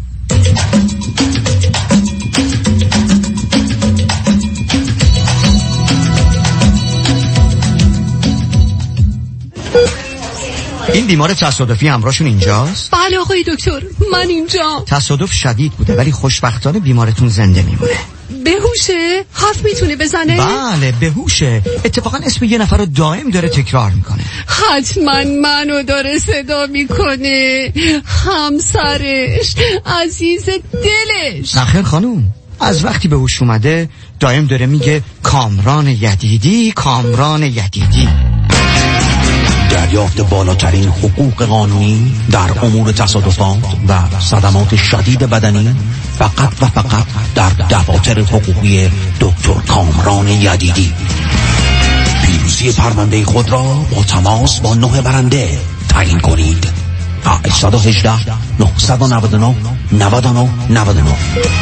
این بیمار تصادفی همراهشون اینجاست؟ بله آقای دکتر، من اینجا. تصادف شدید بوده ولی خوشبختانه بیمارتون زنده میمونه. بهوشه؟ حرف میتونه بزنه؟ بله بهوشه. اتفاقا اسم یه نفر رو دائم داره تکرار میکنه. حتما منو داره صدا میکنه، همسرش، عزیز دلش. نخیر خانوم، از وقتی به هوش اومده دائم داره میگه کامران یدیدی، کامران یدیدی. دریافت بالاترین حقوق قانونی در امور تصادفات و صدمات شدید بدنی فقط و فقط در دفاتر حقوقی دکتر کامران یدیدی. پیروزی پرونده خود را با تماس با 9 برنده تعیین کنید. 818 999 99 99.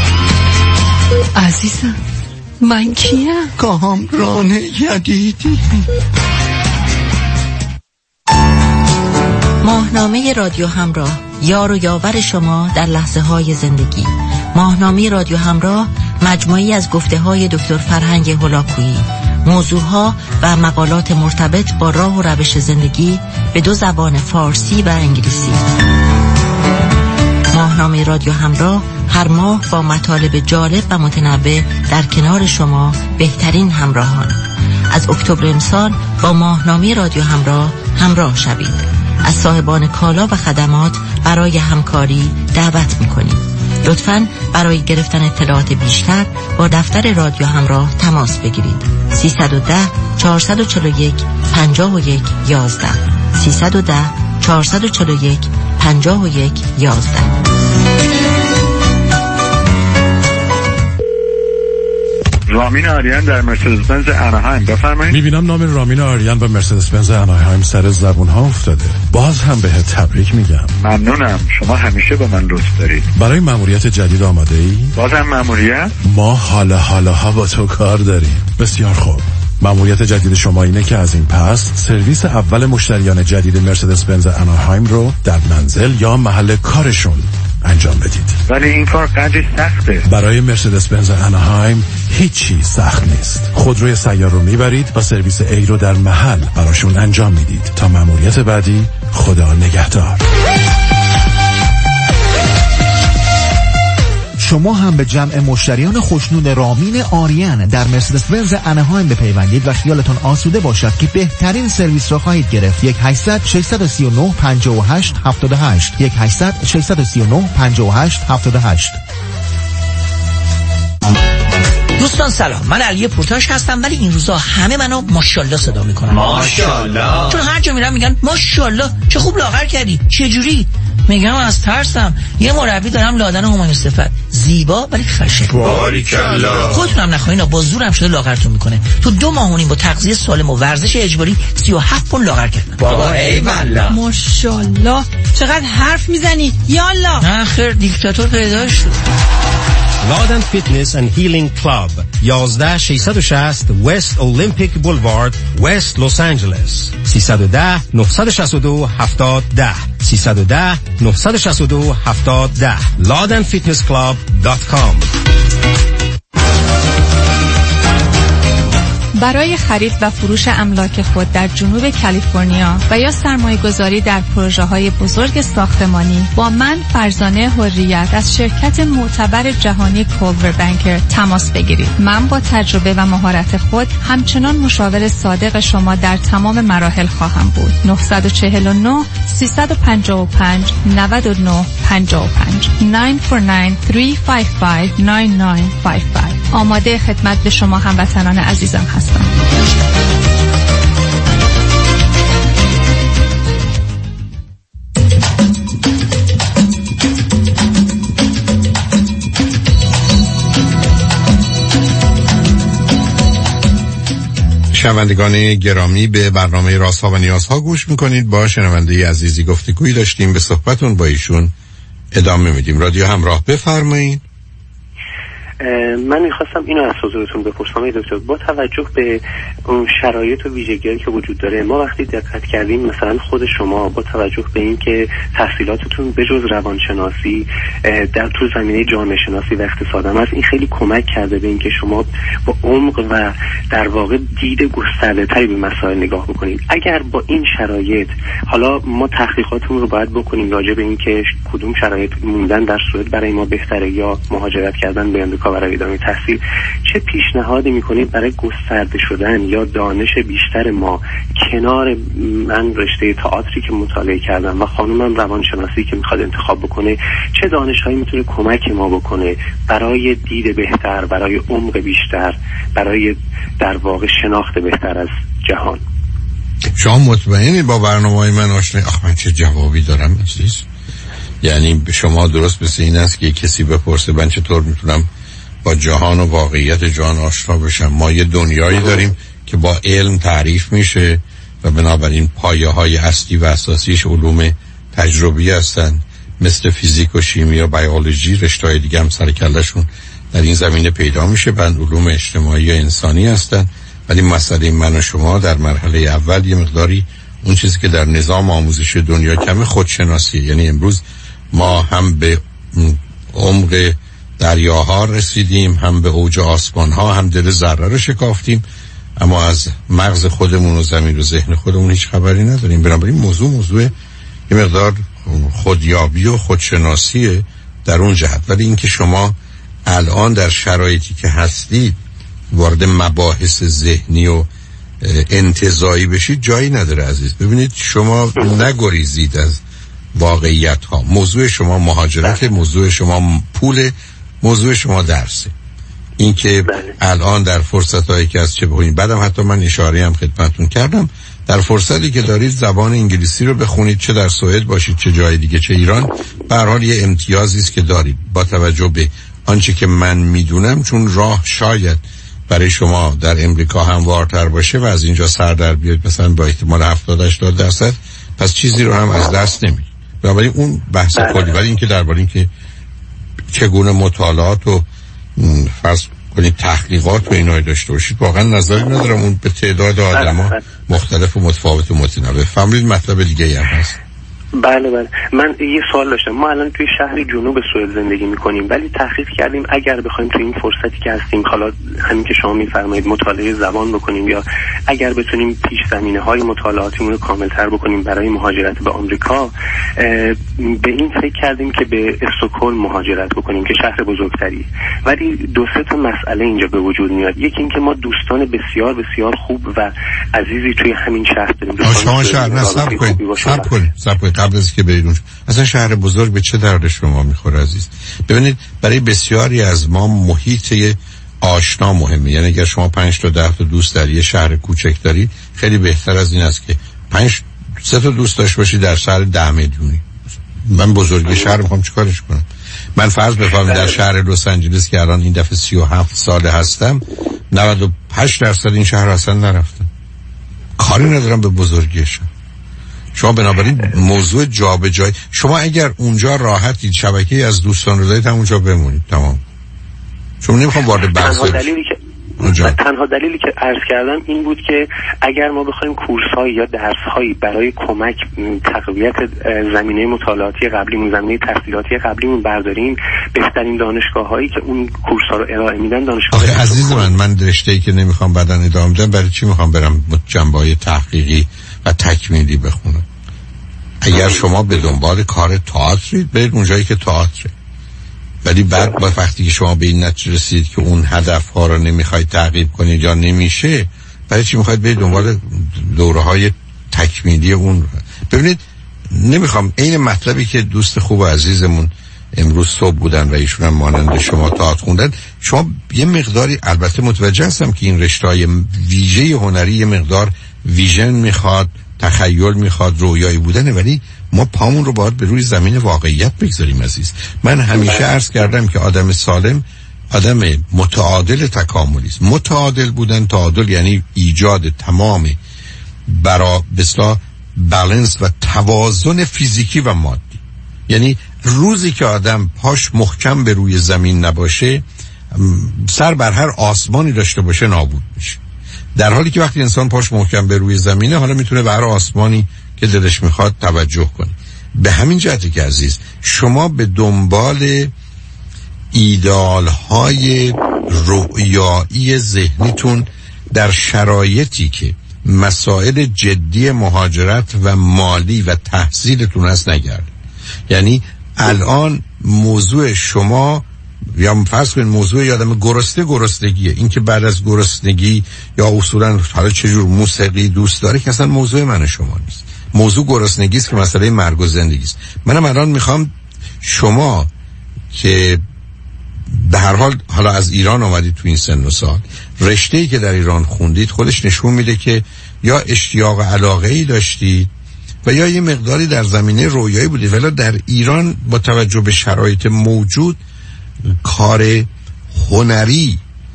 عزیزم من کیم؟ کامران یدیدی. ماهنامه رادیو همراه، یار و یاور شما در لحظه های زندگی. ماهنامه رادیو همراه مجموعی از گفته های دکتر فرهنگ هولاکویی، موضوعها و مقالات مرتبط با راه و روش زندگی به 2 زبان فارسی و انگلیسی. ماهنامه رادیو همراه هر ماه با مطالب جالب و متنوع در کنار شما بهترین همراهان. از اکتبر امسال با ماهنامه رادیو همراه شوید. از صاحبان کالا و خدمات برای همکاری دعوت می‌کنیم. لطفاً برای گرفتن اطلاعات بیشتر با دفتر رادیو همراه تماس بگیرید. 310 441 51 11 310 441 51 11. رامین آریان در مرسدس بنز اناهایم، بفرمایید. میبینم نام رامین آریان به مرسدس بنز اناهایم سر زبون ها افتاده. باز هم بهت تبریک میگم. ممنونم، شما همیشه به من لطف دارید. برای مأموریت جدید آماده ای؟ بازم مأموریت؟ ما حالا با تو کار داریم. بسیار خوب. مأموریت جدید شما اینه که از این پس سرویس اول مشتریان جدید مرسدس بنز اناهایم رو در منزل یا محل کارشون انجام بدید. ولی این کار قدری سخته. برای مرسدس بنز اناهایم هیچی سخت نیست. خودروی سیار رو میبرید و سرویس ای رو در محل براشون انجام میدید. تا مأموریت بعدی، خدا نگهدار. شما هم به جمع مشتریان خوشنود رامین آریان در مرسدس بنز اناهایم بپیوندید و خیالتون آسوده باشد که بهترین سرویس را خواهید گرفت. 1-800 639 58 78 1-800 639 58 78. دوستان سلام، من علی پورتاش هستم، ولی این روزا همه منو ماشاءالله صدا میکنن. ماشاءالله. چون هر جا میرم میگن ماشاءالله چه خوب لاغر کردی، چه جوری؟ میگم از ترسم. یه مربی دارم لادن همایون صفت، زیبا ولی خشن. باریکالله. خودتونم نخواین با زورم شده لاغرتون میکنه. تو 2 ماه و نیم با تغذیه سالم و ورزش اجباری 37 پوند لاغر کردم. بابا ای والله. ماشاءالله چقدر حرف میزنی. یالا. نه خیر، دیکتاتور پیدا شد. لادن فیتنس اند هیلینگ کلاب 11660 وست اولمپیک بولوارد وست لس آنجلس 310 962 7010 310 962 7010 ladenfitnessclub.com. برای خرید و فروش املاک خود در جنوب کالیفرنیا و یا سرمایه گذاری در پروژه های بزرگ ساختمانی با من فرزانه حریت از شرکت معتبر جهانی کولور بانکر تماس بگیرید. من با تجربه و مهارت خود همچنان مشاور صادق شما در تمام مراحل خواهم بود. 949 355 99 55 949-355-9955. آماده خدمت به شما هموطنان عزیزم هستم. شنوندگان گرامی، به برنامه رازها و نیازها گوش میکنید. با شنونده عزیزی گفتگویی داشتیم، به صحبتون با ایشون ادامه میدیم. رادیو همراه، بفرمایید. من میخواستم اینو از حضورتون بپرسم دکتر، با توجه به اون شرایط و ویژگی‌هایی که وجود داره، ما وقتی دقت کردیم مثلا خود شما با توجه به این که تحصیلاتتون به جز روانشناسی در تو زمینه جامعه شناسی و اقتصاد هم هست، این خیلی کمک کرده به این که شما با عمق و در واقع دید گسترده‌تری به مسائل نگاه بکنید. اگر با این شرایط، حالا ما تحقیقاتمون رو باید بکنیم راجع به این که کدوم شرایط موندن در سوئد برای ما بهتره یا مهاجرت کردن به آمریکا برای ادامه تحصیل، چه پیشنهادی میکنید برای گسترده شدن یا دانش بیشتر ما کنار من رشته تئاتری که مطالعه کردم و خانومم روانشناسی که میخواد انتخاب بکنه، چه دانش‌هایی میتونه کمک ما بکنه برای دید بهتر، برای عمق بیشتر، برای در واقع شناخت بهتر از جهان؟ شما مطمئنی با برنامه‌های من آشنا؟ من چه جوابی دارم عزیز؟ یعنی به شما درست مثل این است که کسی بپرسه من چطور میتونم با جهان و واقعیت جهان آشنا بشم. ما یه دنیایی داریم که با علم تعریف میشه و بنابراین پایه‌های اصلی و اساسیش علوم تجربی هستن، مثل فیزیک و شیمی و بیولوژی. رشته‌های دیگه هم سر کله‌شون در این زمینه پیدا میشه، بعد علوم اجتماعی و انسانی هستن. ولی مسئله من و شما در مرحله اول یه مقداری اون چیزی که در نظام آموزش دنیا کمه خودشناسیه. یعنی امروز ما هم به عمق دریاها رسیدیم، هم به اوج آسمانها، هم دل ذره رو شکافتیم، اما از مغز خودمون و زمین و ذهن خودمون هیچ خبری نداریم. بنابراین موضوع یه مقدار خودیابی و خودشناسیه در اون جهت. ولی اینکه شما الان در شرایطی که هستید وارد مباحث ذهنی و انتزاعی بشید جایی نداره عزیز. ببینید شما نگریزید از واقعیت ها. موضوع شما مهاجرت، موضوع شما پول، موضوع شما درسه. این که الان در فرصت هایی که از چه بخونید، بعدم حتی من اشاره هم خدمتون کردم، در فرصتی که دارید زبان انگلیسی رو بخونید، چه در سوئد باشید چه جای دیگه چه ایران، به هر حال یه امتیازی است که دارید با توجه به آنچه که من میدونم. چون راه شاید برای شما در امریکا هموارتر باشه و از اینجا سر در بیاد مثلا با احتمال 70-80%، پس چیزی رو هم از دست نمیدید. بنابراین اون بحث کلی. ولی اینکه درباره اینکه چگونه مطالعات و فرض کنید تحقیقات و اینایی داشته باشید، واقعا نظری ندارم. اون به تعداد آدم‌ها مختلف و متفاوت و متنوع. فهمیدید مطلب دیگه هم هست. بله من یه سوال داشتم. ما الان توی شهر جنوب سوئد زندگی میکنیم، ولی تحقیق کردیم اگر بخوایم توی این فرصتی که هستیم، حالا همین که شما میفرمایید مطالعه زبان بکنیم، یا اگر بتونیم پیش زمینه های مطالعاتیمون رو کاملتر بکنیم برای مهاجرت به آمریکا، به این فکر کردیم که به استکهلم مهاجرت بکنیم که شهر بزرگتری. ولی 2-3 تا مسئله اینجا به وجود میاد. یکی این که ما دوستان بسیار بسیار خوب و عزیزی توی همین شهر داریم. شما شهر نصب کنید قبل از که برید اونجا. اصلا شهر بزرگ به چه درد شما میخوره عزیز؟ ببینید برای بسیاری از ما محیط آشنا مهمه. یعنی اگر شما 5 تا 10 تا دوست در یه شهر کوچک دارید، خیلی بهتر از این است که 3 تا دوست داشته باشید در شهر 10 میلیونی. من بزرگ شهر میخوام چیکارش کنم؟ من فرض بفرمایید در شهر لس آنجلس که الان این دفعه 37 ساله هستم، 98% این شهر اصلا نرفتم. کاری ندارم به بزرگیش. شما بنابراین موضوع جابجایی، شما اگر اونجا راحتید شبکه‌ای از دوستان رو دارید همونجا بمونید، تمام. شما نمیخوام وارد بحث تنها دلیلی که عرض کردم این بود که اگر ما بخوایم کورس‌هایی یا درس‌هایی برای کمک تقویت زمینه مطالعاتی قبلیمون، زمینه تحصیلاتی قبلیمون برداریم، بهترین دانشگاه‌هایی که اون کورس‌ها رو ارائه میدن دانشگاه. آخه عزیز من رشته‌ای که نمیخوام بعداً ادامه بدم، برای چی میخوام برم جنبه‌های تحقیقی و تکمیلی بخونم؟ اگر شما به دنبال کار تئاترید، برید اونجایی که تئاتره. ولی بعد با وقتی که شما به این نتیجه رسید که اون هدف‌ها رو نمیخواید تعقیب کنید یا نمیشه، برای چی میخواید برید دنبال دوره‌های تکمیلی اون؟ ببینید، نمیخوام این مطلبی که دوست خوب و عزیزمون امروز صبح بودن و ایشون هم مانند شما تئاتر خوندن، شما یه مقداری، البته متوجه هستم که این رشته‌های ویژه هنری یه مقدار ویژن میخواد، تخیل میخواد، رویایی بودنه، ولی ما پامون رو باید به روی زمین واقعیت بگذاریم عزیز. من همیشه عرض کردم که آدم سالم آدم متعادل تکاملی است. متعادل بودن، تعادل یعنی ایجاد تمام بسلا بالانس و توازن فیزیکی و مادی. یعنی روزی که آدم پاش محکم به روی زمین نباشه، سر بر هر آسمانی داشته باشه، نابود میشه. در حالی که وقتی انسان پاش محکم به روی زمینه، حالا میتونه به هر آسمانی که دلش میخواد توجه کنه. به همین جهتی که عزیز، شما به دنبال ایدئال‌های رؤیایی ذهنیتون در شرایطی که مسائل جدی مهاجرت و مالی و تحصیلتون هست نگرد. یعنی الان موضوع شما، یا فرض کنید موضوع یادم گرسنگیه، این که بعد از گرسنگی یا اصولا حالا چجور موسیقی دوست داره که اصلا موضوع من شما نیست. موضوع گرسنگی است که مسئله مرگ و زندگی است. منم الان میخوام شما که به هر حال حالا از ایران آمدید تو این سن و سال، رشته‌ای که در ایران خوندید خودش نشون میده که یا اشتیاق و علاقه‌ای داشتید و یا یه مقداری در زمینه رویایی بودید، ولی در ایران با توجه به شرایط موجود کار هنری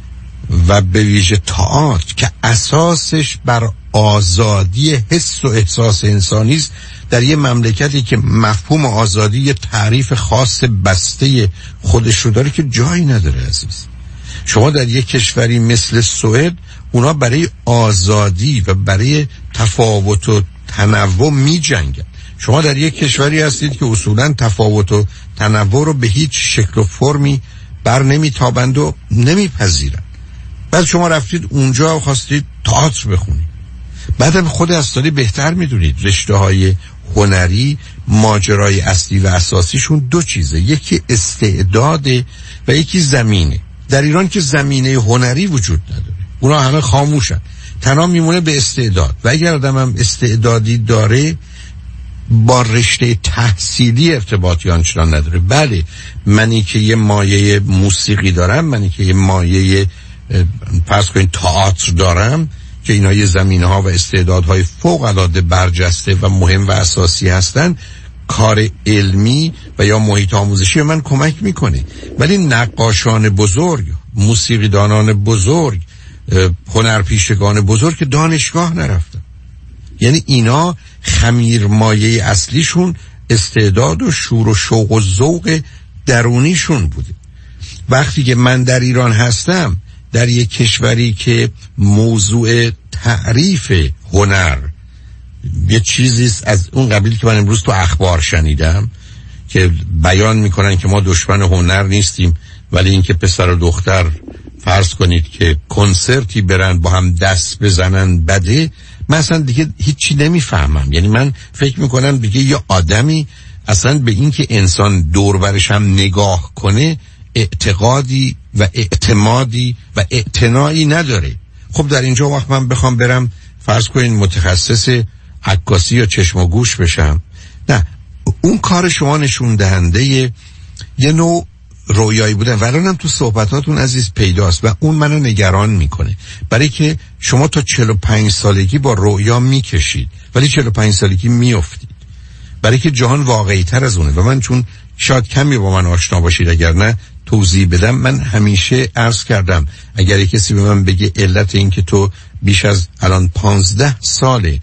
و به ویژه تئاتر که اساسش بر آزادی حس و احساس انسانی است، در یه مملکتی که مفهوم آزادی یه تعریف خاص بسته خودش رو داره که جایی نداره عزیز. شما در یک کشوری مثل سوئد، اونا برای آزادی و برای تفاوت و تنوع می جنگن. شما در یک کشوری هستید که اصولا تفاوت و تنوع رو به هیچ شکل و فرمی بر نمیتابند و نمیپذیرن. بعد شما رفتید اونجا و خواستید تئاتر بخونید. بعدم خود از سالی بهتر میدونید رشته‌های هنری ماجرای اصلی و اساسیشون دو چیزه، یکی استعداده و یکی زمینه. در ایران که زمینه هنری وجود نداره، اونا همه خاموشن، تنها میمونه به استعداد. و اگر آدم هم استعدادی داره با رشته تحصیلی ارتباطی آنچنان نداره. بله، منی که یه مایه موسیقی دارم، منی که یه مایه فرض کنید تئاتر دارم که اینا یه زمینه‌ها و استعدادهای فوق‌العاده برجسته و مهم و اساسی هستن، کار علمی و یا محیط آموزشی من کمک میکنه. ولی نقاشان بزرگ، موسیقیدانان بزرگ، هنرپیشگان بزرگ که دانشگاه نرفتن. یعنی اینا خمیر مایه اصلیشون استعداد و شور و شوق و ذوق درونیشون بوده. وقتی که من در ایران هستم، در یک کشوری که موضوع تعریف هنر یه چیزی از اون قبیل که من امروز تو اخبار شنیدم که بیان میکنن که ما دشمن هنر نیستیم، ولی اینکه پسر و دختر فرض کنید که کنسرتی برن با هم دست بزنن بده، من اصلا دیگه هیچی نمیفهمم. یعنی من فکر میکنم دیگه یه آدمی اصلا به این که انسان دور برش هم نگاه کنه اعتقادی و اعتمادی و اعتنایی نداره. خب در اینجا وقت من بخوام برم فرض کنین متخصص عکاسی یا چشم و گوش بشم، نه، اون کار شما نشون دهنده یه نوع رویایی بودن و الانم تو صحبتاتون عزیز پیداست و اون منو نگران میکنه، برای که شما تا 45 سالگی با رویا میکشید ولی 45 سالگی میافتید، برای که جهان واقعی تر از اونه. و من چون شاید کمی با من آشنا باشید اگر نه توضیح بدم، من همیشه عرض کردم اگر کسی به من بگه علت این که تو بیش از الان 15 ساله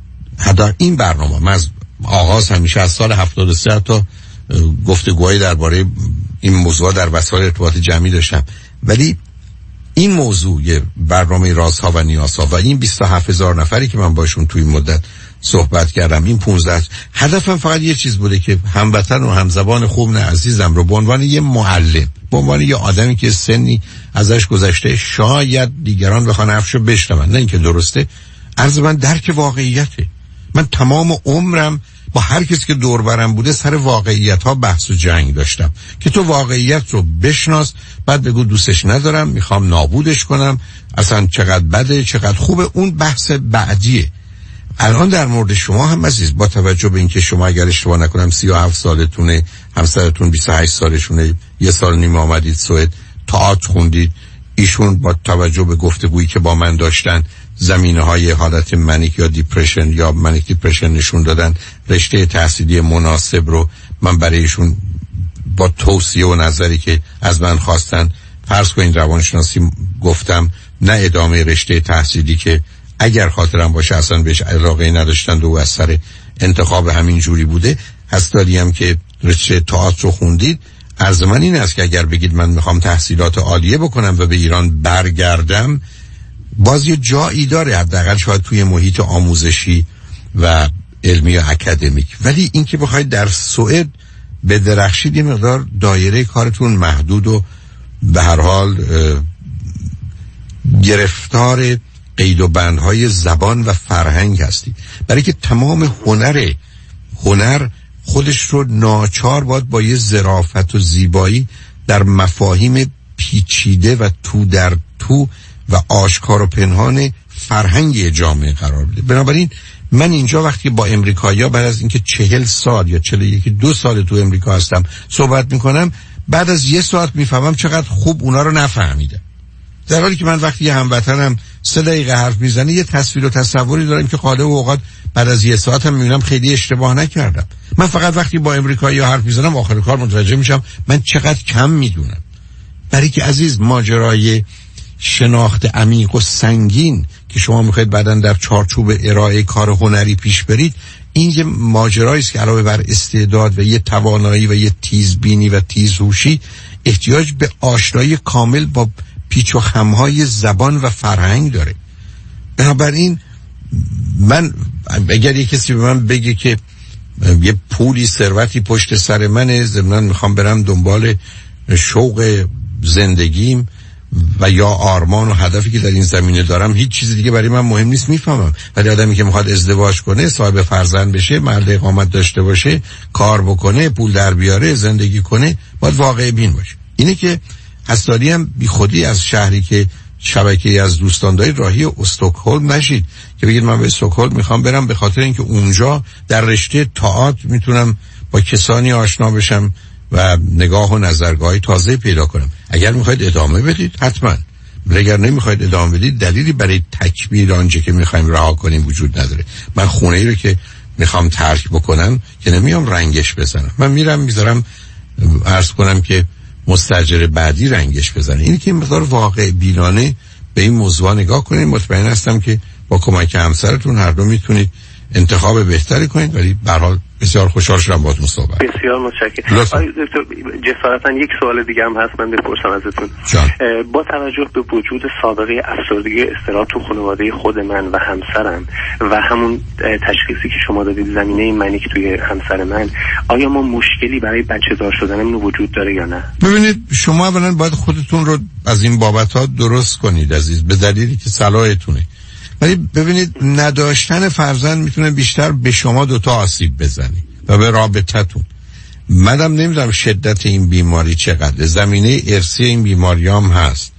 حتی این برنامه من از آغاز همیشه از سال 73 تا گفتگوهای درباره این موضوع در وسایل ارتباط جمعی داشتم، ولی این موضوع برنامه رازها و نیازها و این 27,000 نفری که من باشون توی مدت صحبت کردم، این 15 هدفم فقط یه چیز بوده که هموطن و همزبان خوب عزیزم رو به عنوان یه معلم، به عنوان یه آدمی که سنی ازش گذشته شاید دیگران بخوان حرفشو بشنون، نه اینکه درسته، عرض من درک واقعیته. من تمام عمرم با هر کسی که دور برم بوده سر واقعیت ها بحث و جنگ داشتم که تو واقعیت رو بشناس، بعد بگو دوستش ندارم، میخوام نابودش کنم، اصلا چقدر بده چقدر خوبه، اون بحث بعدیه. الان در مورد شما هم عزیز، با توجه به اینکه شما اگر اشتباه نکنم 37 سالتونه، همسرتون 28 سالشونه، یه سال نیم آمدید سوئد، تئاتر خوندید، ایشون با توجه به گفتگویی که با من داشتن زمینه‌های حالت منیک یا دیپرشن یا منیک دیپرشن نشون دادن، رشته تحصیلی مناسب رو من برای ایشون با توصیه و نظری که از من خواستن، فرض کنین روانشناسی گفتم، نه ادامه رشته تحصیلی که اگر خاطرم باشه اصلا بهش علاقه نداشتند و از سر انتخاب همین جوری بوده، هستادی هم که رشته تئاتر رو خوندید. عرض من این است که اگر بگید من میخوام تحصیلات عالیه بکنم و به ایران برگردم، باز یه جایی داره، حداقل شاید توی محیط آموزشی و علمی یا اکادمیک، ولی این که بخواید در سوئد به درخشید یه مقدار دایره کارتون محدود و به هر حال گرفتار قید و بندهای زبان و فرهنگ هستید، برای که تمام هنر خودش رو ناچار باید با یه ظرافت و زیبایی در مفاهیم پیچیده و تو در تو و آشکار و پنهان فرهنگ جامعه قرار بده. بنابراین من اینجا وقتی با امریکایی‌ها بعد از اینکه 40 سال یا 41 سال تو امریکا هستم صحبت میکنم، بعد از یه ساعت میفهمم چقدر خوب اونا رو نفهمیدم، در حالی که من وقتی یه هموطنم 3 دقیقه حرف میزنه یه تصویر و تصوری دارم که قاعده و اوقات بعد از یه ساعت هم میبینم خیلی اشتباه نکردم. من فقط وقتی با امریکایی‌ها حرف میزنم آخر کار متوجه میشم من چقدر کم میدونم، برای که عزیز ماجرای شناخت عمیق و سنگین که شما میخواید بعداً در چارچوب ارائه کار هنری پیش برید، این یه ماجرایی است که علاوه بر استعداد و یه توانایی و یه تیزبینی و تیزهوشی احتیاج به آشنایی کامل با پیچ و خمهای زبان و فرهنگ داره. بنابراین من اگر یه کسی به من بگه که یه پولی ثروتی پشت سر منه، ضمناً میخوام برم دنبال شوق زندگیم و یا آرمان و هدفی که در این زمینه دارم، هیچ چیز دیگه برای من مهم نیست، میفهمم. ولی آدمی که میخواد ازدواج کنه، صاحب فرزند بشه، مرد اقامت داشته باشه، کار بکنه، پول در بیاره، زندگی کنه، باید واقع بین باشه. اینه که هستاری هم بی خودی از شهری که شبکه‌ای از دوستان دارید راهی استکهلم نشید که بگید من به استکهلم میخوام برم به خاطر اینکه اونجا در رشته تئاتر میتونم با کسانی آشنا بشم و نگاه و نظرگاهی تازه پیدا کنم. اگر میخواید ادامه بدید حتما، اگر نمیخواید ادامه بدید دلیلی برای تکمیل آنچه که میخوایم رها کنیم وجود نداره. من خونه ای رو که میخوام ترک بکنم که نمیام رنگش بزنم، من میرم میذارم عرض کنم که مستاجر بعدی رنگش بزنه. اینی که مقدار واقع بینانه به این موضوع نگاه کنید. مطمئن هستم که با کمک همسرتون هر دو میتونید انتخاب بهتری کنید. ولی به هر حال بسیار خوشحال شدم باهاتون صحبت. بسیار متشکرم. دکتر جسارتا یک سوال دیگه هم هست من بپرسم ازتون. با توجه به وجود سابقه افسردگی اضطراب تو خانواده خود من و همسرم و همون تشخیصی که شما دادید زمینه منیک توی همسر من، آیا ما مشکلی برای بچه‌دار شدنمون وجود داره یا نه؟ ببینید شما اولا باید خودتون رو از این بابت‌ها درست کنید عزیز، به دلیلی که صلاحتونه. ولی ببینید نداشتن فرزند میتونه بیشتر به شما دوتا آسیب بزنی و به رابطتون. منم نمیدونم شدت این بیماری چقدر، زمینه ارثی این بیماری هم هست.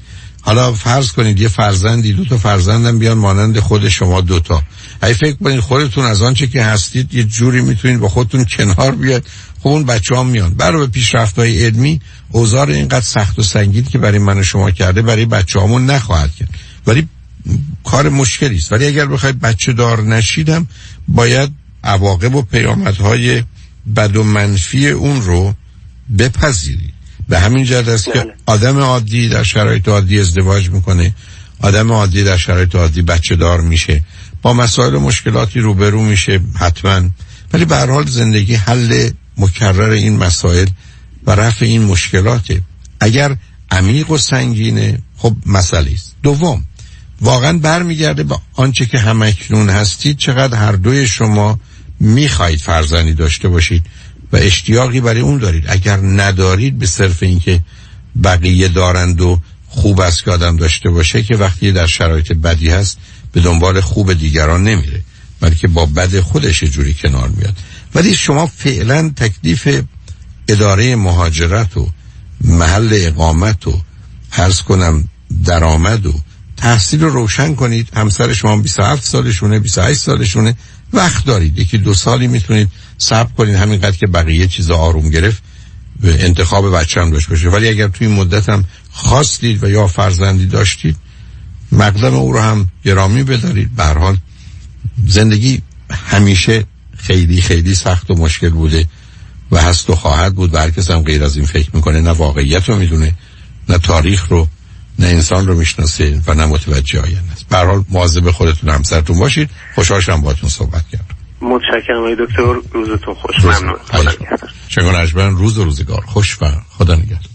حالا فرض کنید یه فرزندی، 2 تا فرزندم بیان مانند خود شما 2 تا. اگه فکر کنید خودتون از آنچه که هستید یه جوری میتونید با خودتون کنار بیاد، خب اون بچه‌ها میان. برای پیشرفت‌های علمی اوضاع اینقدر سخت و سنگین که برای من و شما کرده برای بچه‌هامون نخواهد کرد. ولی کار مشکلی است. ولی اگر بخواید بچه دار نشیدم باید عواقب و پیامدهای بد و منفی اون رو بپذیرید. به همین جهت است که آدم عادی در شرایط عادی ازدواج میکنه، آدم عادی در شرایط عادی بچه دار میشه، با مسائل و مشکلاتی روبرو میشه حتما. ولی به هر حال زندگی حل مکرر این مسائل و رفع این مشکلاته. اگر عمیق و سنگینه خب مسئله است. دوم، واقعا برمیگرده به آنچه که همکنون هستید، چقدر هر دوی شما میخواید فرزندی داشته باشید و اشتیاقی برای اون دارید. اگر ندارید به صرف اینکه بقیه دارند و خوب است که آدم داشته باشه، که وقتی در شرایط بدی هست به دنبال خوب دیگران نمیره، بلکه با بد خودش جوری کنار میاد. ولی شما فعلا تکلیف اداره مهاجرت و محل اقامت و عرض کنم درآمد و تحصیل رو روشن کنید. همسر شما 27 سالشونه، 28 سالشونه، وقت دارید. 1-2 سالی میتونید صبر کنید، همینقدر که بقیه چیزا آروم گرفت انتخاب بچه هم داشت باشه. ولی اگر توی این مدت هم خواستید و یا فرزندی داشتید، مقدم او رو هم گرامی بدارید. به هر حال زندگی همیشه خیلی خیلی سخت و مشکل بوده و هست و خواهد بود و هر کس هم غیر از این فکر میکنه. نه واقعیت رو میدونه، نه تاریخ رو، نه انسان رو میشناسه و نه متوجه آینده است. به هر حال مواظب خودتون و همسرتون باشید. خوشحال شدم باهاتون صحبت کردم. متشکرم آقای دکتر، روزتون خوش. ممنون. خدا نگهدار. شنگان اجبران، روز و روزگار خوش و خدا نگهدار.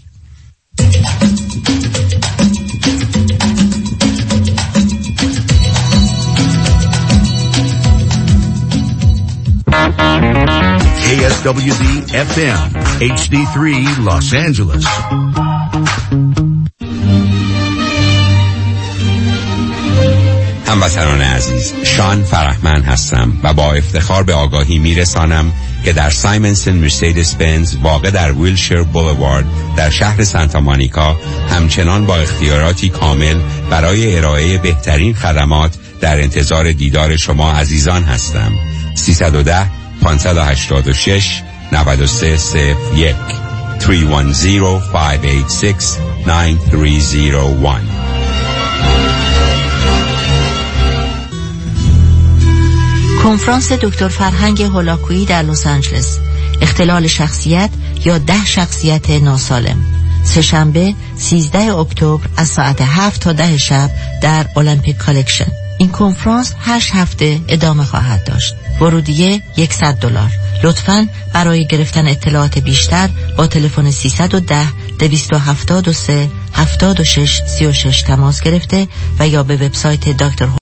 KSWD FM HD3 Los Angeles. هموطنان عزیز، شان فرحمند هستم و با افتخار به آگاهی میرسانم که در سایمنسن مرسدس بنز واقع در ویلشیر بولوارد در شهر سانتا مونیکا همچنان با اختیاراتی کامل برای ارائه بهترین خدمات در انتظار دیدار شما عزیزان هستم. 310 586 9301 310 586 9301. کنفرانس دکتر فرهنگ هولاکویی در لس آنجلس، اختلال شخصیت یا 10 شخصیت ناسالم، سه‌شنبه 13 اکتبر از ساعت 7 تا 10 شب در المپیک کالکشن. این کنفرانس 8 هفته ادامه خواهد داشت. ورودیه $100. لطفاً برای گرفتن اطلاعات بیشتر با تلفن 310 273 7636 تماس گرفته و یا به وبسایت دکتر